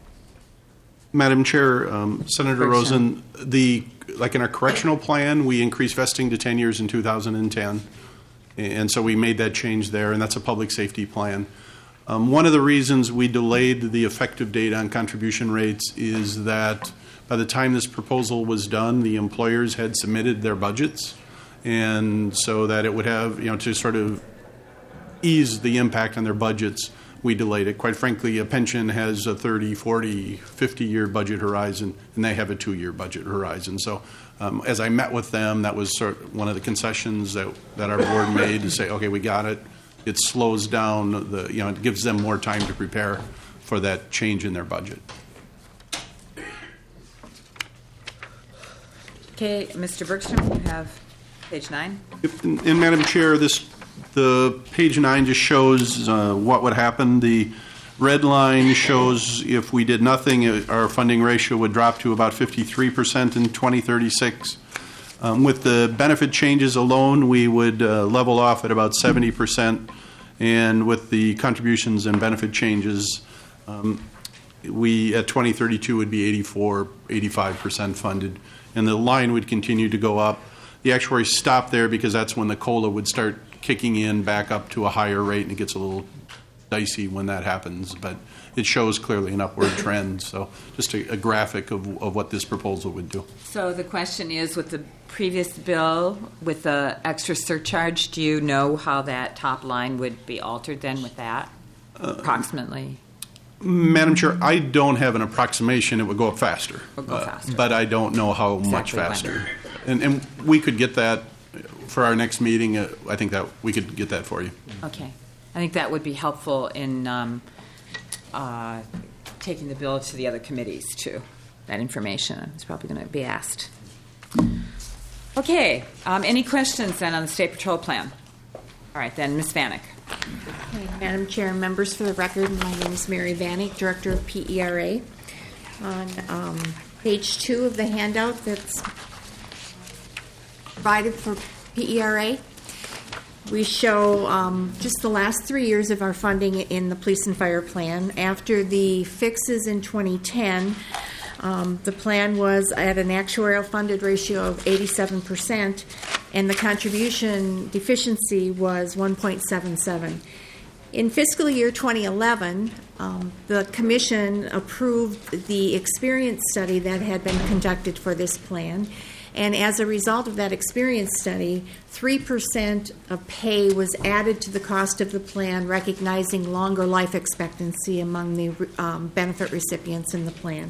Madam Chair, um, Senator Rosen, the like in our correctional plan, we increased vesting to ten years in two thousand ten, and so we made that change there, and that's a public safety plan. Um, one of the reasons we delayed the effective date on contribution rates is that by the time this proposal was done, the employers had submitted their budgets, and so that it would have, you know, to sort of ease the impact on their budgets, we delayed it. Quite frankly, a pension has a thirty, forty, fifty-year budget horizon, and they have a two-year budget horizon. So um, as I met with them, that was sort of one of the concessions that, that our board made to say, okay, we got it. It slows down the, you know, it gives them more time to prepare for that change in their budget.
Okay, Mister Bergstrom, you have page nine.
And, and Madam Chair, this the page nine just shows uh, what would happen. The red line shows if we did nothing, it, our funding ratio would drop to about fifty-three percent in twenty thirty-six. Um, with the benefit changes alone, we would uh, level off at about seventy percent. And with the contributions and benefit changes, um, we at twenty thirty-two would be eighty-four, eighty-five percent funded. And the line would continue to go up. The actuaries stop there because that's when the COLA would start kicking in back up to a higher rate, and it gets a little dicey when that happens. But it shows clearly an upward trend. So just a, a graphic of, of what this proposal would do.
So the question is, with the previous bill, with the extra surcharge, do you know how that top line would be altered then with that, uh, approximately?
Madam Chair, I don't have an approximation. It would go up faster.
Would go faster.
Uh, but I don't know how
Exactly
much faster. And, and we could get that for our next meeting. Uh, I think that we could get that for you.
Okay. I think that would be helpful in um, uh, taking the bill to the other committees, too. That information is probably going to be asked. Okay. Um, any questions then on the State Patrol plan? All right, then, Miz Vanek.
Okay, Madam Chair and members, for the record, my name is Mary Vanek, Director of P E R A. On um, page two of the handout that's provided for P E R A, we show um, just the last three years of our funding in the police and fire plan. After the fixes in twenty ten, um, the plan was at an actuarial funded ratio of eighty-seven percent, and the contribution deficiency was one point seven seven. In fiscal year twenty eleven, um, the Commission approved the experience study that had been conducted for this plan. And as a result of that experience study, three percent of pay was added to the cost of the plan, recognizing longer life expectancy among the um, benefit recipients in the plan.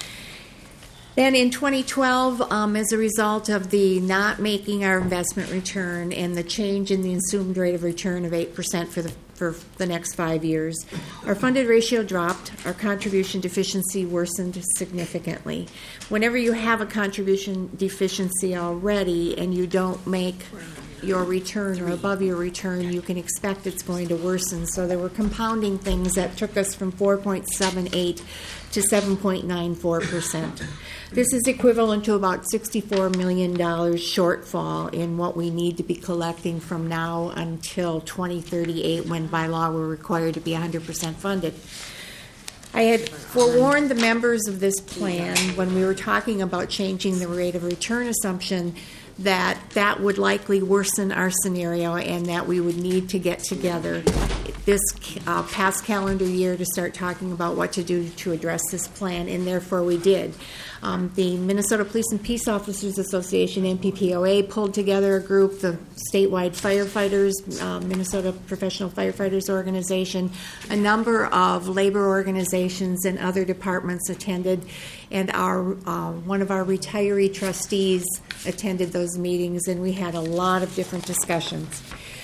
Then in twenty twelve, um, as a result of the not making our investment return and the change in the assumed rate of return of eight percent for the for the next five years, our funded ratio dropped, our contribution deficiency worsened significantly. Whenever you have a contribution deficiency already and you don't make your return or above your return, you can expect it's going to worsen. So there were compounding things that took us from four point seven eight to seven point nine four percent. This is equivalent to about sixty-four million dollars shortfall in what we need to be collecting from now until twenty thirty-eight, when by law we're required to be one hundred percent funded. I had forewarned the members of this plan when we were talking about changing the rate of return assumption that that would likely worsen our scenario and that we would need to get together this uh, past calendar year to start talking about what to do to address this plan, and therefore we did. Um, the Minnesota Police and Peace Officers Association, M P P O A, pulled together a group, the statewide firefighters, uh, Minnesota Professional Firefighters Organization, a number of labor organizations and other departments attended, and our uh, one of our retiree trustees attended those meetings, and we had a lot of different discussions.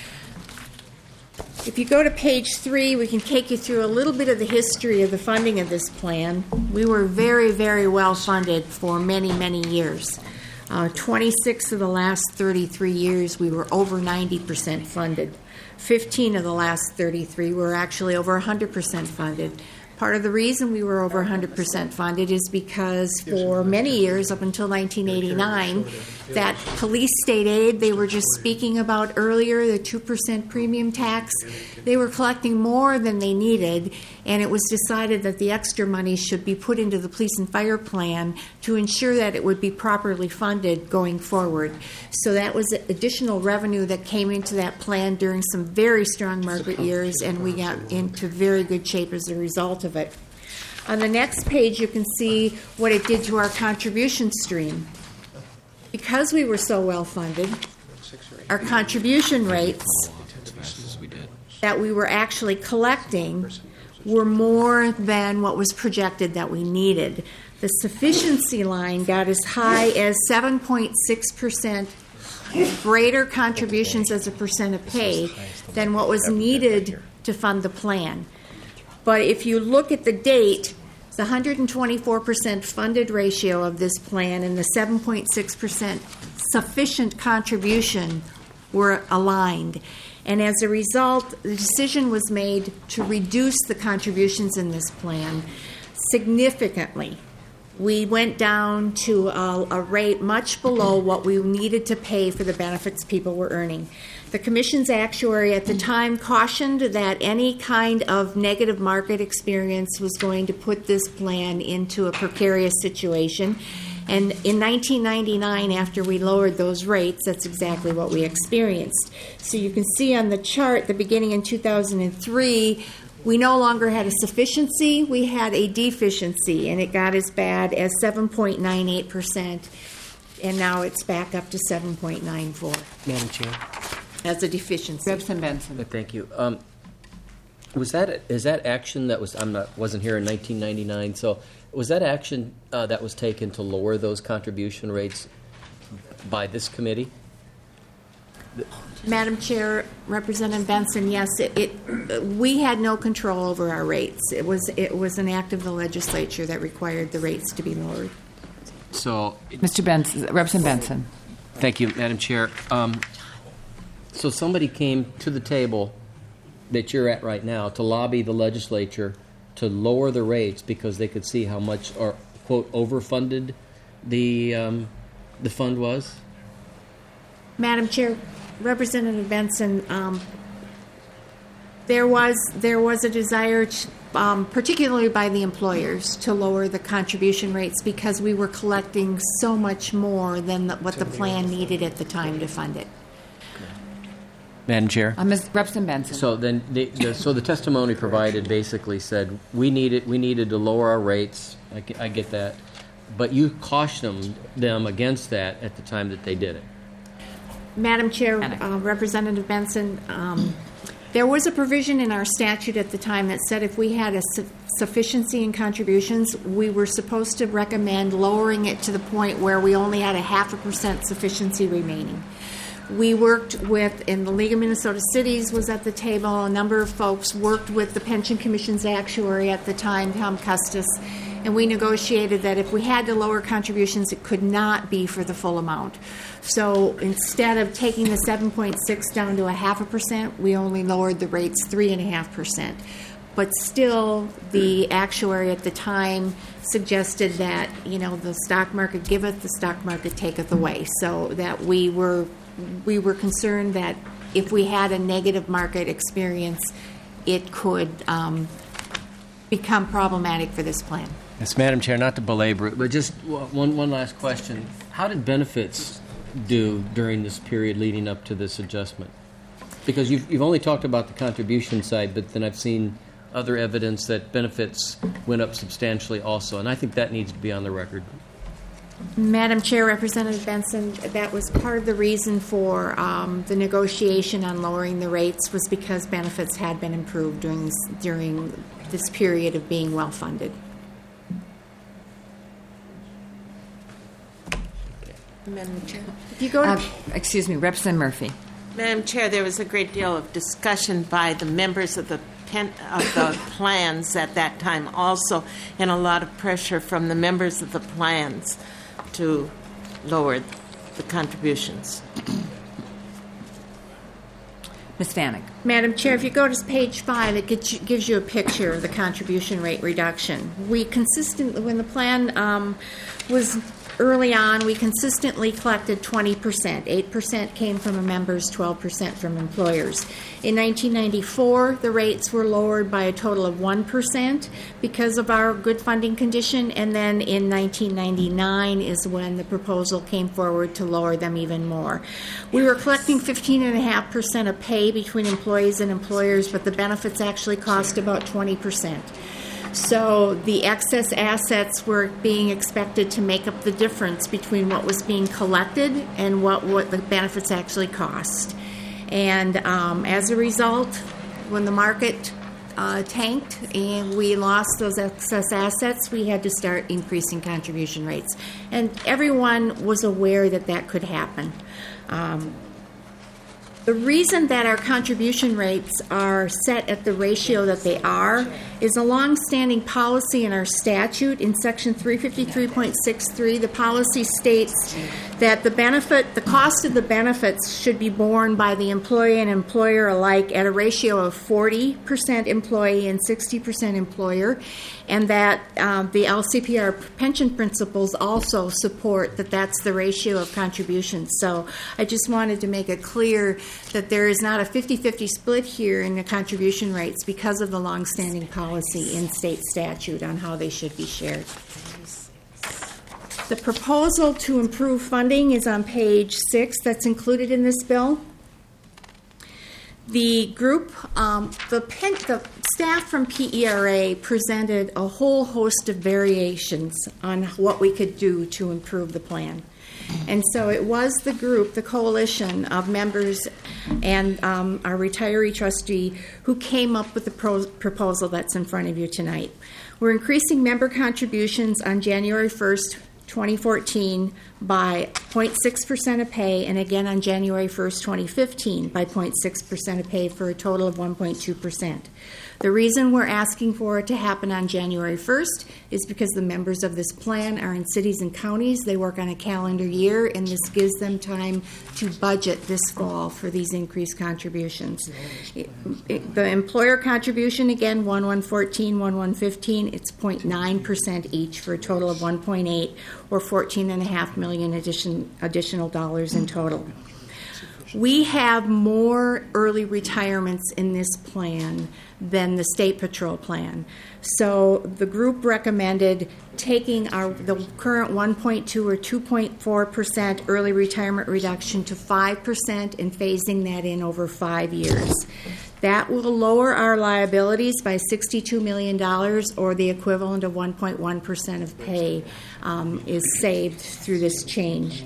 If you go to page three, we can take you through a little bit of the history of the funding of this plan. We were very, very well funded for many, many years. Uh, twenty-six of the last thirty-three years, we were over ninety percent funded. fifteen of the last thirty-three were actually over one hundred percent funded. Part of the reason we were over one hundred percent funded is because for many years, up until nineteen eighty-nine, that police state aid they were just speaking about earlier, the two percent premium tax, they were collecting more than they needed, and it was decided that the extra money should be put into the police and fire plan to ensure that it would be properly funded going forward. So that was additional revenue that came into that plan during some very strong market years, and we got into very good shape as a result of it. On the next page, you can see what it did to our contribution stream. Because we were so well funded, our contribution rates that we were actually collecting were more than what was projected that we needed. The sufficiency line got as high as seven point six percent greater contributions as a percent of pay than what was needed to fund the plan. But if you look at the date, the one hundred twenty-four percent funded ratio of this plan and the seven point six percent sufficient contribution were aligned. And as a result, the decision was made to reduce the contributions in this plan significantly. We went down to a, a rate much below what we needed to pay for the benefits people were earning. The Commission's actuary at the time cautioned that any kind of negative market experience was going to put this plan into a precarious situation. And in nineteen ninety-nine, after we lowered those rates, that's exactly what we experienced. So you can see on the chart, the beginning in two thousand three, we no longer had a sufficiency, we had a deficiency, and it got as bad as seven point nine eight percent, and now it's back up to seven point nine four.
Madam Chair.
As a deficiency.
Representative Benson.
Thank you. Um, was that is that action that was I'm not wasn't here in nineteen ninety-nine? So was that action uh, that was taken to lower those contribution rates by this committee?
Madam Chair, Representative Benson, yes, it, it we had no control over our rates. It was it was an act of the legislature that required the rates to be lowered.
So,
Mister Benson, Representative Benson.
Thank you, Madam Chair. Um, so somebody came to the table that you're at right now to lobby the legislature to lower the rates because they could see how much, or quote, overfunded the um, the fund was?
Madam Chair, Representative Benson, um, there was there was a desire, to, um, particularly by the employers, to lower the contribution rates because we were collecting so much more than the, what the plan needed at the time to fund it.
Madam Chair.
Uh, Miz Representative Benson.
So then, the, the, so the testimony provided basically said we needed we needed to lower our rates. I, I get that, but you cautioned them against that at the time that they did it.
Madam Chair, uh, Representative Benson, um, there was a provision in our statute at the time that said if we had a su- sufficiency in contributions, we were supposed to recommend lowering it to the point where we only had a half a percent sufficiency remaining. We worked with, and the League of Minnesota Cities was at the table, a number of folks worked with the Pension Commission's actuary at the time, Tom Custis, and we negotiated that if we had to lower contributions, it could not be for the full amount. So instead of taking the seven point six down to a half a percent, we only lowered the rates three and a half percent. But still, the actuary at the time suggested that, you know, the stock market giveth, the stock market taketh away. So that we were we were concerned that if we had a negative market experience, it could um, become problematic for this plan.
Yes, Madam Chair, not to belabor it, but just one one last question. How did benefits do during this period leading up to this adjustment? Because you've, you've only talked about the contribution side, but then I've seen other evidence that benefits went up substantially also, and I think that needs to be on the record.
Madam Chair, Representative Benson, that was part of the reason for um, the negotiation on lowering the rates was because benefits had been improved during this, during this period of being well funded. Madam Chair. If you go to
uh, excuse me, Representative Murphy.
Madam Chair, there was a great deal of discussion by the members of the pen, of the plans at that time also, and a lot of pressure from the members of the plans to lower the contributions.
Miz Vanek.
Madam Chair, if you go to page five, it gets you, gives you a picture of the contribution rate reduction. We consistently, when the plan um, was early on, we consistently collected twenty percent. eight percent came from members, twelve percent from employers. In nineteen ninety-four, the rates were lowered by a total of one percent because of our good funding condition, and then in nineteen ninety-nine is when the proposal came forward to lower them even more. We were collecting fifteen point five percent of pay between employees and employers, but the benefits actually cost about twenty percent. So the excess assets were being expected to make up the difference between what was being collected and what, what the benefits actually cost. And um, as a result, when the market uh, tanked and we lost those excess assets, we had to start increasing contribution rates. And everyone was aware that that could happen. Um, The reason that our contribution rates are set at the ratio that they are is a long-standing policy in our statute. In Section three fifty-three point six three, the policy states that the benefit, the cost of the benefits should be borne by the employee and employer alike at a ratio of forty percent employee and sixty percent employer, and that um, the L C P R pension principles also support that that's the ratio of contributions. So I just wanted to make it clear that there is not a fifty-fifty split here in the contribution rates because of the longstanding policy in state statute on how they should be shared. The proposal to improve funding is on page six that's included in this bill. The group, um, the, pen, the staff from P E R A presented a whole host of variations on what we could do to improve the plan. And so it was the group, the coalition of members and um, our retiree trustee who came up with the pro- proposal that's in front of you tonight. We're increasing member contributions on January first, twenty fourteen by zero point six percent of pay, and again on January first, twenty fifteen by zero point six percent of pay, for a total of one point two percent. The reason we're asking for it to happen on January first is because the members of this plan are in cities and counties. They work on a calendar year, and this gives them time to budget this fall for these increased contributions. It, it, the employer contribution, again, one one fourteen, one one fifteen, it's zero point nine percent each for a total of one point eight, or fourteen point five million addition, additional dollars in total. We have more early retirements in this plan than the State Patrol plan. So the group recommended taking our the current one point two or two point four percent early retirement reduction to five percent and phasing that in over five years. That will lower our liabilities by sixty-two million dollars, or the equivalent of one point one percent of pay um, is saved through this change.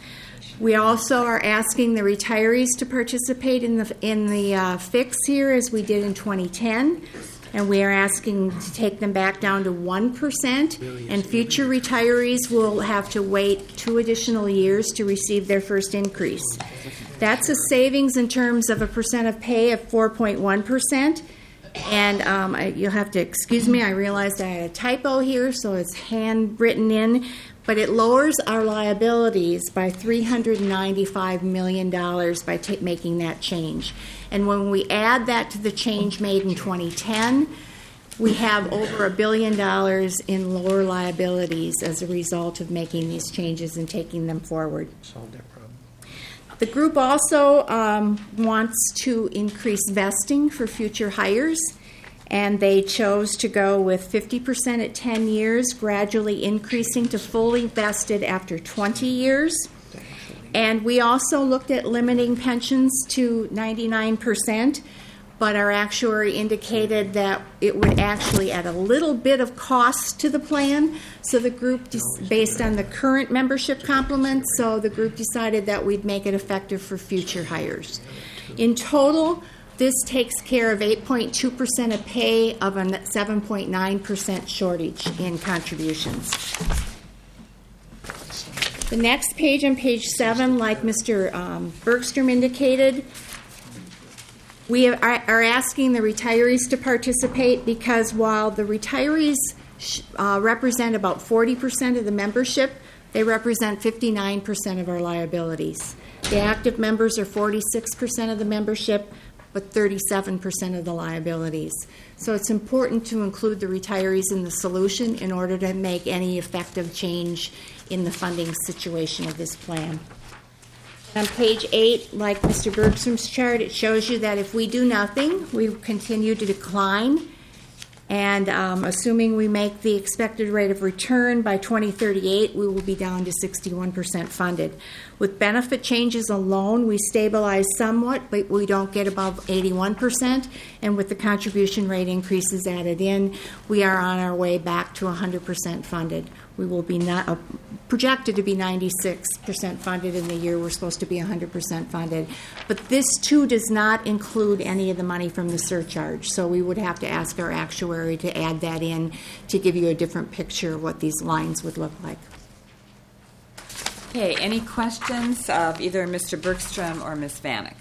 We also are asking the retirees to participate in the in the uh, fix here, as we did in twenty ten, and we are asking to take them back down to one percent, and future retirees will have to wait two additional years to receive their first increase. That's a savings in terms of a percent of pay of four point one percent, and um, I, you'll have to excuse me, I realized I had a typo here, so it's handwritten in. But it lowers our liabilities by three hundred ninety-five million dollars by t- making that change. And when we add that to the change made in twenty ten, we have over a billion dollars in lower liabilities as a result of making these changes and taking them forward.
Solve that problem.
The group also um, wants to increase vesting for future hires, and they chose to go with fifty percent at ten years, gradually increasing to fully vested after twenty years. And we also looked at limiting pensions to ninety-nine percent, but our actuary indicated that it would actually add a little bit of cost to the plan. So the group, based on the current membership complement, so the group decided that we'd make it effective for future hires. In total, this takes care of eight point two percent of pay of a seven point nine percent shortage in contributions. The next page, on page seven, like Mister Um, Bergstrom indicated, we are, are asking the retirees to participate because while the retirees uh, represent about forty percent of the membership, they represent fifty-nine percent of our liabilities. The active members are forty-six percent of the membership, but thirty-seven percent of the liabilities. So it's important to include the retirees in the solution in order to make any effective change in the funding situation of this plan. On page eight, like Mister Bergstrom's chart, it shows you that if we do nothing, we continue to decline. And um, assuming we make the expected rate of return by twenty thirty-eight, we will be down to sixty-one percent funded. With benefit changes alone, we stabilize somewhat, but we don't get above eighty-one percent. And with the contribution rate increases added in, we are on our way back to one hundred percent funded. We will be not, uh, projected to be ninety-six percent funded in the year we're supposed to be one hundred percent funded. But this, too, does not include any of the money from the surcharge. So we would have to ask our actuary to add that in to give you a different picture of what these lines would look like.
Okay, any questions of either Mister Bergstrom or Miz Vanek?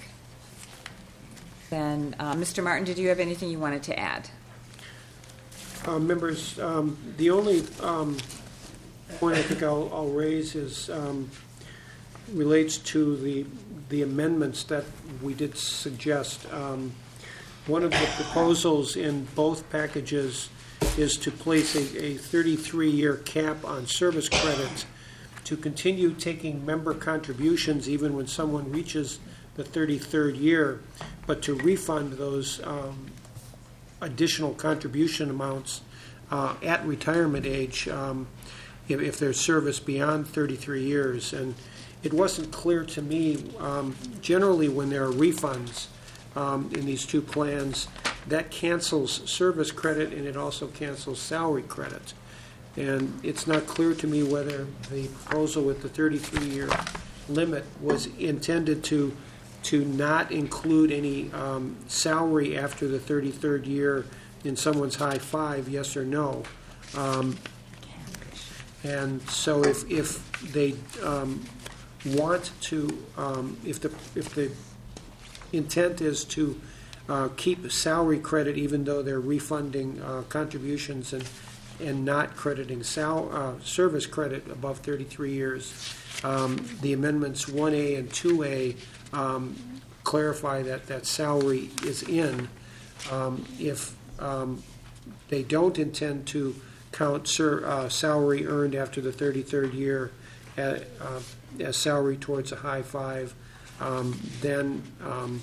Then, uh, Mister Martin, did you have anything you wanted to add?
Uh, members, um, the only um, point I think I'll, I'll raise is um, relates to the the amendments that we did suggest. Um, one of the proposals in both packages is to place a, a thirty-three year cap on service credits to continue taking member contributions even when someone reaches the thirty-third year, but to refund those um, additional contribution amounts uh, at retirement age um, if, if there's service beyond thirty-three years. And it wasn't clear to me, um, generally when there are refunds um, in these two plans, that cancels service credit and it also cancels salary credit. And it's not clear to me whether the proposal with the thirty-three year limit was intended to to not include any um, salary after the thirty-third year in someone's high five, yes or no. Um, and so if, if they um, want to, um, if the if the intent is to uh, keep salary credit even though they're refunding uh, contributions and and not crediting sal- uh, service credit above thirty-three years, um, the amendments one A and two A um, clarify that that salary is in. Um, if um, they don't intend to count ser- uh, salary earned after the thirty-third year at, uh, as salary towards a high five, um, then um,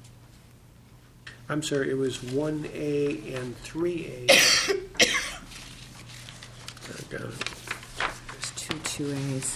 I'm sorry, it was one A and three A. I got it.
There's two two A's.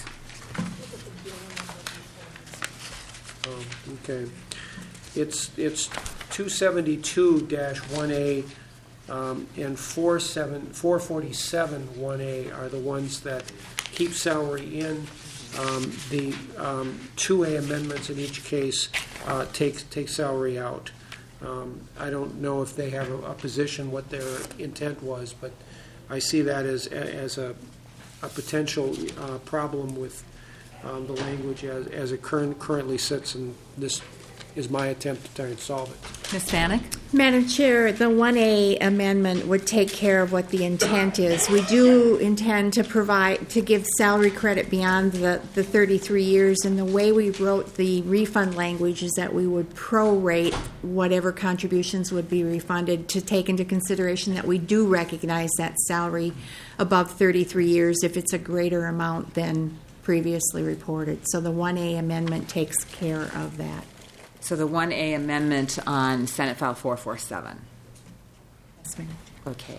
Oh, okay. It's it's two seventy-two dash one A um, and four forty-seven one A are the ones that keep salary in. Um, the um, two A amendments in each case uh, take take salary out. Um, I don't know if they have a, a position what their intent was, but I see that as as a, a potential uh, problem with um, the language as, as it current, currently sits, and this is my attempt to try and solve it.
Miz Vanek?
Madam Chair, the one A amendment would take care of what the intent is. We do intend to provide, to give salary credit beyond the, the thirty-three years, and the way we wrote the refund language is that we would prorate whatever contributions would be refunded to take into consideration that we do recognize that salary above thirty-three years if it's a greater amount than previously reported. So the one A amendment takes care of that.
So the one A amendment on Senate File four forty-seven.
Yes, ma'am.
Okay.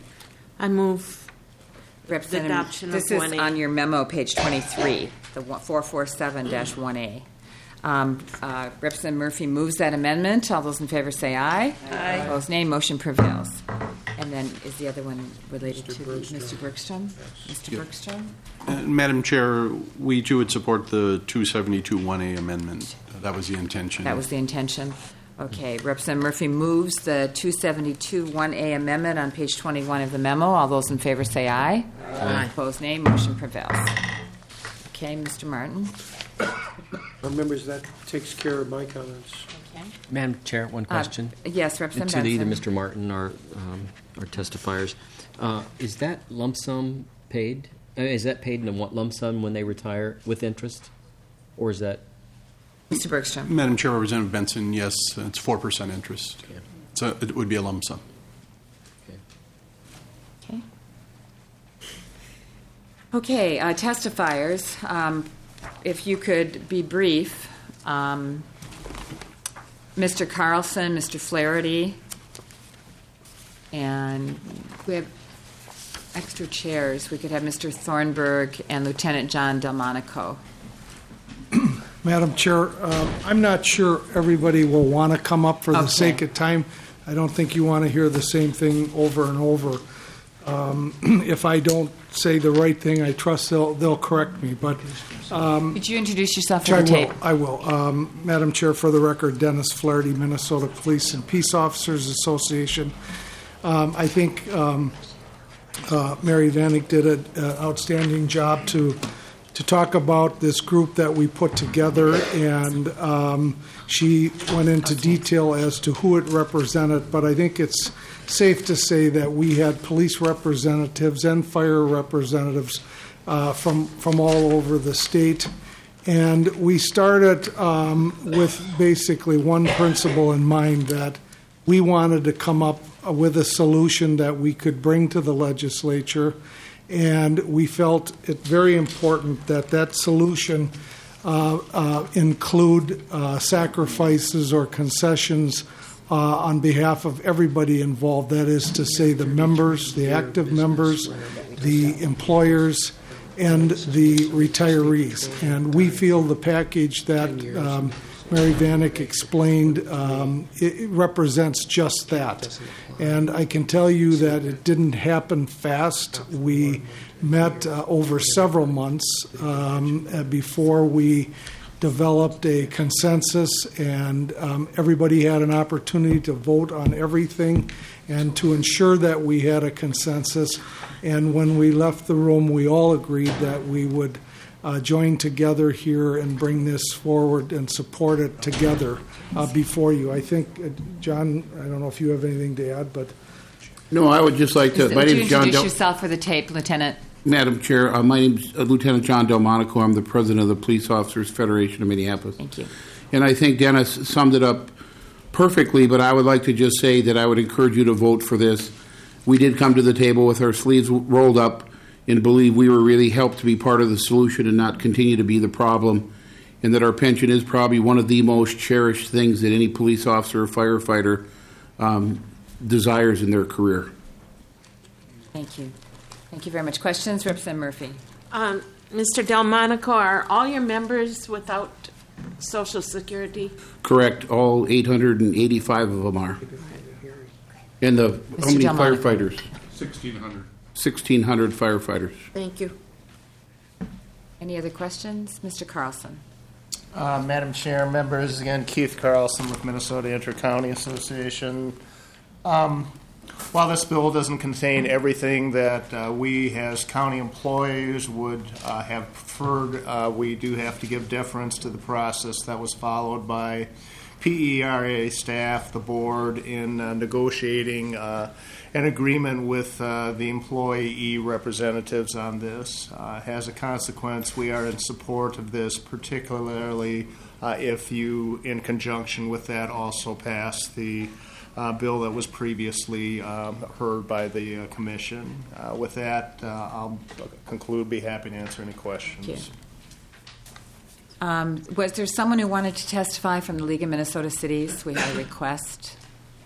I move
Representative,
the adoption
this
of
is
one A.
on your memo, page twenty-three, the four forty-seven dash one A. Um, uh, Representative Murphy moves that amendment. All those in favor say aye.
Aye.
Opposed, nay. Motion prevails. And then is the other one related
Mister
to
Bergstrom.
Mister Bergstrom? Mister
Yeah.
Bergstrom?
Uh, Madam Chair, we too would support the two seventy-two one A amendment. That was the intention.
That was the intention. Okay. Representative Murphy moves the two seventy-two one A amendment on page twenty-one of the memo. All those in favor say aye.
Aye.
Opposed, nay. Motion prevails. Okay, Mister Martin.
Uh, members, that takes care of my comments.
Madam Chair, one question.
Uh, yes, Representative
To either
Benson.
Mister Martin or um, or testifiers. Uh, is that lump sum paid? Uh, is that paid in a one- lump sum when they retire with interest? Or is that...
Mister Bergstrom.
Madam Chair, Representative Benson, yes, it's four percent interest. So it would be a lump sum.
Okay. Okay, uh, testifiers, um, if you could be brief. Um, Mister Carlson, Mister Flaherty, and we have extra chairs. We could have Mister Thornburg and Lieutenant John Delmonico.
Madam Chair, uh, I'm not sure everybody will want to come up for the
Okay.
sake of time. I don't think you want to hear the same thing over and over. Um, if I don't say the right thing, I trust they'll they'll correct me. But um,
Could you introduce yourself for
I
the tape?
will. I will. Um, Madam Chair, for the record, Dennis Flaherty, Minnesota Police and Peace Officers Association. Um, I think um, uh, Mary Vanek did an outstanding job to to talk about this group that we put together, and um, she went into detail as to who it represented. But I think it's safe to say that we had police representatives and fire representatives uh, from from all over the state, and we started um, with basically one principle in mind, that we wanted to come up with a solution that we could bring to the legislature, and we felt it very important that that solution uh, uh, include uh, sacrifices or concessions Uh, on behalf of everybody involved, that is to say the members, the active members, the employers, and the retirees. And we feel the package that um, Mary Vanek explained, um, it, it represents just that. And I can tell you that it didn't happen fast. We met uh, over several months um, uh, before we developed a consensus, and um, everybody had an opportunity to vote on everything and to ensure that we had a consensus. And when we left the room, we all agreed that we would uh, join together here and bring this forward and support it together uh, before you. I think, uh, John, I don't know if you have anything to add, but...
No, I would just like to...
Is,
my
would
name
you
is John
introduce
Del-
yourself for the tape, Lieutenant?
Madam Chair, uh, my name is uh, Lieutenant John Delmonico. I'm the president of the Police Officers Federation of Minneapolis.
Thank you.
And I think Dennis summed it up perfectly, but I would like to just say that I would encourage you to vote for this. We did come to the table with our sleeves rolled up and believe we were really helped to be part of the solution and not continue to be the problem, and that our pension is probably one of the most cherished things that any police officer or firefighter um, desires in their career.
Thank you. Thank you very much. Questions? Representative Murphy.
Um, Mister Delmonico, are all your members without Social Security?
Correct. All eight hundred eighty-five of them are. And the, how many
Delmonico.
firefighters?
sixteen hundred.
sixteen hundred firefighters.
Thank you.
Any other questions? Mister Carlson.
Uh, Madam Chair, members, again, Keith Carlson with Minnesota Inter-County Association. Um, while this bill doesn't contain everything that uh, we as county employees would uh, have preferred, uh, we do have to give deference to the process that was followed by P E R A staff, the board, in uh, negotiating uh, an agreement with uh, the employee representatives on this. Uh, as a consequence, we are in support of this, particularly uh, if you, in conjunction with that, also pass the uh, bill that was previously um, heard by the uh, commission. Uh, with that, uh, I'll conclude, be happy to answer any questions.
Thank you. Um, was there someone who wanted to testify from the League of Minnesota Cities? We had a request.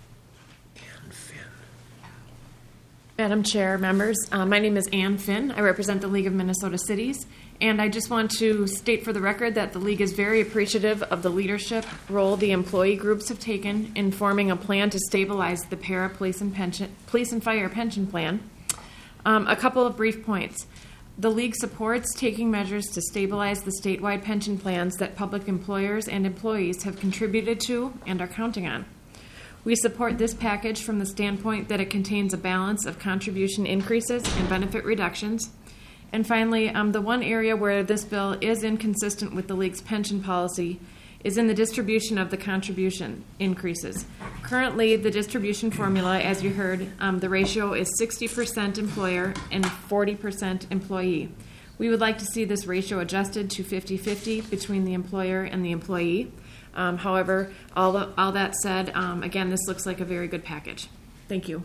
Madam Chair, members, uh, my name is Ann Finn. I represent the League of Minnesota Cities, and I just want to state for the record that the League is very appreciative of the leadership role the employee groups have taken in forming a plan to stabilize the para police and pension, police and fire pension plan. Um, a couple of brief points. The League supports taking measures to stabilize the statewide pension plans that public employers and employees have contributed to and are counting on. We support this package from the standpoint that it contains a balance of contribution increases and benefit reductions. And finally, um, the one area where this bill is inconsistent with the League's pension policy is in the distribution of the contribution increases. Currently, the distribution formula, as you heard, um, the ratio is sixty percent employer and forty percent employee. We would like to see this ratio adjusted to fifty-fifty between the employer and the employee. Um, however, all, the, all that said, um, again, this looks like a very good package. Thank you.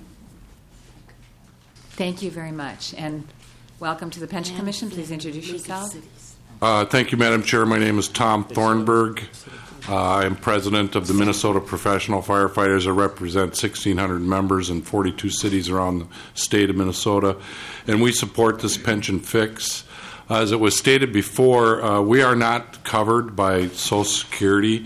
Thank you very much. And welcome to the Pension Commission. Please introduce yourself.
Uh, thank you, Madam Chair. My name is Tom Thornburg. Uh, I am president of the Minnesota Professional Firefighters. I represent sixteen hundred members in forty-two cities around the state of Minnesota, and we support this pension fix. As it was stated before, uh, we are not covered by Social Security,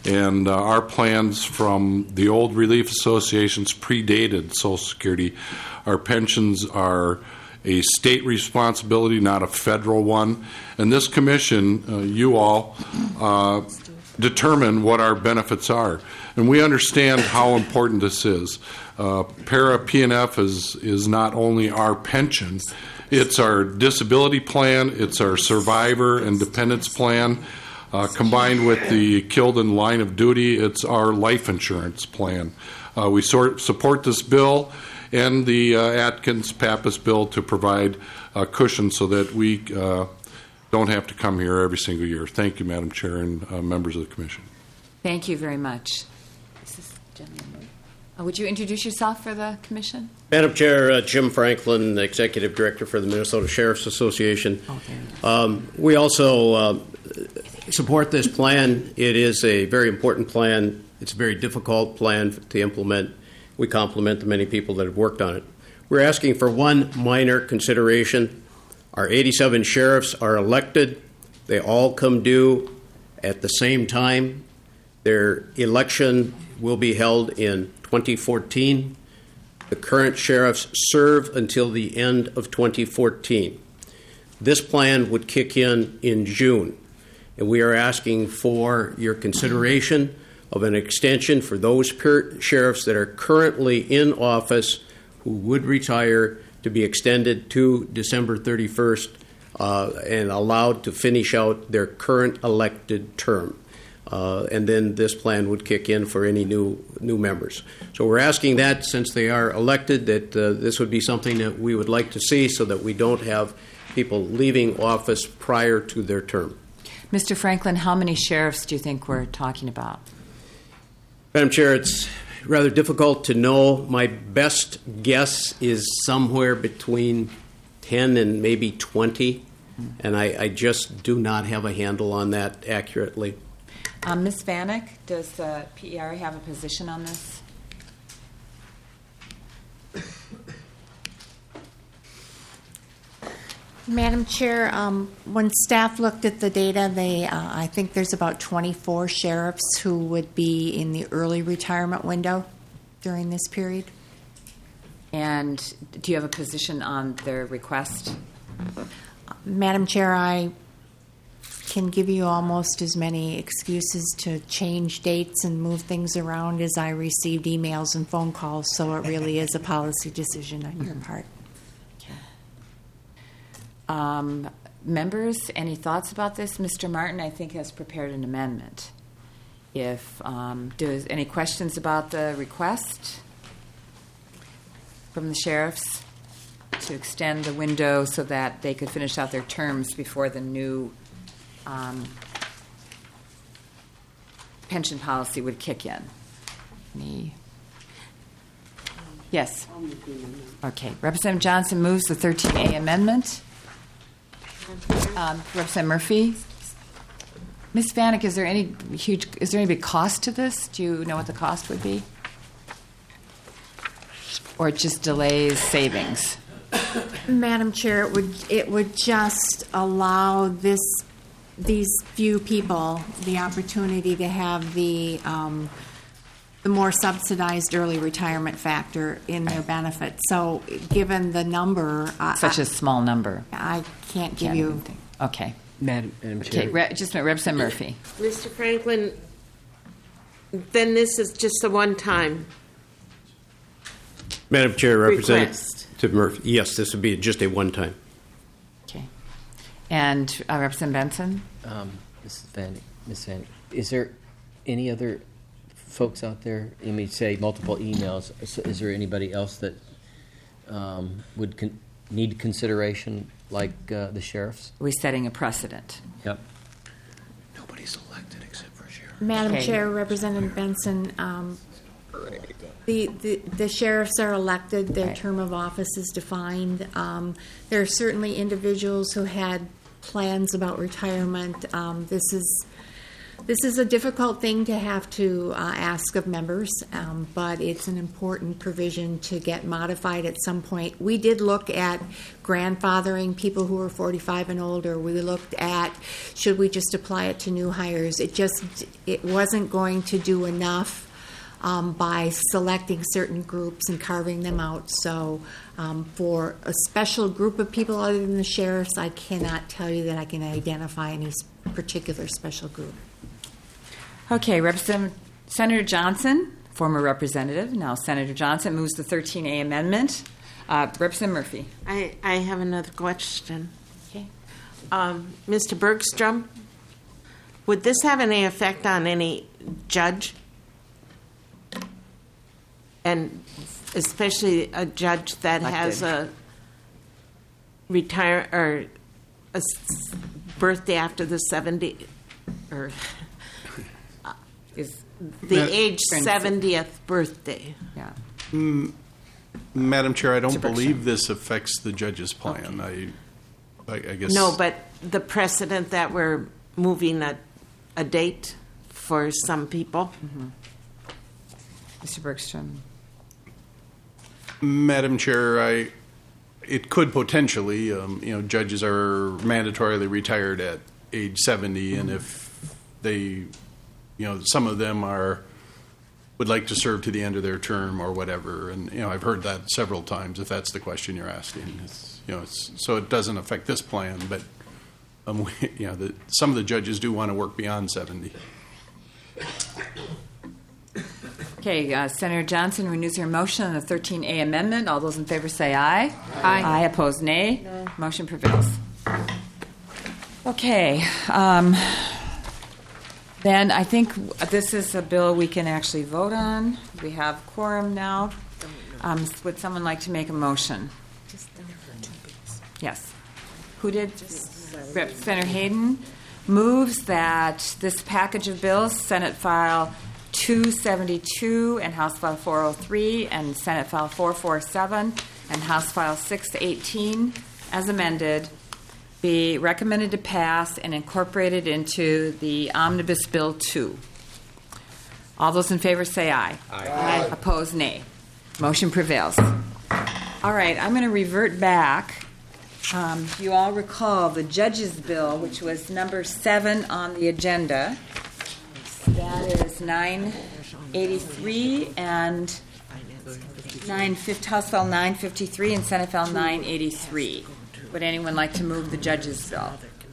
And uh, our plans from the old relief associations predated Social Security. Our pensions are a state responsibility, not a federal one. And this commission, uh, you all, uh, determine what our benefits are. And we understand how important this is. Uh, Para P N F is, is not only our pension, it's our disability plan, it's our survivor and dependents plan. Uh, combined with the killed in line of duty, it's our life insurance plan. Uh, we sort, support this bill and the uh, Atkins-Pappas bill to provide a cushion so that we uh, don't have to come here every single year. Thank you, Madam Chair and uh, members of the Commission.
Thank you very much. Is this gentleman? Uh, would you introduce yourself for the Commission?
Madam Chair, uh, Jim Franklin, Executive Director for the Minnesota Sheriff's Association.
Oh, there you go.
Um, we also uh, support this plan. It is a very important plan. It's a very difficult plan to implement. We compliment the many people that have worked on it. We're asking for one minor consideration. Our eighty-seven sheriffs are elected. They all come due at the same time. Their election will be held in twenty fourteen. The current sheriffs serve until the end of twenty fourteen. This plan would kick in in June, and we are asking for your consideration of an extension for those per- sheriffs that are currently in office who would retire to be extended to December thirty-first uh, and allowed to finish out their current elected term. Uh, and then this plan would kick in for any new new members. So we're asking that, since they are elected, that uh, this would be something that we would like to see so that we don't have people leaving office prior to their term.
Mister Franklin, how many sheriffs do you think we're talking about?
Madam Chair, it's rather difficult to know. My best guess is somewhere between ten and maybe twenty, and I, I just do not have a handle on that accurately.
Um, Miz Vanek, does the P E R A have a position on this?
Madam Chair, um, when staff looked at the data, they, uh, I think there's about twenty-four sheriffs who would be in the early retirement window during this period.
And do you have a position on their request?
Madam Chair, I can give you almost as many excuses to change dates and move things around as I received emails and phone calls, so it really is a policy decision on your part.
Um, members, any thoughts about this? Mister Martin, I think, has prepared an amendment. If um, does any questions about the request from the sheriffs to extend the window so that they could finish out their terms before the new um, pension policy would kick in? Any? Yes. Okay. Representative Johnson moves the thirteen A amendment. Um, Representative Murphy. Miz Vanek, is there any huge? Is there any big cost to this? Do you know what the cost would be, or it just delays savings?
Madam Chair, it would it would just allow this these few people the opportunity to have the um, the more subsidized early retirement factor in their benefit. So, given the number,
such
I,
a small number,
I can't give
can't
you.
Anything. Okay.
Madam, Madam Chair.
Okay, Re- just a minute, Representative Murphy.
Mister Franklin, then this is just a one-time
Madam Chair,
request.
Representative Murphy, yes, this would be just a one-time.
Okay. And uh, Representative Benson?
Um, Missus Vanek, Miz Vanek, is there any other folks out there? You may say multiple emails. Is, is there anybody else that um, would con- need consideration, like uh, the sheriffs?
We're setting a precedent.
Yep.
Nobody's elected except for sheriff.
Madam
Okay.
Chair, Representative Benson, um, the, the the sheriffs are elected. Their
Right.
term of office is defined. Um, there are certainly individuals who had plans about retirement. Um, this is This is a difficult thing to have to uh, ask of members, um, but it's an important provision to get modified at some point. We did look at grandfathering people who are forty-five and older. We looked at should we just apply it to new hires. It just it wasn't going to do enough um, by selecting certain groups and carving them out. So um, for a special group of people other than the sheriffs, I cannot tell you that I can identify any particular special group.
Okay, Representative Senator Johnson, former representative, now Senator Johnson, moves the thirteen A amendment. Uh, Representative Murphy.
I, I have another question. Okay. Um, Mister Bergstrom, would this have any effect on any judge? And especially a judge that
Elected.
has a retire or a s- birthday after the seventy or
is
the
Ma-
age seventieth birthday.
Yeah.
Mm, Madam Chair, I don't
Mister Bergstrom.
believe this affects the judge's plan. I, I, I guess
No, but the precedent that we're moving a, a date for some people.
Mm-hmm. Mister Bergstrom.
Madam Chair, I, it could potentially, um, you know, judges are mandatorily retired at age seventy, and if they, you know, some of them are would like to serve to the end of their term or whatever, and you know, I've heard that several times. If that's the question you're asking, it's, you know, it's, so it doesn't affect this plan, but um, we, you know, the, some of the judges do want to work beyond seventy.
Okay, uh, Senator Johnson renews your motion on the thirteen A amendment. All those in favor say aye.
Aye.
Aye. Opposed, nay. No. Motion prevails. Okay. Um, then I think this is a bill we can actually vote on. We have quorum now. Um, would someone like to make a motion? Yes. Who did? Representative Senator Hayden moves that this package of bills, Senate File two seventy-two and House File four oh three and Senate File four forty-seven and House File six eighteen, as amended, be recommended to pass and incorporated into the Omnibus Bill two. All those in favor say aye.
Aye.
Aye. Opposed, nay. Motion prevails. All right, I'm going to revert back. Um, you all recall the Judge's Bill, which was number seven on the agenda. That is nine eighty-three and nine fifty, House File nine fifty-three and Senate File nine eighty-three. Would anyone like to move the Judge's Bill?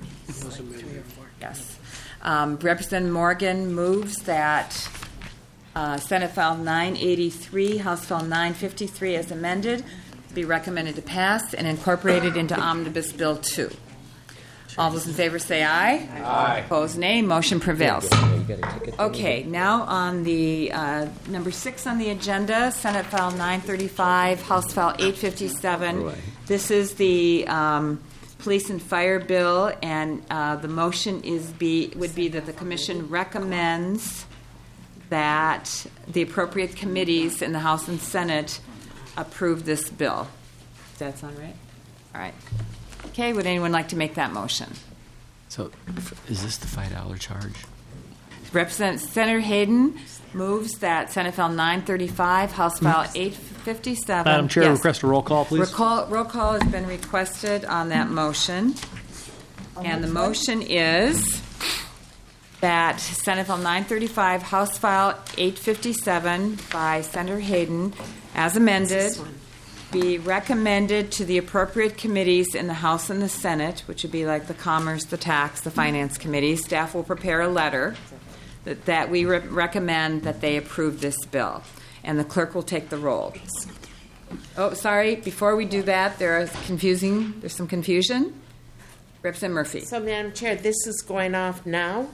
Yes. Um, Representative Morgan moves that uh, Senate File nine eighty-three, House File nine fifty-three as amended, be recommended to pass and incorporated into Omnibus Bill two. All those in favor say aye.
Aye.
Opposed, nay. Motion prevails. Okay, now on the uh, number six on the agenda, Senate File nine thirty-five, House File eight fifty-seven. This is the um, police and fire bill, and uh, the motion is be would be that the commission recommends that the appropriate committees in the House and Senate approve this bill. Does that sound right? All right. Okay, would anyone like to make that motion?
So, is this the five dollar charge?
Representative Senator Hayden moves that Senate File nine thirty-five, House File eight fifty-seven.
Madam Chair,
Yes.
request a roll call, please.
Recall, roll call has been requested on that motion. And the motion is that Senate File nine thirty-five, House File eight fifty-seven by Senator Hayden, as amended, be recommended to the appropriate committees in the House and the Senate, which would be like the Commerce, the Tax, the Finance Committee. Staff will prepare a letter that, that we re- recommend that they approve this bill. And the clerk will take the roll. Oh, sorry, before we do that, there is confusing, there's some confusion. Representative Murphy.
So, Madam Chair, this is going off now?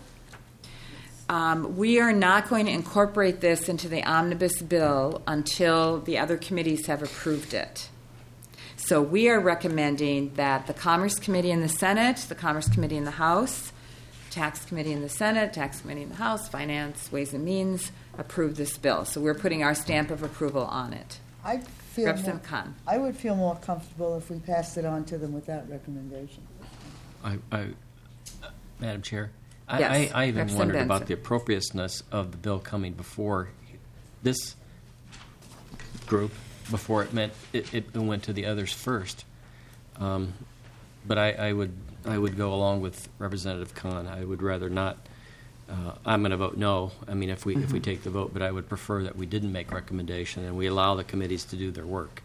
Um, we are not going to incorporate this into the omnibus bill until the other committees have approved it. So we are recommending that the Commerce Committee in the Senate, the Commerce Committee in the House, Tax Committee in the Senate, Tax Committee in the House, Finance, Ways and Means approve this bill. So we're putting our stamp of approval on it.
I feel
Representative
more,
Khan.
I would feel more comfortable if we passed it on to them with that recommendation.
I, I, Madam Chair, I,
Yes.
I, I even
Representative
wondered about
Benson.
the appropriateness of the bill coming before this group, before it meant it, it went to the others first. Um, but I, I would I would go along with Representative Khan. I would rather not. Uh, I'm going to vote no. I mean, if we if we take the vote, but I would prefer that we didn't make recommendation and we allow the committees to do their work.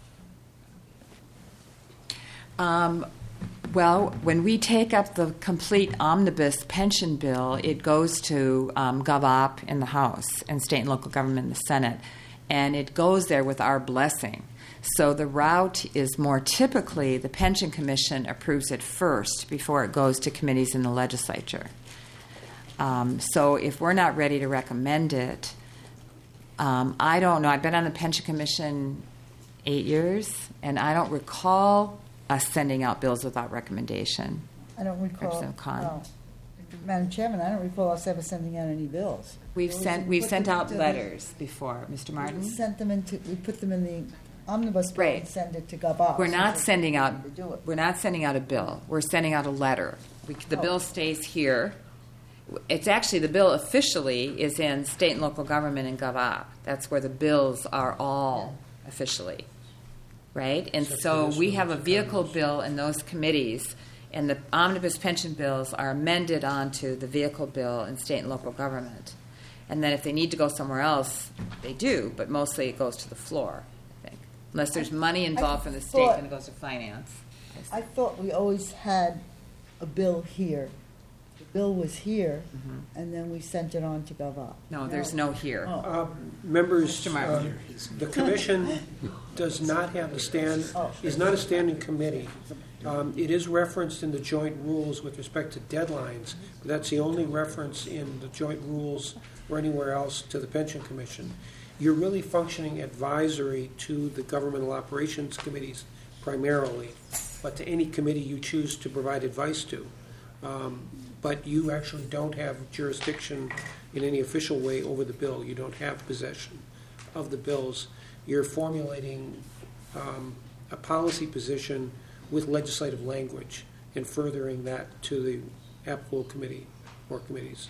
Um, well, when we take up the complete omnibus pension bill, it goes to um, GovOp in the House and state and local government in the Senate, and it goes there with our blessing. So the route is more typically the Pension Commission approves it first before it goes to committees in the legislature. Um, so if we're not ready to recommend it, um, I don't know. I've been on the Pension Commission eight years, and I don't recall us sending out bills without recommendation.
I don't recall.
Representative Khan.
no. Madam Chairman, I don't recall us ever sending out any bills.
We've
We
sent we've
put
sent
them
out
into the-
letters before, Mister Martin.
We sent them into, we put them in the omnibus bill and send it to GovOps.
We're not
So
sending out.
to do it.
We're not sending out a bill. We're sending out a letter. We, the
Oh.
bill stays here. It's actually the bill officially is in state and local government and GovOp. That's where the bills are all officially, right? And
Except
so
for this
we
one,
have a
which is
vehicle bill in those committees, and the omnibus pension bills are amended onto the vehicle bill in state and local government. And then if they need to go somewhere else, they do, but mostly it goes to the floor, I think. Unless there's money involved from the state,
thought-
then it goes to finance.
I thought we always had a bill here. The bill was here, and then we sent it on to GovOp.
No, there's no here.
Oh.
Uh, Members,
Mister Martin.
uh, the commission does not have to stand, is not a standing committee. Um, It is referenced in the joint rules with respect to deadlines, but that's the only reference in the joint rules or anywhere else to the pension commission. You're really functioning advisory to the governmental operations committees primarily, but to any committee you choose to provide advice to. Um, But you actually don't have jurisdiction in any official way over the bill. You don't have possession of the bills. You're formulating um, a policy position with legislative language and furthering that to the applicable committee or committees.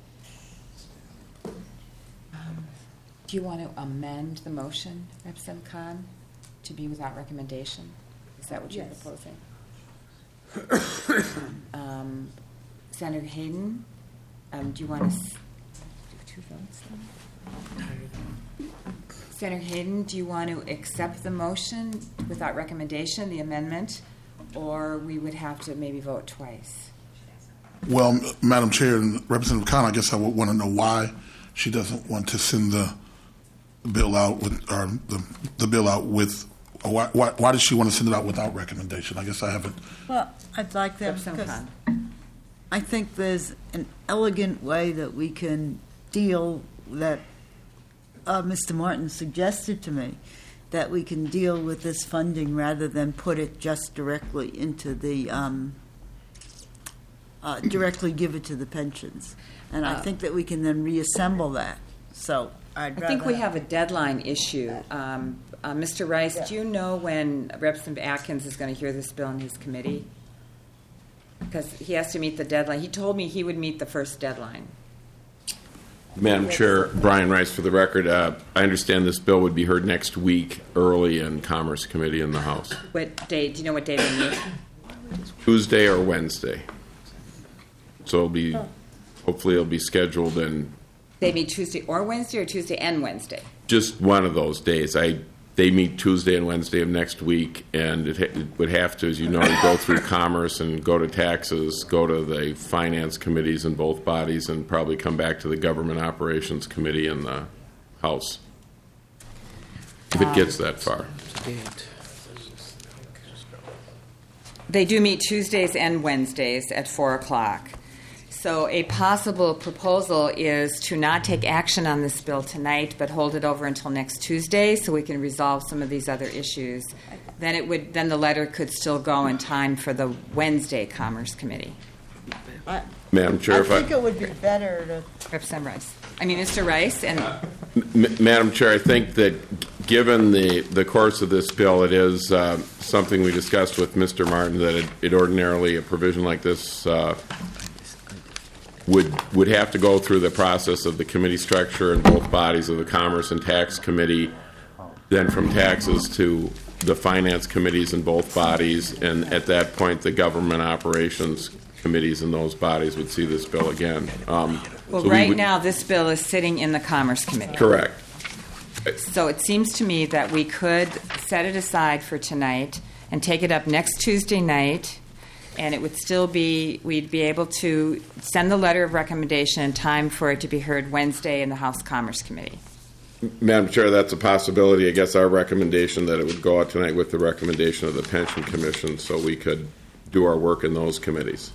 Um, do you want to amend the motion, Representative Khan, to be without recommendation? Is that what you're
Yes.
proposing? um, Senator Hayden, um, do you want to s- do two votes then? Senator Hayden, do you want to accept the motion without recommendation, the amendment, or we would have to maybe vote twice?
Well, M- Madam Chair and Representative Khan, I guess I would want to know why she doesn't want to send the bill out with, or the, the bill out with, or why, why, why does she want to send it out without recommendation? I guess I haven't.
Well, I'd like that because I think there's an elegant way that we can deal that uh, Mister Martin suggested to me, that we can deal with this funding rather than put it just directly into the, um, uh, directly give it to the pensions. And I
Uh,
think that we can then reassemble that. So I'd
I think we
rather-
have a deadline issue. Um, uh, Mister Rice, do you know when Representative Atkins is going to hear this bill in his committee? Because he has to meet the deadline. He told me he would meet the first deadline.
Madam Chair, Brian Rice for the record. Uh, I understand this bill would be heard next week early in Commerce Committee in the House.
What day? Do you know what day they meet?
Tuesday or Wednesday. So it'll be, hopefully it'll be scheduled in
They meet Tuesday or Wednesday, or Tuesday and Wednesday.
just one of those days. I They meet Tuesday and Wednesday of next week, and it, ha- it would have to, as you know, go through Commerce and go to Taxes, go to the Finance Committees in both bodies, and probably come back to the Government Operations Committee in the House, if it gets that far.
They do meet Tuesdays and Wednesdays at four o'clock. So a possible proposal is to not take action on this bill tonight, but hold it over until next Tuesday so we can resolve some of these other issues. Then it would, then the letter could still go in time for the Wednesday Commerce Committee.
I,
Madam Chair,
I
if I-
think it would be better to.
Representative Rice. I mean, Mister Rice and.
M- Madam Chair, I think that given the, the course of this bill, it is uh, something we discussed with Mister Martin, that it, it ordinarily, a provision like this, uh, would would have to go through the process of the committee structure in both bodies of the Commerce and Tax Committee, then from taxes to the finance committees in both bodies, and at that point the government operations committees in those bodies would see this bill again. Um,
Well,
so we
right
would-
now, this bill is sitting in the Commerce Committee.
Correct.
So it seems to me that we could set it aside for tonight and take it up next Tuesday night, and it would still be, we'd be able to send the letter of recommendation in time for it to be heard Wednesday in the House Commerce Committee.
Madam Chair, that's a possibility. I guess our recommendation that it would go out tonight with the recommendation of the Pension Commission so we could do our work in those committees.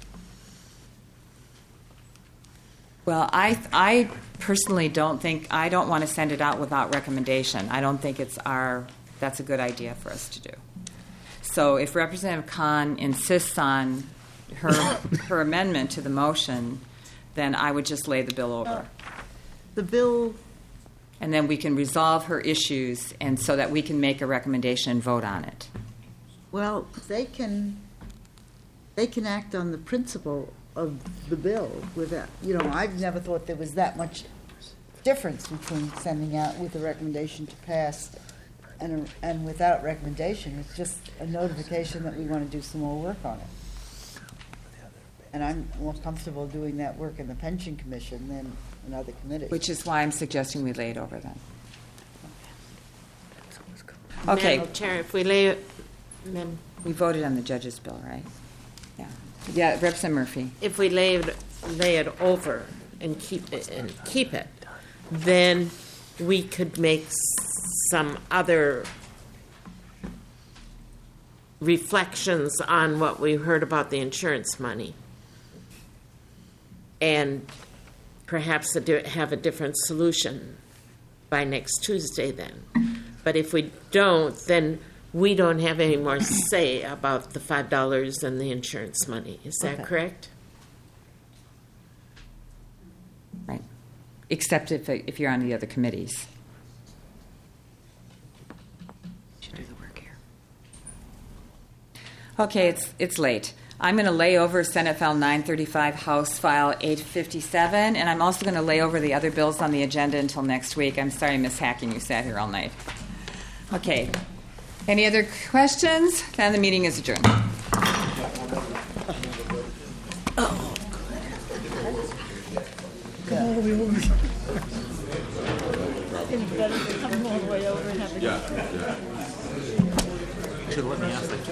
Well, I, I personally don't think, I don't want to send it out without recommendation. I don't think it's our, that's a good idea for us to do. So if Representative Khan insists on her, her amendment to the motion, then I would just lay the bill over.
The bill.
And then we can resolve her issues, and so that we can make a recommendation and vote on it.
Well, they can, they can act on the principle of the bill without, you know, I've never thought there was that much difference between sending out with a recommendation to pass and, a, and without recommendation. It's just a notification that we want to do some more work on it. And I'm more comfortable doing that work in the Pension Commission than in other committees.
Which is why I'm suggesting we lay it over then. Okay.
Madam Chair, if we lay it, then
we voted on the judge's bill, right? Yeah. Yeah, Representative Murphy.
If we lay it, lay it over and keep it and keep it, then we could make some other reflections on what we heard about the insurance money, and perhaps a di- have a different solution by next Tuesday then. But if we don't, then we don't have any more say about the five dollars and the insurance money. Is that
Okay.
correct?
Right. Except if, if you're on the other committees.
Should do the work here.
Okay, it's it's late. I'm going to lay over Senate File nine thirty-five, House File eight fifty-seven, and I'm also going to lay over the other bills on the agenda until next week. I'm sorry, Miz Hacking, you sat here all night. Okay. Any other questions? Then the meeting is adjourned.
Oh, good. Come all the way over. It's better to come all the way over and have a
Yeah. Should have let me ask that too.